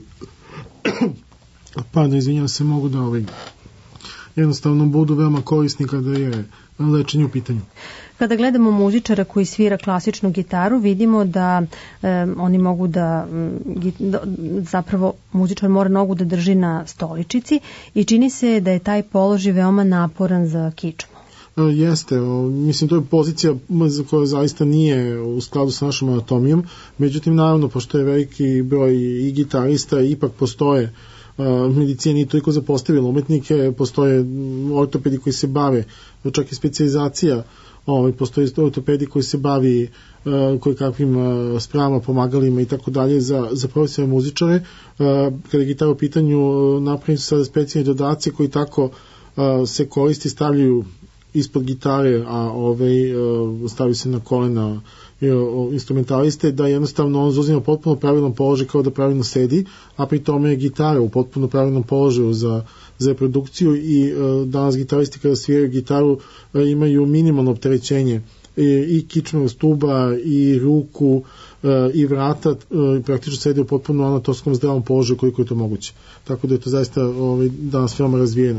[SPEAKER 2] pa da izvinjam se, mogu da ovaj, jednostavno budu veoma korisni kada je lečenje u pitanju.
[SPEAKER 3] Kada gledamo muzičara koji svira klasičnu gitaru, vidimo da e, oni mogu da, da, zapravo muzičar mora nogu da drži na stoličici i čini se da je taj položaj veoma naporan za kičmu.
[SPEAKER 2] E, jeste, o, mislim to je pozicija koja zaista nije u skladu sa našom anatomijom, međutim naravno pošto je veliki broj i gitarista ipak postoje medicina nije toliko zapostavila umetnike, postoje ortopedi koji se bave, čak i specijalizacija, ovaj, postoje ortopedi koji se bavi koji kakvim spravama, pomagalima i tako dalje za, za profesionalne muzičare. Kada je gitara u pitanju, napravljeni su sada specijalni dodaci koji tako se koristi, stavljaju ispod gitare, a ovaj, stavljaju se na kolena instrumentaliste, da jednostavno on zauzima potpuno pravilan položaj kao da pravilno sedi, a pri tome je gitara u potpuno pravilnom položaju za, za reprodukciju i danas gitaristi kada sviraju gitaru imaju minimalno opterećenje i kičnog stuba i ruku i vrata, praktično sedi u potpuno anatoskom zdravom položaju koliko je to moguće. Tako da je to zaista ovaj, danas veoma razvijeno.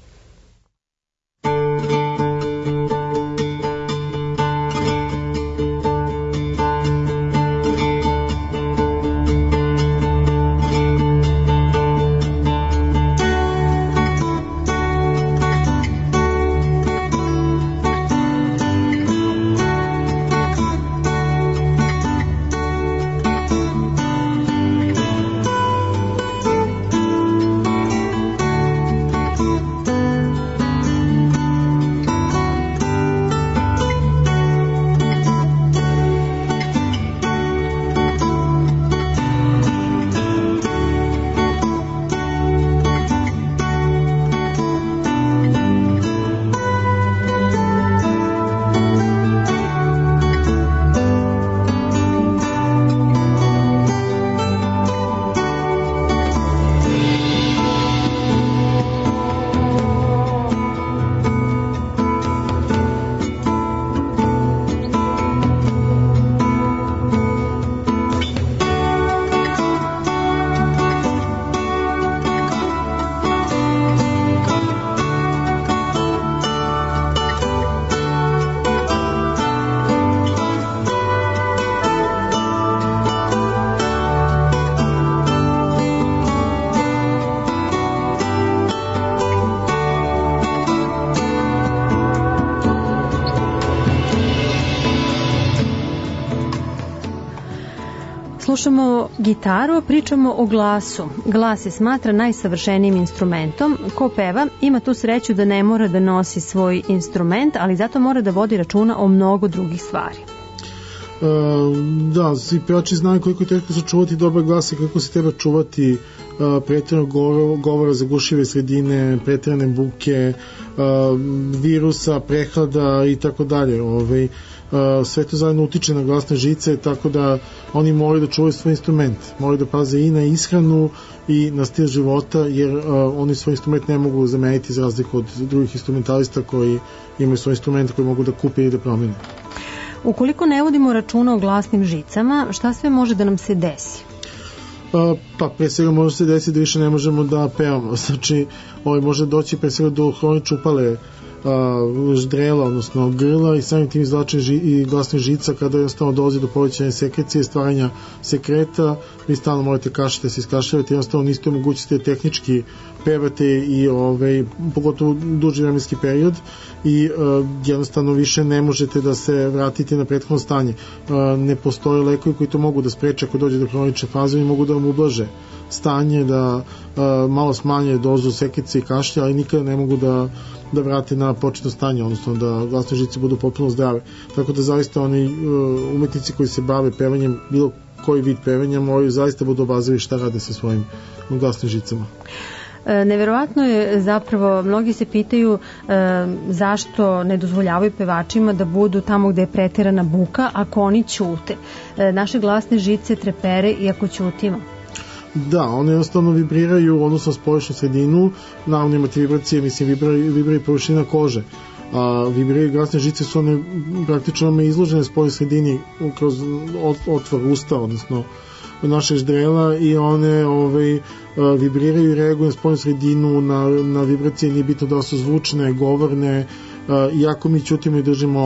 [SPEAKER 3] Slušamo gitaru, pričamo o glasu. Glas se smatra najsavršenijim instrumentom. Ko peva ima tu sreću da ne mora da nosi svoj instrument, ali zato mora da vodi računa o mnogo drugih stvari.
[SPEAKER 2] Uh, da, svi pevači znaju koliko je teško sačuvati dobar glas i kako se treba čuvati uh, pretjerano govora, govora, zagušive sredine, pretjerane buke, uh, virusa, prehlada i tako dalje. Ovaj, uh, sve to zajedno utiče na glasne žice, tako da oni moraju da čuvaju svoj instrument, moraju da paze i na ishranu i na stil života, jer uh, oni svoj instrument ne mogu zameniti za razliku od drugih instrumentalista koji imaju svoj instrument koji mogu da kupe i da promene.
[SPEAKER 3] Ukoliko ne vodimo računa o glasnim žicama, šta sve može da nam se desi?
[SPEAKER 2] Pa, pa pre svega može se desiti da više ne možemo da pevamo. Znači, ovaj, može doći pre svega do hronične upale a, ždrela, odnosno grla i samim tim izvlačenje ži, i glasnih žica kada jednostavno dolazi do povećanja sekrecije, stvaranja sekreta, vi stalno morate kašljati, se iskašljavate, jednostavno niste u mogućnosti da tehnički pevate i ovaj, pogotovo duži vremenski period i uh, jednostavno više ne možete da se vratite na prethodno stanje. Uh, ne postoje lekovi koji to mogu da spreče ako dođe do hronične faze i mogu da vam ublaže stanje, da uh, malo smanje dozu sekice i kašlja, ali nikada ne mogu da, da vrate na početno stanje, odnosno da glasne žice budu potpuno zdrave. Tako da zaista oni uh, umetnici koji se bave pevanjem, bilo koji vid pevanja, moraju zaista budu obazivi šta rade sa svojim glasnim žicama.
[SPEAKER 3] Neverovatno je zapravo, mnogi se pitaju e, zašto ne dozvoljavaju pevačima da budu tamo gde je preterana buka ako oni ćute. E, naše glasne žice trepere i ako ćutimo.
[SPEAKER 2] Da, one jednostavno vibriraju odnosno spolješnju sredinu, naravno imate vibracije, mislim vibraju, vibraju površina kože. A vibriraju glasne žice su one praktično izložene spoljnoj sredini kroz otvor usta, odnosno našeg ždrela i one ovaj, vibriraju i reaguju na spoljnu sredinu, na, na vibracije, nije bitno da su zvučne, govorne, iako mi ćutimo i držimo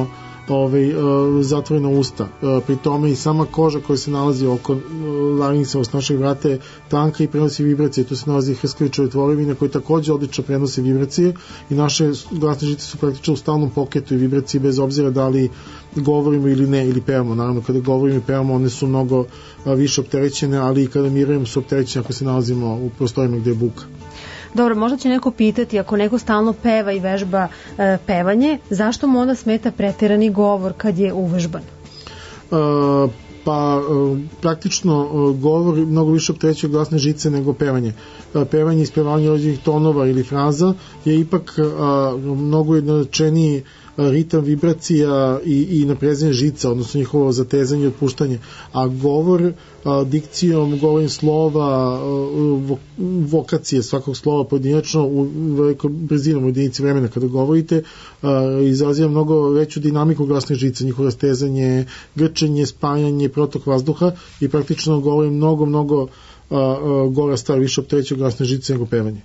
[SPEAKER 2] ovaj, zatvorena usta. Pri tome i sama koža koja se nalazi oko laringsa od našeg vrata je tanka i prenosi vibracije. Tu se nalazi hrskaličove tvorevine koje takođe odlično prenose vibracije i naše glasne žice su praktično u stalnom poketu i vibraciji bez obzira da li govorimo ili ne, ili pevamo. Naravno, kada govorimo i pevamo, one su mnogo više opterećene, ali i kada mirujemo su opterećene ako se nalazimo u prostorima gde je buka.
[SPEAKER 3] Dobro, možda će neko pitati, ako neko stalno peva i vežba e, pevanje, zašto mu onda smeta preterani govor kad je uvežban?
[SPEAKER 2] E, pa e, praktično e, govor mnogo više opterećuje glasne žice nego pevanje. E, pevanje i ispevanje određenih tonova ili fraza je ipak a, mnogo jednočeniji ritam vibracija i, i naprezanje žica, odnosno njihovo zatezanje i otpuštanje, a govor a, dikcijom, govorim slova, vo, vokacije svakog slova pojedinačno u velikoj brzinom u jedinici vremena kada govorite, a, izaziva mnogo veću dinamiku glasnih žica, njihovo rastezanje, grčenje, spajanje, protok vazduha i praktično govorim mnogo, mnogo a, a, gora stvar, više opterećuje glasne žice nego pevanje.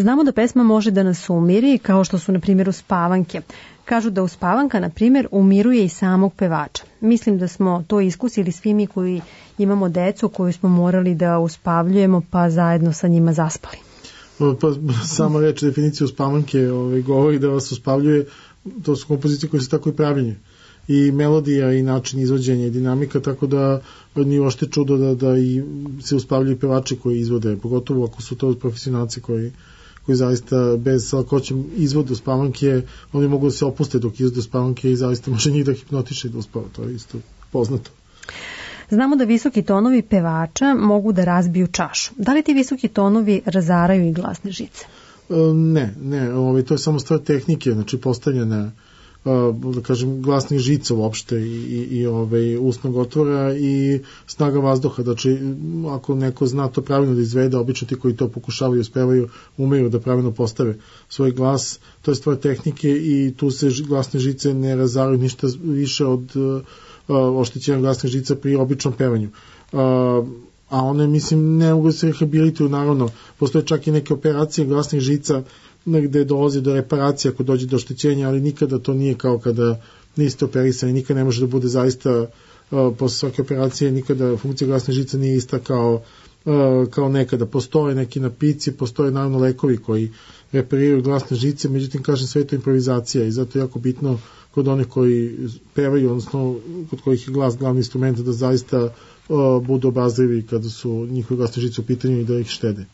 [SPEAKER 3] Znamo da pesma može da nas umiri, kao što su na primjer uspavanke. Kažu da uspavanka, na primjer, umiruje i samog pevača. Mislim da smo to iskusili svi mi koji imamo decu koju smo morali da uspavljujemo pa zajedno sa njima zaspali.
[SPEAKER 2] Pa sama reč definicija uspavanke ovaj, govori da vas uspavljuje, to su kompozicije koje se tako i pravljenje. I melodija i način izvođenja i dinamika, tako da nije ošte čudo da, da i se uspavljaju pevači koji izvode, pogotovo ako su to profesionalci koji, koji zaista bez lakoćem izvode uspavanke, oni mogu da se opuste dok izvode uspavanke i zaista može njih da hipnotiše i da uspava, to je isto poznato.
[SPEAKER 3] Znamo da visoki tonovi pevača mogu da razbiju čašu. Da li ti visoki tonovi razaraju i glasne žice?
[SPEAKER 2] Ne, ne, ovaj, to je samo stvar tehnike, znači postavljene da kažem, glasnih žica uopšte i, i, i ovaj, usnog otvora i snaga vazduha. Znači, ako neko zna to pravilno da izvede, obično ti koji to pokušavaju i uspevaju, umeju da pravilno postave svoj glas, to je stvar tehnike i tu se glasne žice ne razaraju ništa više od uh, oštećenja glasnih žica pri običnom pevanju. Uh, a one, mislim, ne mogu se rehabilituju, naravno, postoje čak i neke operacije glasnih žica gde dolazi do reparacije ako dođe do oštećenja, ali nikada to nije kao kada niste operisani, nikada ne može da bude zaista uh, posle svake operacije, nikada funkcija glasne žice nije ista kao, uh, kao nekada. Postoje neki napici, postoje naravno lekovi koji repariraju glasne žice, međutim, kažem, sve je to improvizacija i zato je jako bitno kod onih koji pevaju, odnosno kod kojih je glas glavni instrument, da zaista uh, budu obazrivi kada su njihove glasne žice u pitanju i da ih štede.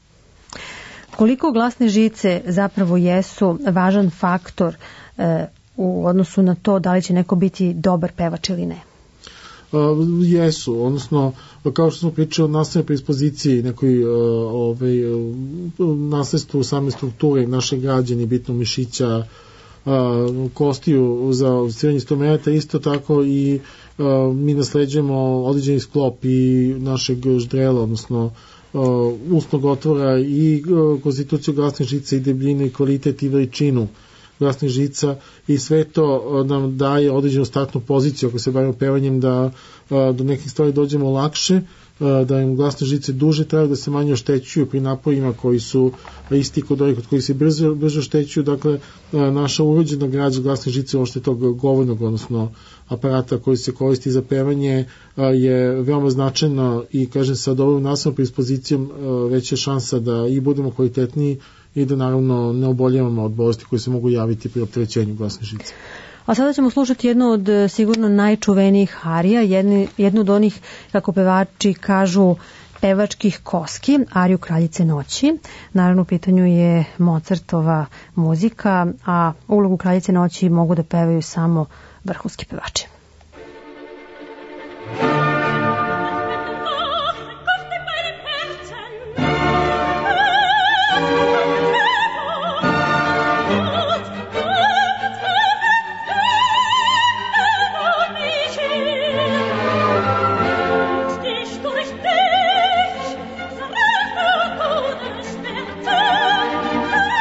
[SPEAKER 3] Koliko glasne žice zapravo jesu važan faktor e, u odnosu na to da li će neko biti dobar pevač ili ne?
[SPEAKER 2] Uh, jesu, odnosno kao što smo pričali o naslednoj predispoziciji, nekoj uh, ovaj, uh, nasledstvu same strukture naše građane, bitno mišića, uh, kostiju za sviranje instrumenta, isto tako i uh, mi nasleđujemo određeni sklop i našeg ždrela, odnosno Uh, usnog otvora i uh, konstituciju glasnih žica i debljinu i kvalitet i veličinu glasnih žica i sve to uh, nam daje određenu startnu poziciju ako se bavimo pevanjem da uh, do nekih stvari dođemo lakše, uh, da im glasne žice duže traju, da se manje oštećuju pri napojima koji su isti kod ovih kod koji se brzo, brzo oštećuju, dakle uh, naša urođena građa glasnih žice uopšte tog govornog, odnosno aparata koji se koristi za pevanje je veoma značajno i kažem sa dobrom nastavnom predispozicijom veća šansa da i budemo kvalitetniji i da naravno ne oboljevamo od bolesti koje se mogu javiti pri opterećenju glasne žice.
[SPEAKER 3] A sada ćemo slušati jednu od sigurno najčuvenijih arija, jednu, jednu od onih, kako pevači kažu, pevačkih koski, ariju Kraljice noći. Naravno u pitanju je Mozartova muzika, a ulogu Kraljice noći mogu da pevaju samo vrhunski pevači.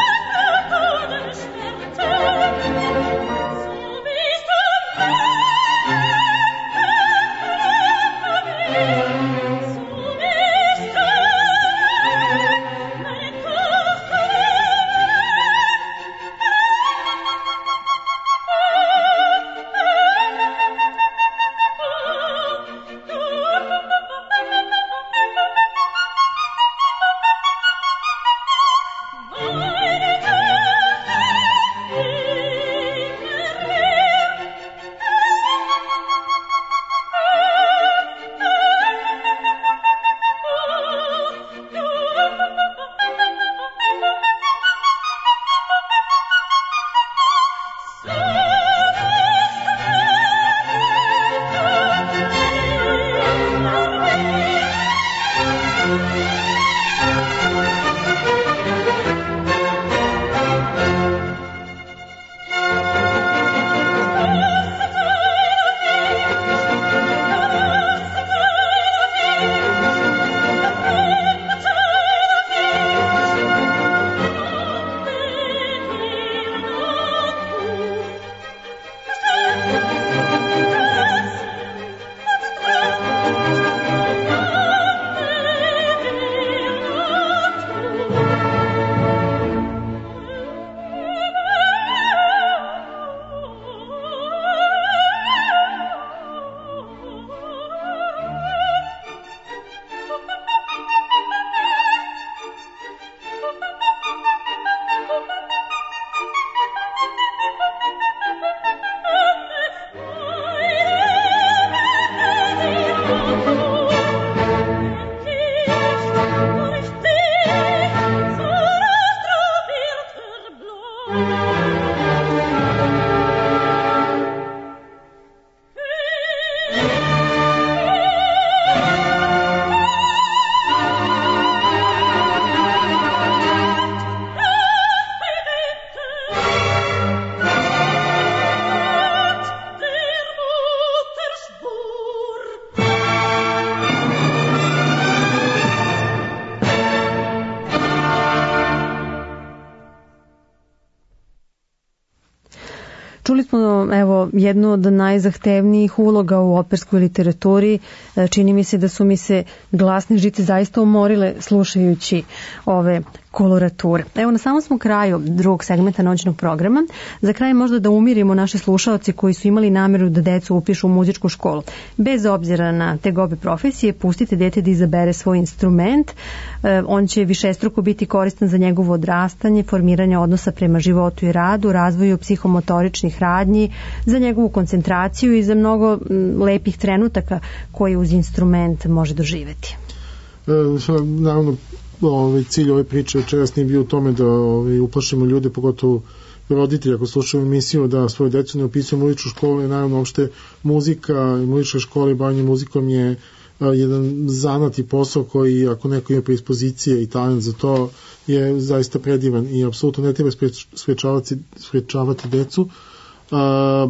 [SPEAKER 12] Thank you.
[SPEAKER 3] smo evo jednu od najzahtevnijih uloga u operskoj literaturi. Čini mi se da su mi se glasne žice zaista umorile slušajući ove kolorature. Evo na samom smo kraju drugog segmenta noćnog programa. Za kraj možda da umirimo naše slušaoci koji su imali nameru da decu upišu u muzičku školu. Bez obzira na tegobe profesije, pustite dete da izabere svoj instrument. On će višestruko biti koristan za njegovo odrastanje, formiranje odnosa prema životu i radu, razvoju psihomotoričnih radnji, za njegovu koncentraciju i za mnogo lepih trenutaka koje uz instrument može doživeti.
[SPEAKER 2] E, naravno, ovaj, cilj ove priče večeras nije bio u tome da ovaj, uplašimo ljude, pogotovo roditelji ako slušaju emisiju, da svoje decu ne upisuju u muzičku školu. Naravno, uopšte muzika i muzička škola i bavanje muzikom je a, jedan zanat i posao koji, ako neko ima predispozicije i talent za to, je zaista predivan i apsolutno ne treba sprečavati, sprečavati decu. A,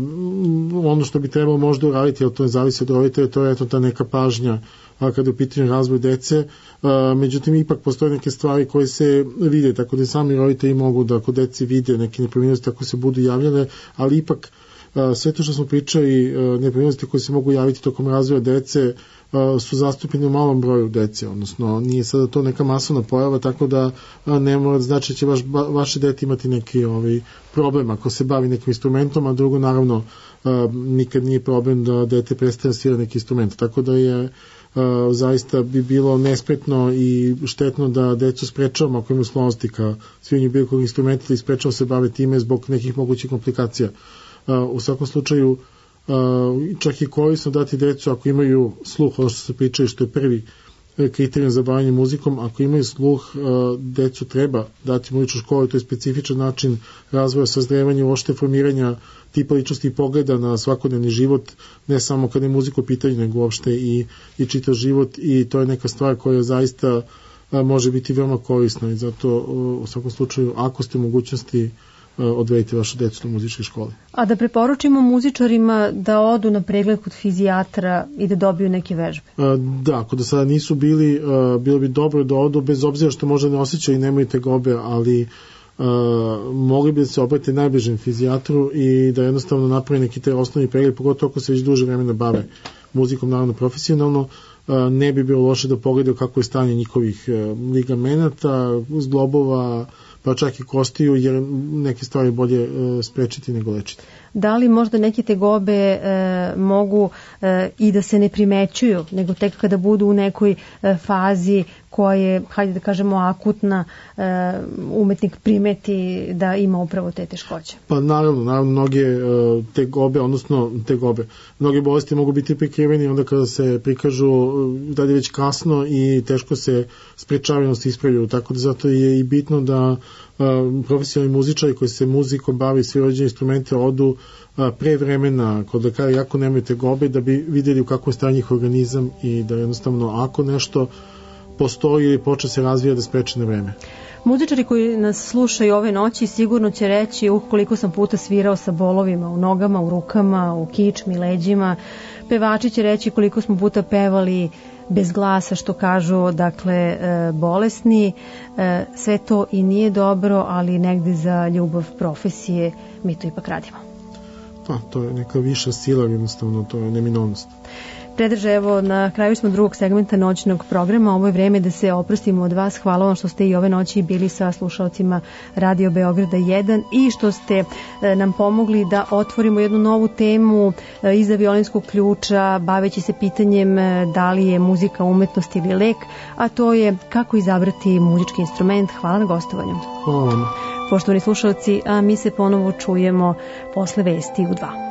[SPEAKER 2] ono što bi trebalo možda uraditi, ali to ne zavisi od roditelja, to je eto ta neka pažnja a kada je u pitanju razvoj dece, a, međutim ipak postoje neke stvari koje se vide, tako da sami roditelji mogu da kod deci vide neke nepravilnosti ako se budu javljale, ali ipak a, sve to što smo pričali, nepravilnosti koje se mogu javiti tokom razvoja dece a, su zastupljeni u malom broju dece, odnosno nije sada to neka masovna pojava, tako da a, ne mora da znači će vaš, ba, vaše dete imati neki ovaj, problem ako se bavi nekim instrumentom, a drugo naravno a, nikad nije problem da dete prestane svira neki instrument, tako da je Uh, zaista bi bilo nespretno i štetno da decu sprečavamo ako imaju sklonosti ka sviranju bilo kog instrumenta ili sprečavamo se bave time zbog nekih mogućih komplikacija. Uh, u svakom slučaju uh, čak i korisno dati decu ako imaju sluh, ono što se pričaju što je prvi kriterijum za bavanje muzikom, ako imaju sluh, decu treba dati muzičku školu, to je specifičan način razvoja, sazrevanja, uopšte formiranja tipa ličnosti i pogleda na svakodnevni život, ne samo kada je muzika u pitanju, nego uopšte i, i čitav život, i to je neka stvar koja zaista može biti veoma korisna i zato u svakom slučaju, ako ste u mogućnosti, odvedite vašu decu na muzičke škole.
[SPEAKER 3] A da preporučimo muzičarima da odu na pregled kod fizijatra i da dobiju neke vežbe?
[SPEAKER 2] Da, ako do sada nisu bili, bilo bi dobro da odu, bez obzira što možda ne osjećaju i nemaju tegobe, ali Uh, mogli bi da se obrate najbližem fizijatru i da jednostavno napravi neki taj osnovni pregled, pogotovo ako se već duže vremena bave muzikom, naravno profesionalno. Uh, ne bi bilo loše da pogledaju kako je stanje njihovih uh, ligamenata, zglobova, pa čak i kostiju, jer neke stvari bolje uh, sprečiti nego lečiti.
[SPEAKER 3] Da li možda neke tegobe e, mogu e, i da se ne primećuju, nego tek kada budu u nekoj e, fazi koja je, hajde da kažemo, akutna, e, umetnik primeti da ima upravo te teškoće? Pa
[SPEAKER 2] naravno, naravno, mnoge e, tegobe, odnosno tegobe, mnoge bolesti mogu biti prikriveni onda kada se prikažu da je već kasno i teško se sprečavaju, se ispravljaju, tako da zato je i bitno da profesionalni muzičari koji se muzikom bavi, svi rođeni instrumente odu pre vremena kod lekara, jako nemaju tegobe, da bi vidjeli u kakvom stanju njihov organizam i da jednostavno ako nešto postoji ili počne se razvija da spreče na vreme.
[SPEAKER 3] Muzičari koji nas slušaju ove noći sigurno će reći uh, koliko sam puta svirao sa bolovima u nogama, u rukama, u kičmi, leđima. Pevači će reći koliko smo puta pevali bez glasa, što kažu, dakle, e, bolesni. E, sve to i nije dobro, ali negde za ljubav profesije mi to ipak radimo.
[SPEAKER 2] Pa, to je neka viša sila, jednostavno, to je neminovnost.
[SPEAKER 3] Predrže, evo, na kraju smo drugog segmenta noćnog programa. Ovo je vreme da se oprostimo od vas. Hvala vam što ste i ove noći bili sa slušalcima Radio Beograda jedan i što ste e, nam pomogli da otvorimo jednu novu temu e, iza violinskog ključa, baveći se pitanjem e, da li je muzika umetnost ili lek, a to je kako izabrati muzički instrument. Hvala na gostovanju.
[SPEAKER 2] Hvala vam.
[SPEAKER 3] Poštovani slušalci, a mi se ponovo čujemo posle vesti u dva.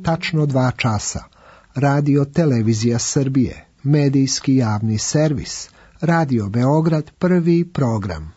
[SPEAKER 11] tačno dva časa. Radio Televizija Srbije, medijski javni servis, Radio Beograd, prvi program.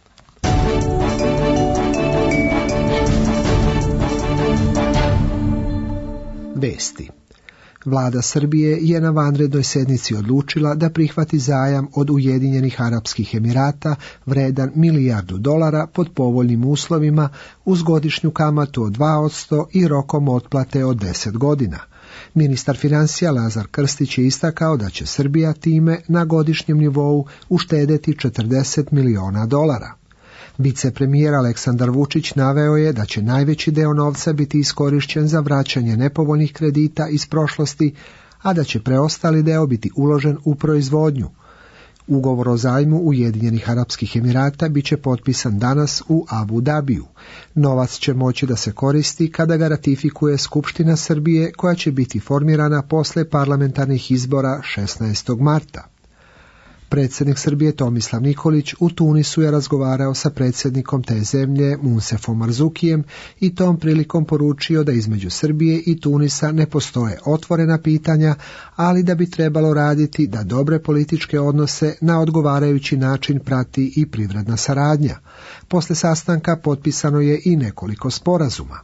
[SPEAKER 11] Vesti. Vlada Srbije je na vanrednoj sjednici odlučila da prihvati zajam od Ujedinjenih Arapskih Emirata vredan milijardu dolara pod povoljnim uslovima uz godišnju kamatu od dva posto i rokom otplate od deset godina. Ministar financija Lazar Krstić je istakao da će Srbija time na godišnjem nivou uštedeti četrdeset miliona dolara. Vicepremijer Aleksandar Vučić naveo je da će najveći deo novca biti iskorišćen za vraćanje nepovoljnih kredita iz prošlosti, a da će preostali deo biti uložen u proizvodnju. Ugovor o zajmu Ujedinjenih Arapskih Emirata bit će potpisan danas u Abu Dabiju. Novac će moći da se koristi kada ga ratifikuje Skupština Srbije, koja će biti formirana posle parlamentarnih izbora šesnaestog marta. Predsjednik Srbije Tomislav Nikolić u Tunisu je razgovarao sa predsjednikom te zemlje Munsefom Marzukijem i tom prilikom poručio da između Srbije i Tunisa ne postoje otvorena pitanja, ali da bi trebalo raditi da dobre političke odnose na odgovarajući način prati i privredna saradnja. Posle sastanka potpisano je i nekoliko sporazuma.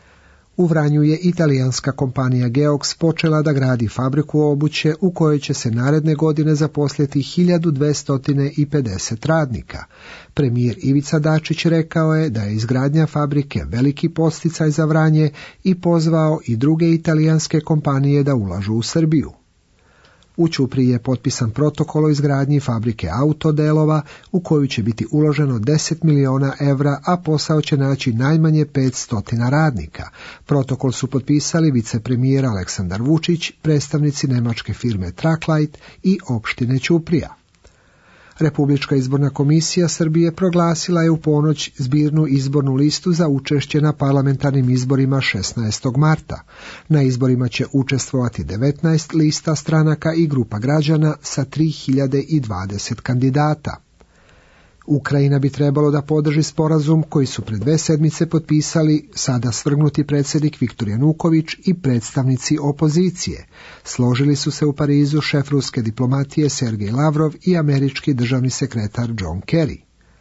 [SPEAKER 11] U Vranju je italijanska kompanija Geox počela da gradi fabriku obuće u kojoj će se naredne godine zaposliti hiljadu dvesta pedeset radnika. Premijer Ivica Dačić rekao je da je izgradnja fabrike veliki podsticaj za Vranje i pozvao i druge italijanske kompanije da ulažu u Srbiju. U Ćupriji je potpisan protokol o izgradnji fabrike autodelova u koju će biti uloženo deset miliona evra, a posao će naći najmanje petsto radnika. Protokol su potpisali vicepremijer Aleksandar Vučić, predstavnici nemačke firme Tracklite i opštine Ćuprija. Republička izborna komisija Srbije proglasila je u ponoć zbirnu izbornu listu za učešće na parlamentarnim izborima šesnaestog marta. Na izborima će učestvovati devetnaest lista stranaka i grupa građana sa tri hiljade dvadeset kandidata. Ukrajina bi trebalo da podrži sporazum koji su pred dve sedmice potpisali sada svrgnuti predsjednik Viktor Januković i predstavnici opozicije. Složili su se u Parizu šef ruske diplomatije Sergej Lavrov i američki državni sekretar John Kerry.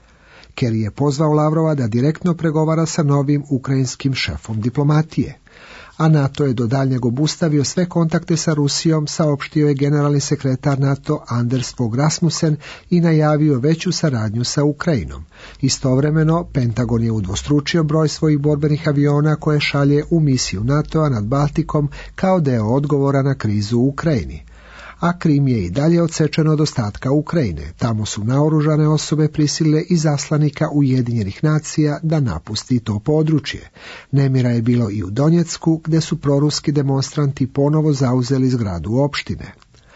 [SPEAKER 11] Kerry je pozvao Lavrova da direktno pregovara sa novim ukrajinskim šefom diplomatije. A NATO je do daljnjeg obustavio sve kontakte sa Rusijom, saopštio je generalni sekretar NATO Anders Fogh Rasmussen i najavio veću saradnju sa Ukrajinom. Istovremeno, Pentagon je udvostručio broj svojih borbenih aviona koje šalje u misiju NATO-a nad Baltikom kao deo odgovora na krizu u Ukrajini. A Krim je i dalje odsečen od ostatka Ukrajine. Tamo su naoružane osobe prisilile i zaslanika Ujedinjenih nacija da napusti to područje. Nemira je bilo i u Donjecku, gdje su proruski demonstranti ponovo zauzeli zgradu opštine.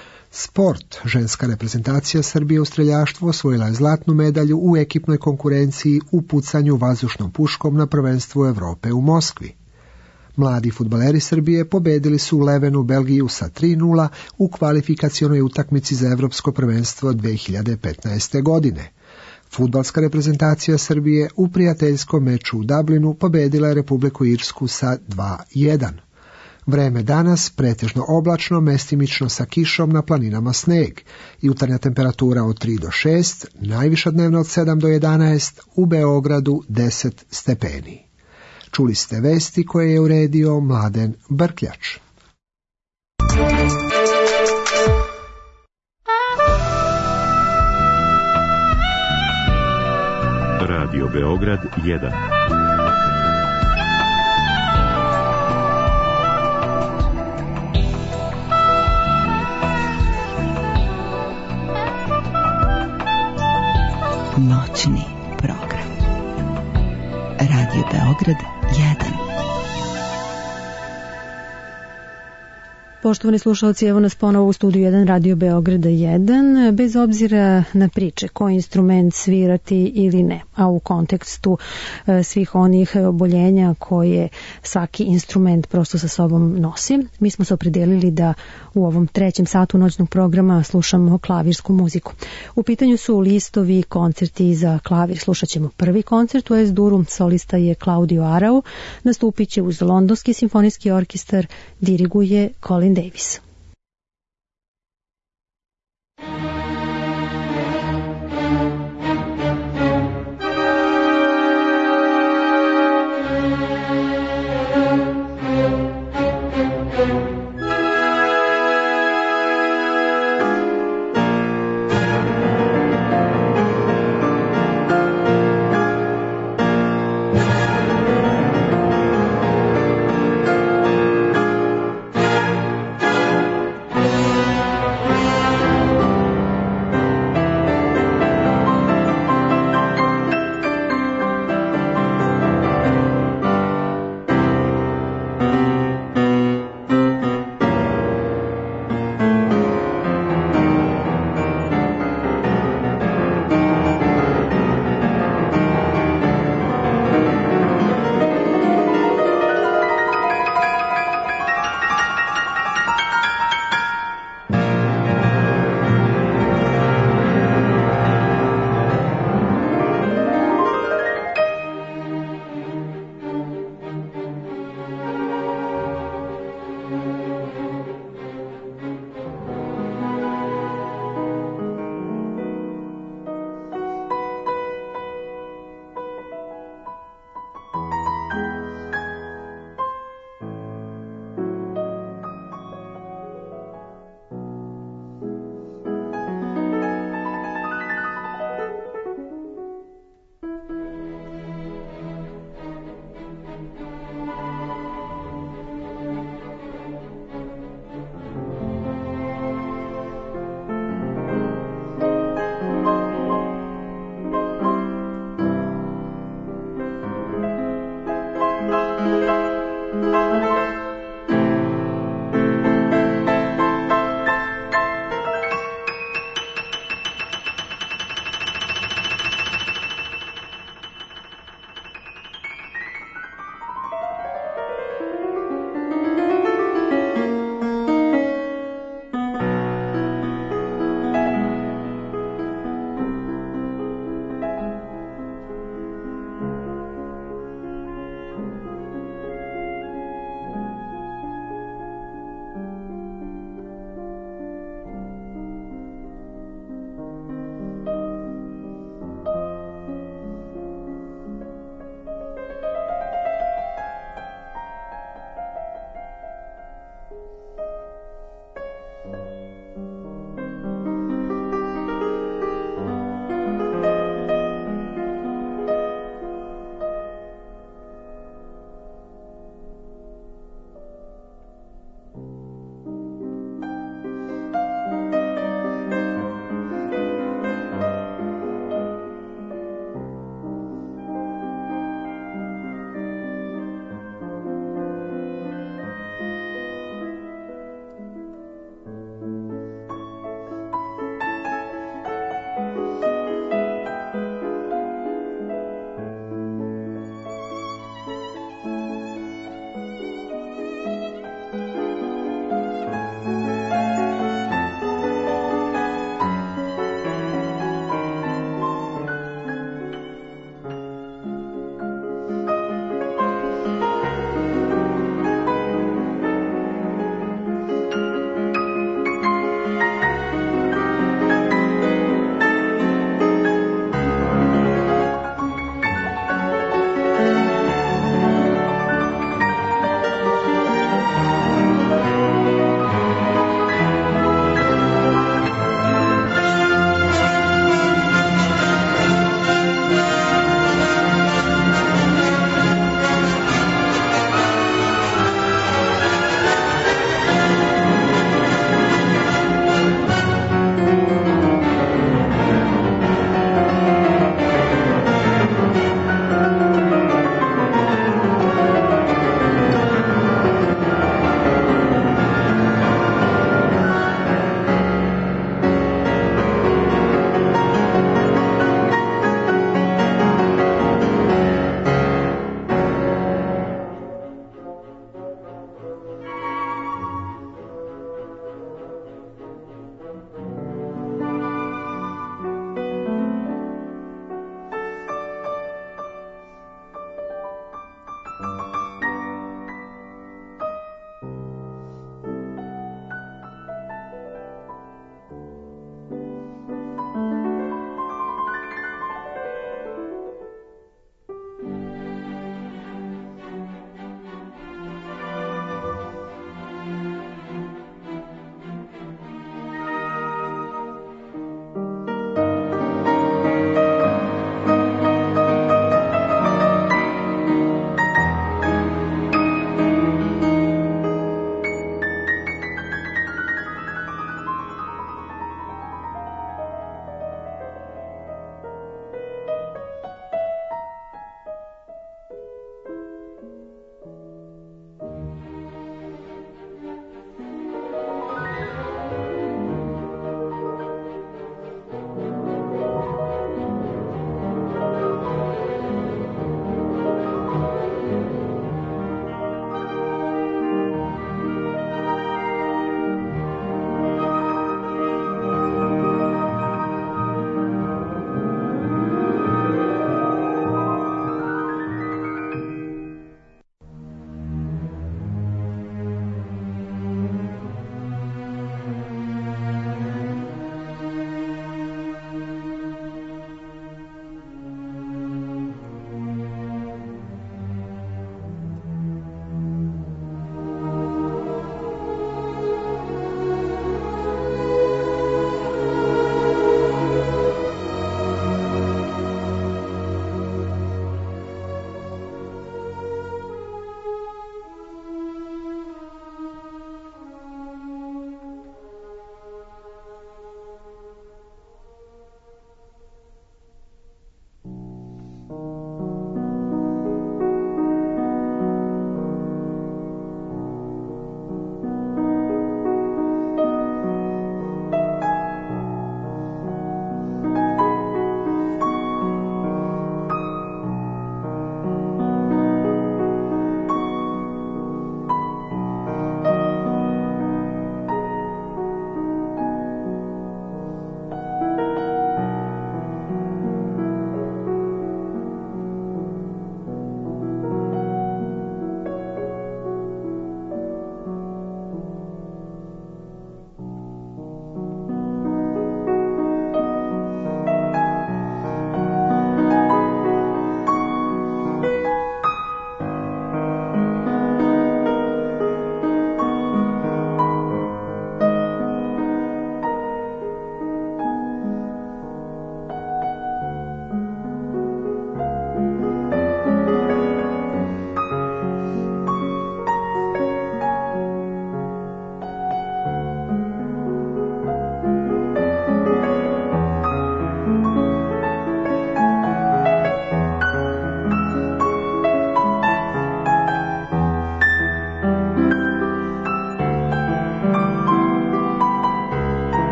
[SPEAKER 11] Sport. Ženska reprezentacija Srbije u streljaštvu osvojila je zlatnu medalju u ekipnoj konkurenciji u pucanju vazdušnom puškom na prvenstvu Evrope u Moskvi. Mladi fudbaleri Srbije pobedili su u Levenu Belgiju sa tri nula u kvalifikacionoj utakmici za Evropsko prvenstvo dve hiljade petnaeste. godine. Fudbalska reprezentacija Srbije u prijateljskom meču u Dublinu pobedila je Republiku Irsku sa dva jedan. Vreme danas pretežno oblačno, mestimično sa kišom, na planinama sneg. Jutarnja temperatura od tri do šest, najviša dnevna od sedam do jedanaest, u Beogradu deset stepeni. Čuli ste vesti koje je uredio Mladen Brkljač.
[SPEAKER 1] Radio Beograd jedan.
[SPEAKER 5] Noćni program. Radio Beograd jedan.
[SPEAKER 3] poštovani slušalci, evo nas ponovo u studiju jedan Radio Beograda jedan, bez obzira na priče koji instrument svirati ili ne, a u kontekstu svih onih oboljenja koje svaki instrument prosto sa sobom nosi. Mi smo se opredelili da u ovom trećem satu noćnog programa slušamo klavirsku muziku. U pitanju su listovi koncerti za klavir. Slušat ćemo prvi koncert u Es-Duru, solista je Claudio Arau, nastupit će uz Londonski simfonijski orkestar, diriguje Colin Davis.
[SPEAKER 12] Thank you.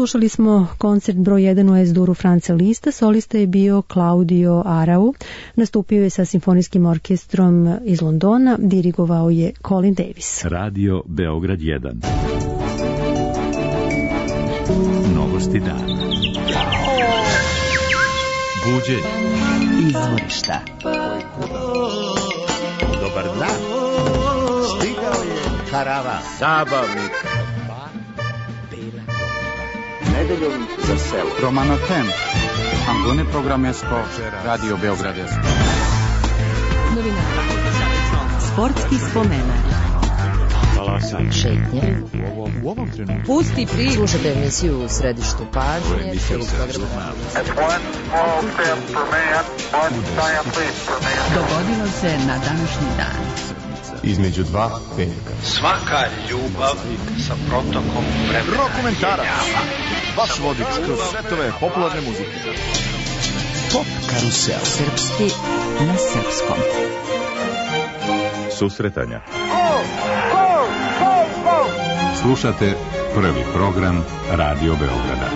[SPEAKER 3] Slušali smo koncert broj jedan u Es-duru Franca Lista, solista je bio Claudio Arau, nastupio je sa simfonijskim orkestrom iz Londona, dirigovao je Colin Davis.
[SPEAKER 1] Radio Beograd jedan. Novosti dana. Buđenje.
[SPEAKER 5] Izvorišta.
[SPEAKER 6] Dobar dan. Stigao je karavan zabavnika.
[SPEAKER 7] Nedeljom za selo. Romanotem. Angone programesko Radio Beogradsko.
[SPEAKER 5] Novinara. Sportski spomenak.
[SPEAKER 6] Talasan.
[SPEAKER 5] Šetnje.
[SPEAKER 6] U ovom trenutku.
[SPEAKER 5] Pusti pri. Slušajte emisiju u središtu pažnje. Dogodilo se na današnji dan.
[SPEAKER 7] Između dva petka.
[SPEAKER 9] Svaka ljubav sa protokom vremena.
[SPEAKER 6] Rokomentarac. Vaš vodič kroz svetove popularne muzike.
[SPEAKER 5] Pop karusel. Srpski na srpskom.
[SPEAKER 1] Susretanja.
[SPEAKER 10] Slušate prvi program Radio Beograda.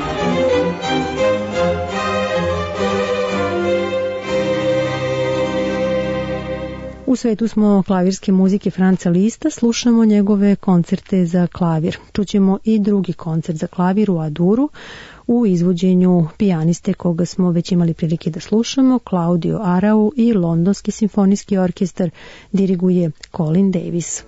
[SPEAKER 3] U svetu smo klavirske muzike Franca Lista, slušamo njegove koncerte za klavir. Čućemo i drugi koncert za klavir u A-duru u izvođenju pijaniste koga smo već imali prilike da slušamo, Claudio Arau, i Londonski simfonijski orkestar diriguje Colin Davis.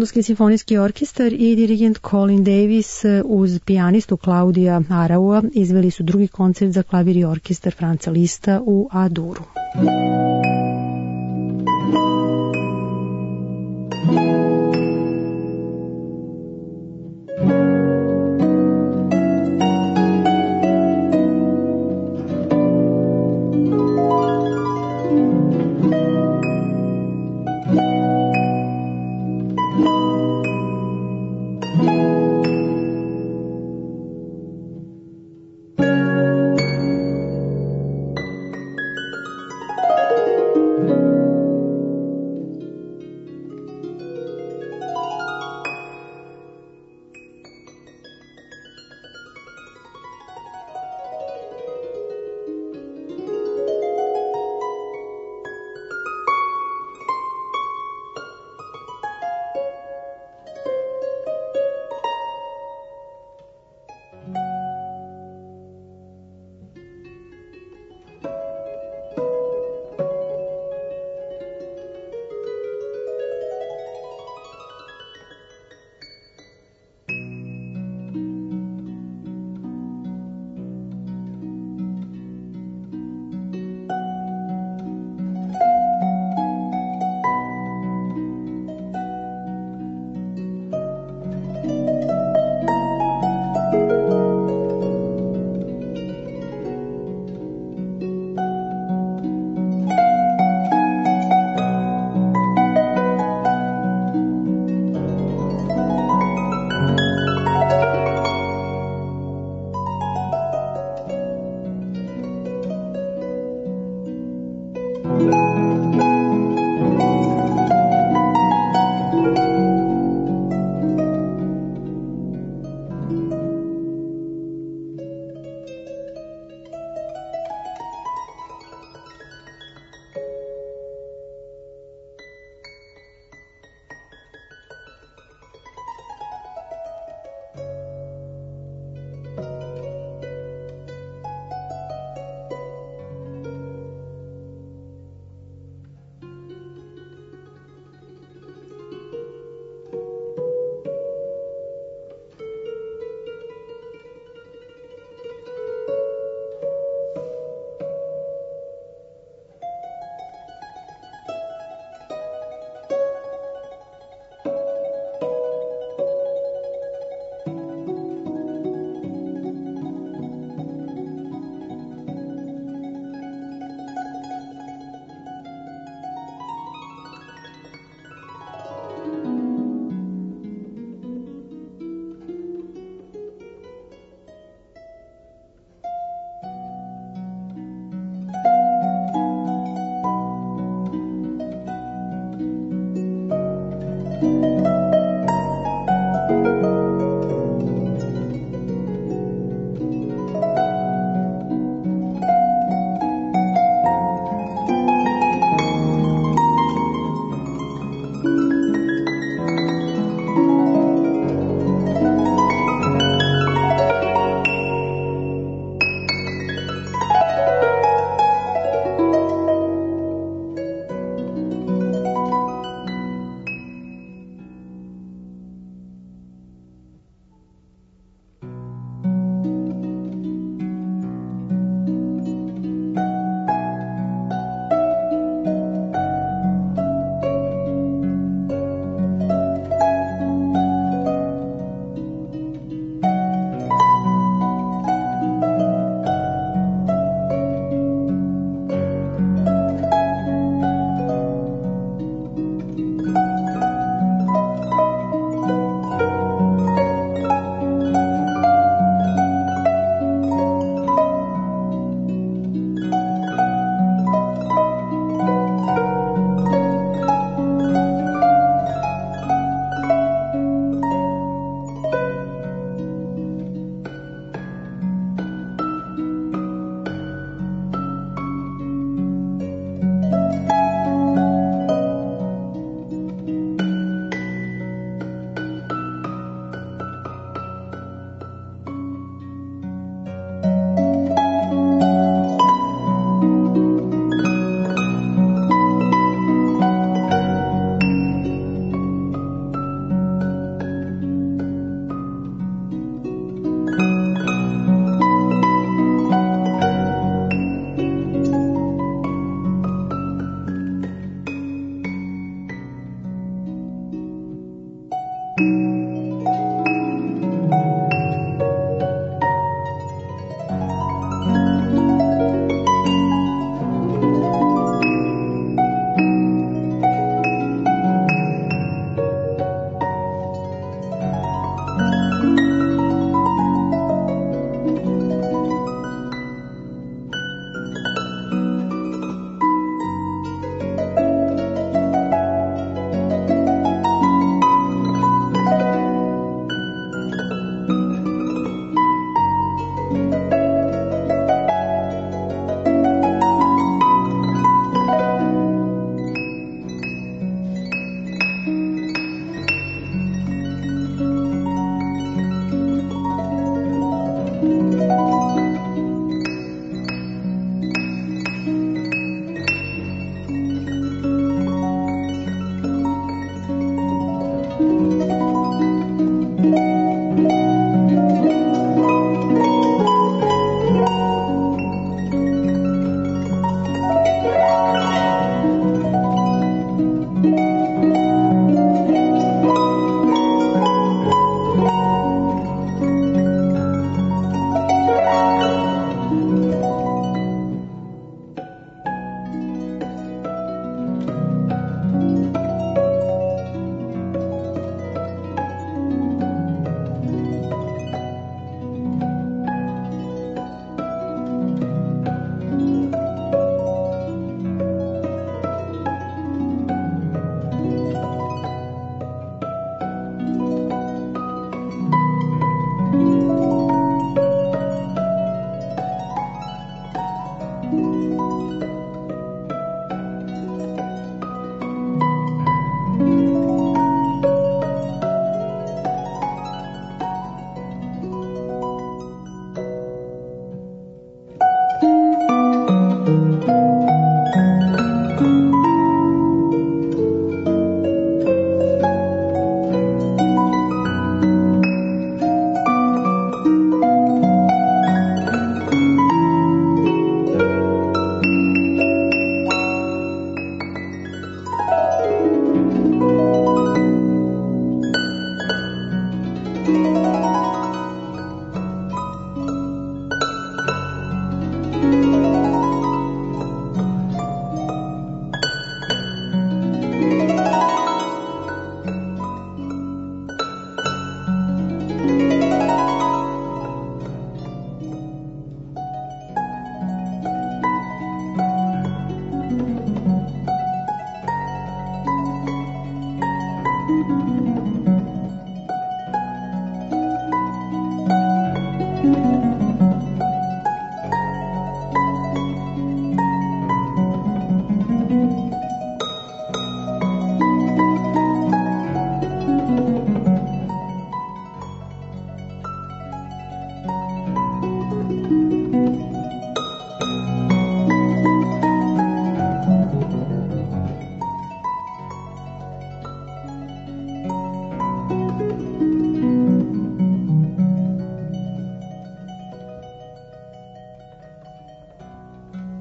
[SPEAKER 3] Londonski simfonijski orkestar i dirigent Colin Davis uz pijanistu Claudia Araua izveli su drugi koncert za klavir i orkestar Franca Lista u A-duru.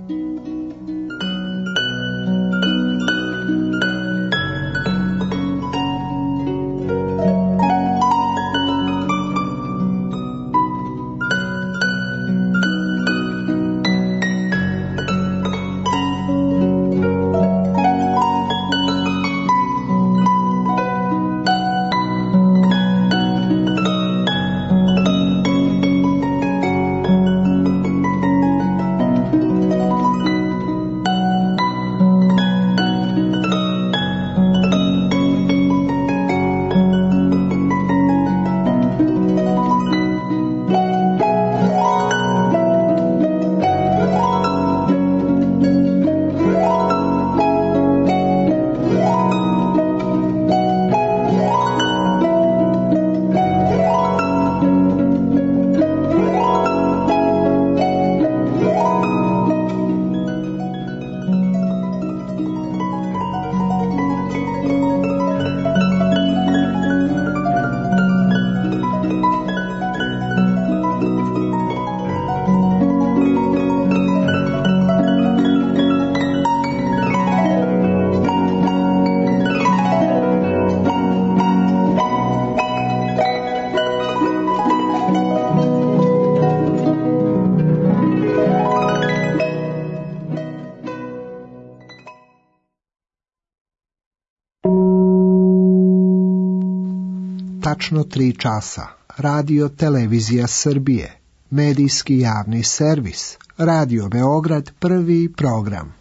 [SPEAKER 11] Tačno tri časa. Radio Televizija Srbije. Medijski javni servis. Radio Beograd, prvi program.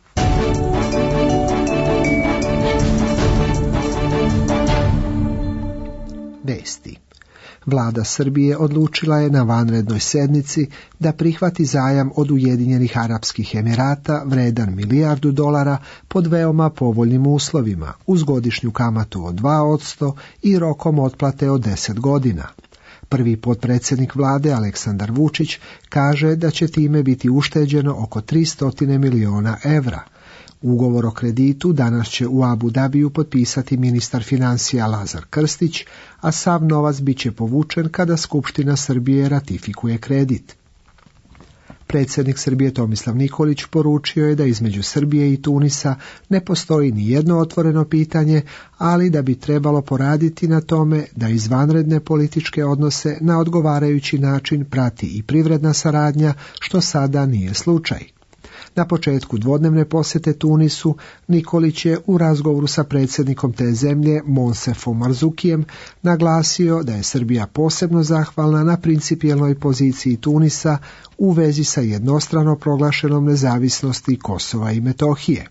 [SPEAKER 11] Vesti. Vlada Srbije odlučila je na vanrednoj sednici da prihvati zajam od Ujedinjenih Arapskih Emirata vredan milijardu dolara pod veoma povoljnim uslovima, uz godišnju kamatu od dva posto i rokom otplate od deset godina. Prvi potpredsjednik vlade Aleksandar Vučić kaže da će time biti ušteđeno oko tristo miliona evra. Ugovor o kreditu danas će u Abu Dabiju potpisati ministar financija Lazar Krstić, a sav novac bit će povučen kada Skupština Srbije ratifikuje kredit. Predsjednik Srbije Tomislav Nikolić poručio je da između Srbije i Tunisa ne postoji ni jedno otvoreno pitanje, ali da bi trebalo poraditi na tome da izvanredne političke odnose na odgovarajući način prati i privredna saradnja, što sada nije slučaj. Na početku dvodnevne posjete Tunisu, Nikolić je u razgovoru sa predsjednikom te zemlje, Monsefom Marzukijem, naglasio da je Srbija posebno zahvalna na principijelnoj poziciji Tunisa u vezi sa jednostrano proglašenom nezavisnosti Kosova i Metohije.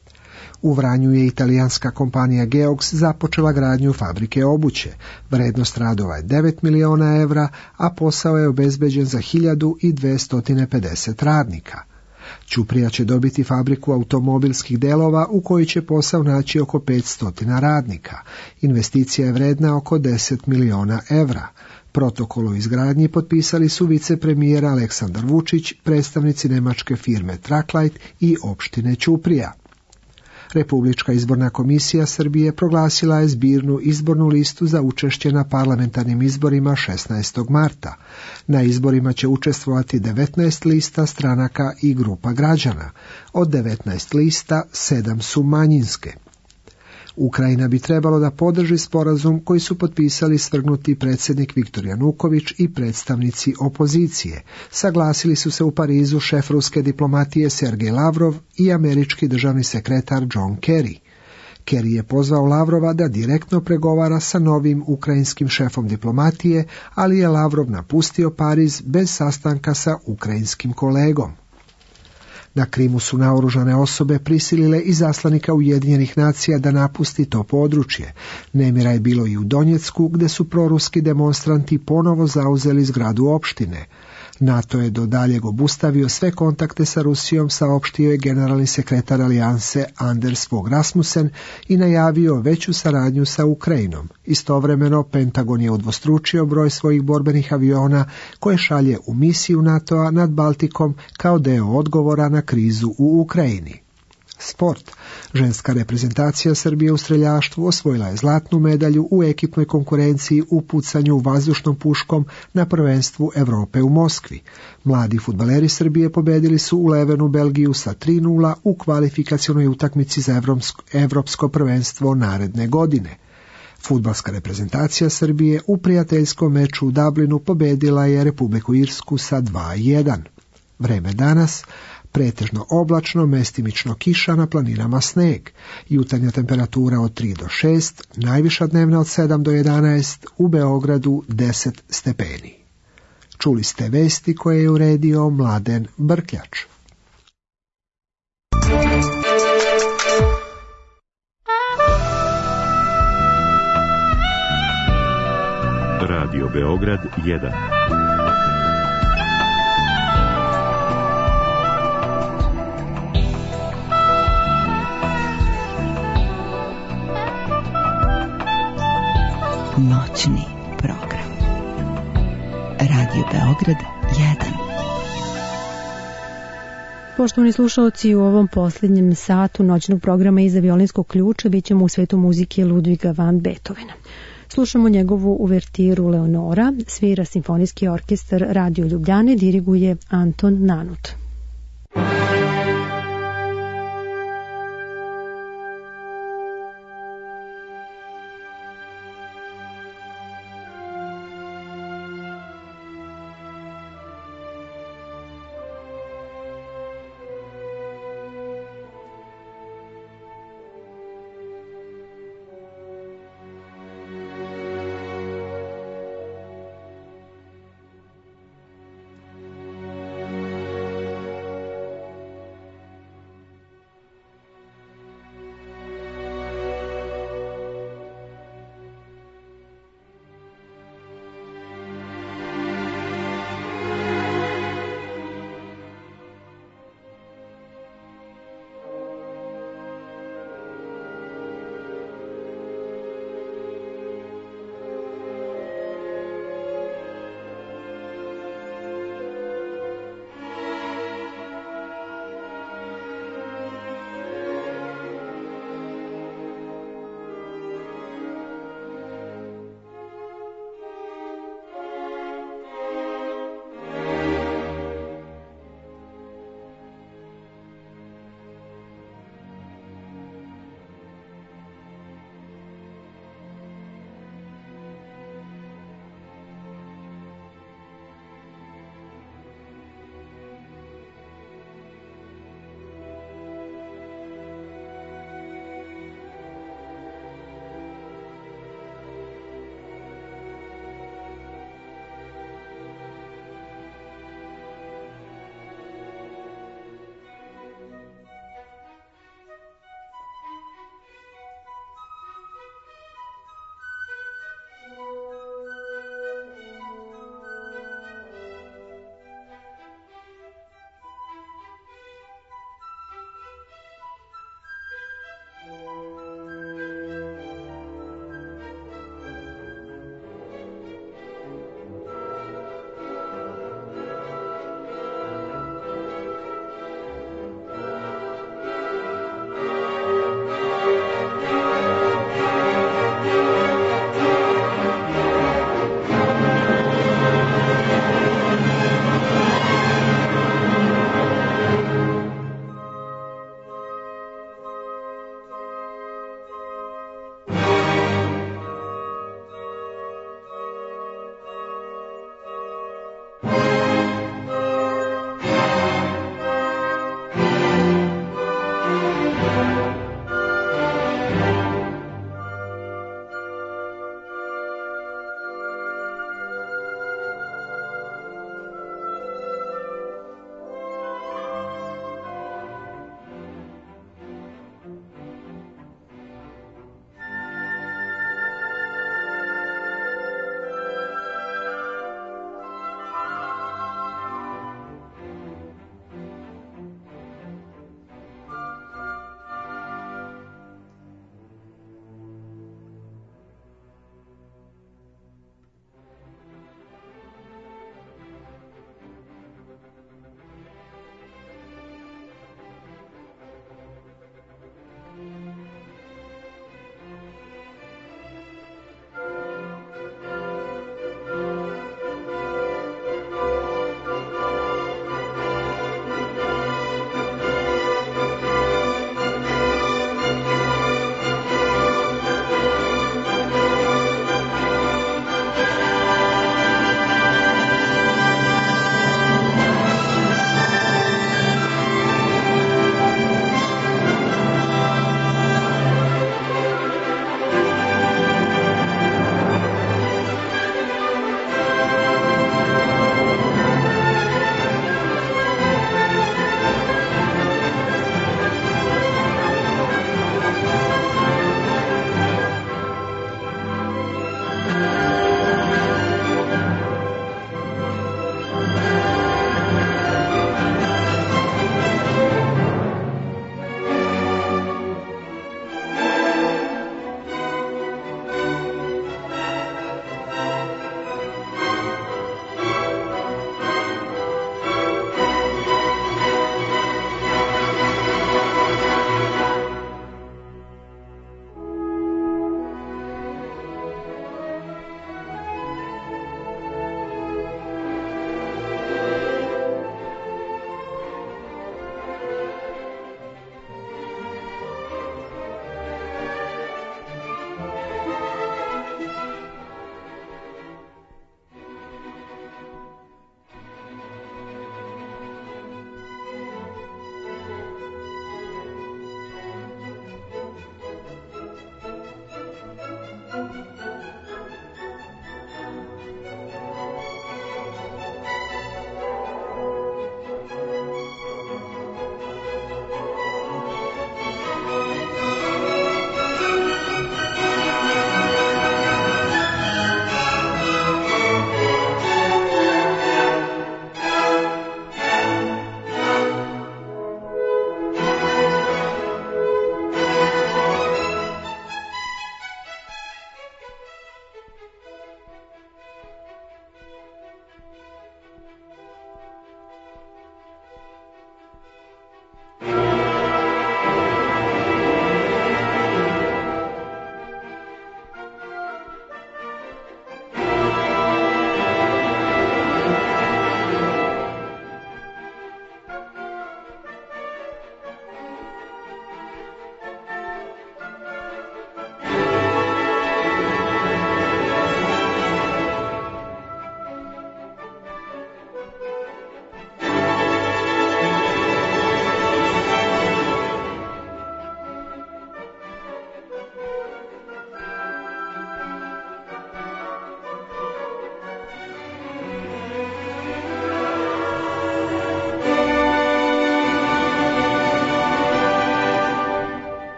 [SPEAKER 11] U Vranju je italijanska kompanija Geox započela gradnju fabrike obuće. Vrednost radova je devet miliona evra, a posao je obezbeđen za hiljadu dvjesto pedeset radnika. Ćuprija će dobiti fabriku automobilskih delova u kojoj će posao naći oko petsto radnika. Investicija je vredna oko deset miliona evra. Protokol o izgradnji potpisali su vicepremijer Aleksandar Vučić, predstavnici nemačke firme Tracklite i opštine Ćuprija. Republička izborna komisija Srbije proglasila je zbirnu izbornu listu za učešće na parlamentarnim izborima šesnaestog marta. Na izborima će učestvovati devetnaest lista stranaka i grupa građana. Od devetnaest lista, sedam su manjinske. Ukrajina bi trebalo da podrži sporazum koji su potpisali svrgnuti predsjednik Viktor Januković i predstavnici opozicije. Saglasili su se u Parizu šef ruske diplomatije Sergej Lavrov i američki državni sekretar John Kerry. Kerry je pozvao Lavrova da direktno pregovara sa novim ukrajinskim šefom diplomatije, ali je Lavrov napustio Pariz bez sastanka sa ukrajinskim kolegom. Na Krimu su naoružane osobe prisilile izaslanika Ujedinjenih nacija da napusti to područje. Nemira je bilo i u Donjecku, gdje su proruski demonstranti ponovo zauzeli zgradu opštine. NATO je do daljeg obustavio sve kontakte sa Rusijom, saopštio je generalni sekretar alijanse Anders Fogh Rasmussen i najavio veću saradnju sa Ukrajinom. Istovremeno, Pentagon je udvostručio broj svojih borbenih aviona koje šalje u misiju NATO-a nad Baltikom kao deo odgovora na krizu u Ukrajini. Sport. Ženska reprezentacija Srbije u streljaštvu osvojila je zlatnu medalju u ekipnoj konkurenciji u pucanju vazdušnom puškom na prvenstvu Evrope u Moskvi. Mladi fudbaleri Srbije pobedili su u Levenu Belgiju sa tri nula u kvalifikacionoj utakmici za evropsko, evropsko prvenstvo naredne godine. Fudbalska reprezentacija Srbije u prijateljskom meču u Dublinu pobedila je Republiku Irsku sa dva jedan. Vreme danas pretežno oblačno, mestimično kiša, na planinama sneg. Jutarnja temperatura od tri do šest, najviša dnevna od sedam do jedanaest, u Beogradu deset stepeni. Čuli ste vesti koje je uredio Mladen Brkljač.
[SPEAKER 1] Radio Beograd jedan.
[SPEAKER 5] Noćni program. Radio Beograd jedan.
[SPEAKER 3] Poštovani slušalci, u ovom posljednjem satu noćnog programa iza violinskog ključa bit ćemo u svetu muzike Ludviga van Beethovena. Slušamo njegovu uvertiru Leonora, svira Simfonijski orkestar Radio Ljubljane, diriguje Anton Nanut.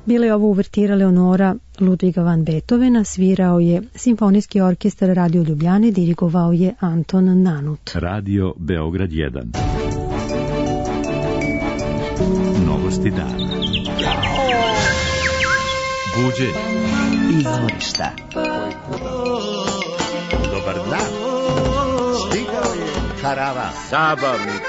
[SPEAKER 3] Bila je ovo uvertira Leonora Ludviga van Beethovena, svirao je Simfonijski orkestar Radio Ljubljane, dirigovao je Anton Nanut.
[SPEAKER 1] Radio Beograd jedan. Novosti dana. Buđenje.
[SPEAKER 5] Izvorišta.
[SPEAKER 6] Dobar dan. Stigao je karavan. Zabavnik.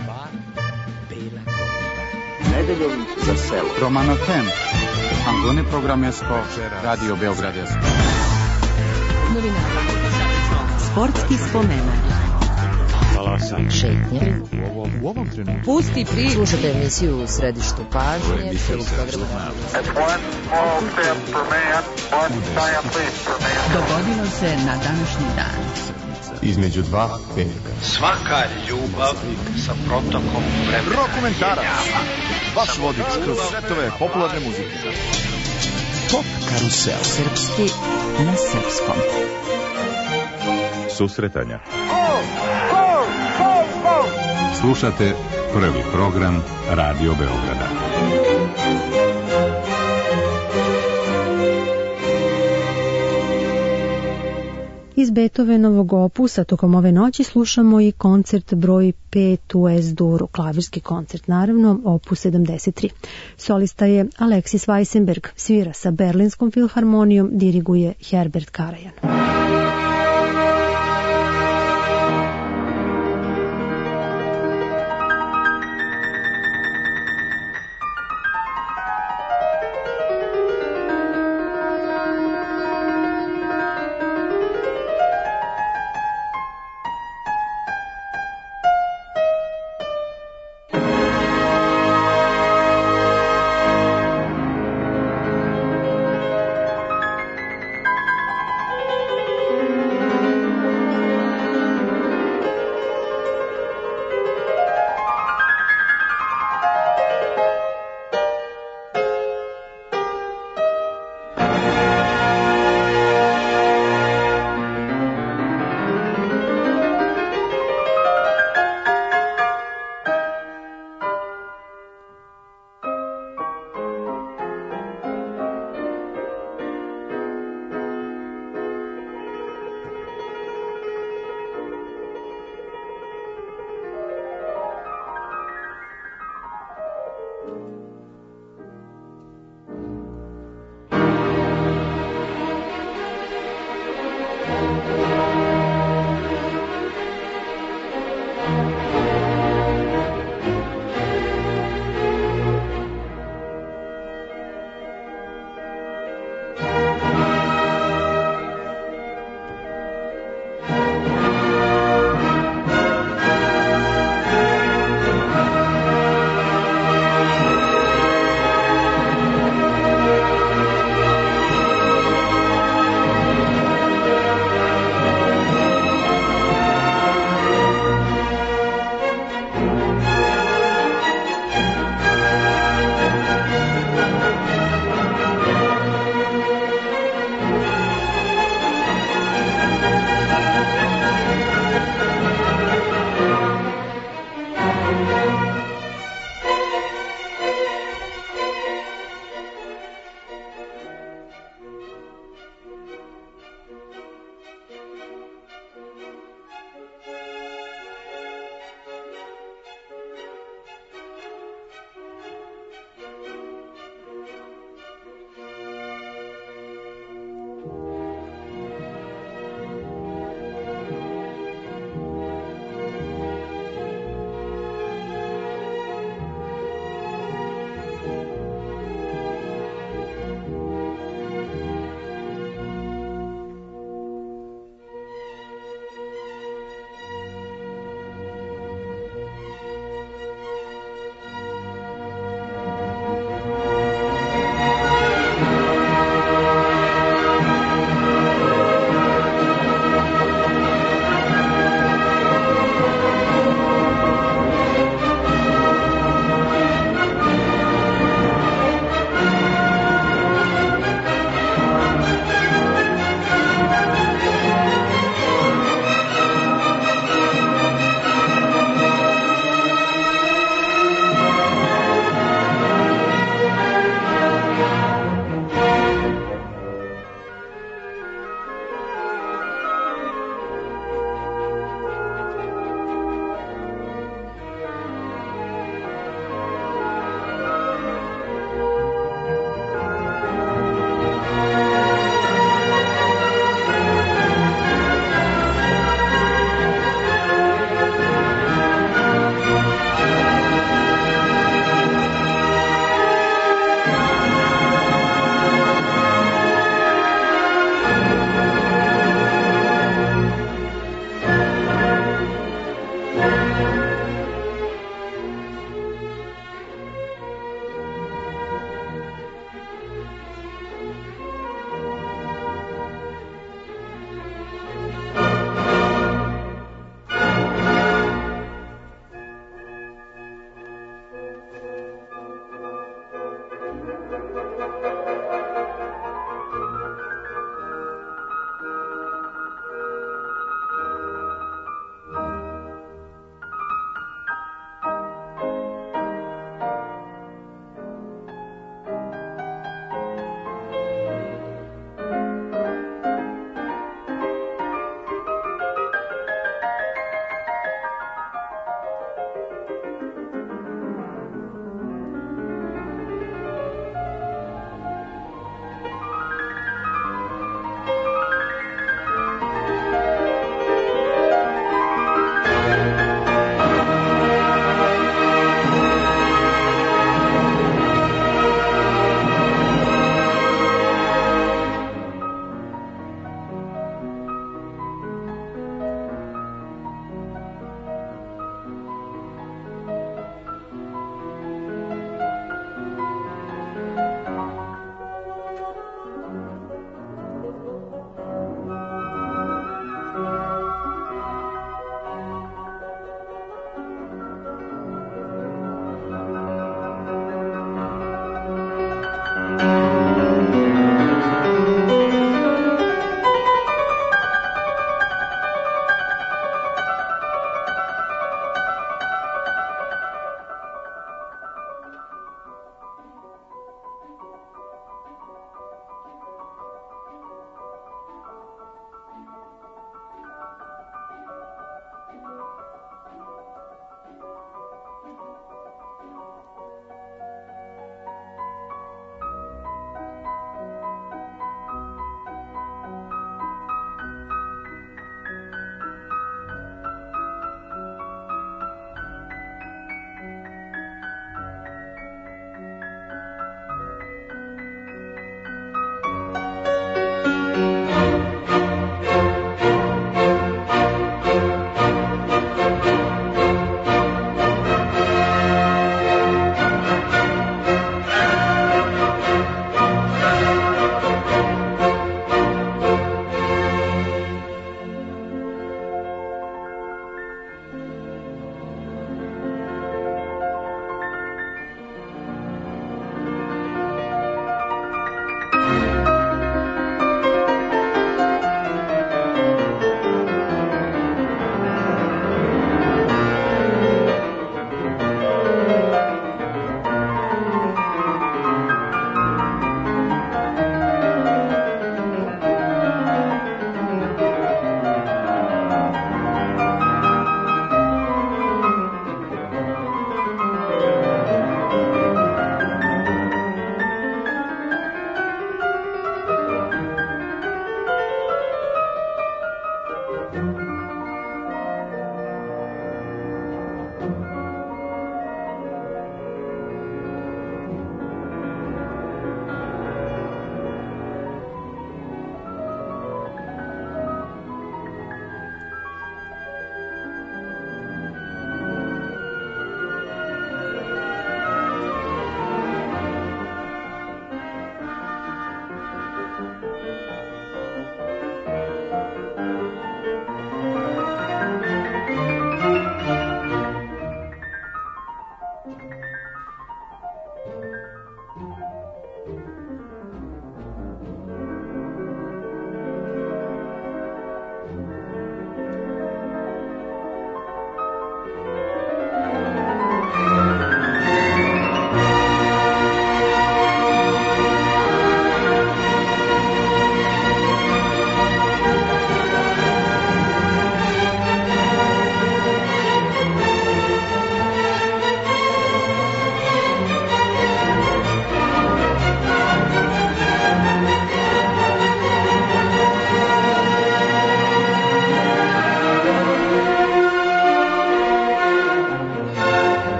[SPEAKER 7] Nedeljom za selo. Romanotem. Angone programesko. Radio Beogradsko.
[SPEAKER 5] Novina. Sportski spomenak.
[SPEAKER 6] Salasan.
[SPEAKER 5] Šetnje.
[SPEAKER 6] U ovom trenutku.
[SPEAKER 5] Pusti pri. Slušajte emisiju u središtu pažnje. Dogodilo se na današnji dan.
[SPEAKER 7] Između dva petka.
[SPEAKER 9] Svaka ljubav sa protokom vremena.
[SPEAKER 6] Rokomentarac. Vaš vodič kroz svetove popularne muzike.
[SPEAKER 7] Pop karusel.
[SPEAKER 5] Srpski na srpskom.
[SPEAKER 1] Susretanja.
[SPEAKER 10] Slušate prvi program Radio Beograda.
[SPEAKER 3] Iz Beethovenovog opusa tokom ove noći slušamo i koncert broj pet u Es-duru, klavirski koncert, naravno, opus sedamdeset tri. Solista je Alexis Weissenberg, svira sa Berlinskom filharmonijom, diriguje Herbert Karajan.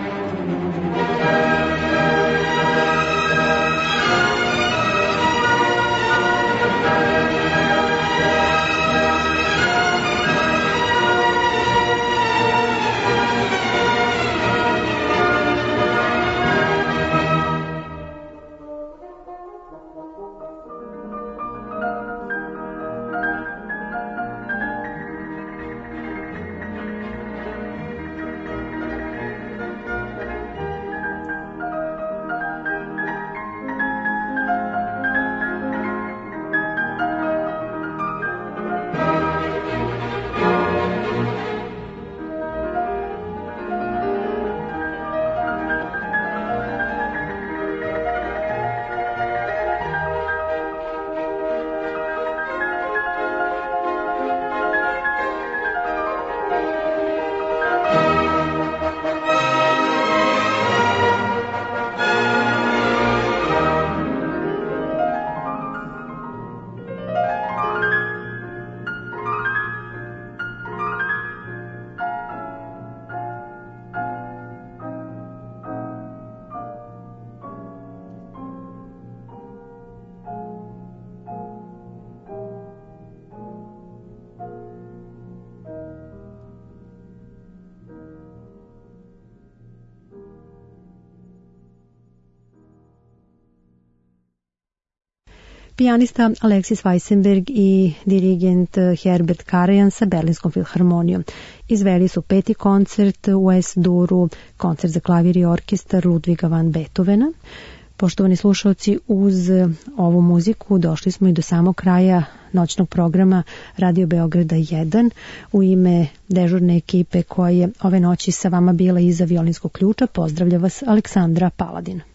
[SPEAKER 3] Pijanista Alexis Weissenberg i dirigent Herbert Karajan sa Berlinskom filharmonijom. Izveli su peti koncert u Es-duru, koncert za klavir i orkestar Ludviga van Beethovena. Poštovani slušalci, uz ovu muziku došli smo i do samog kraja noćnog programa Radio Beograda jedan. U ime dežurne ekipe koja je ove noći sa vama bila iza violinskog ključa, pozdravlja vas Aleksandra Paladin.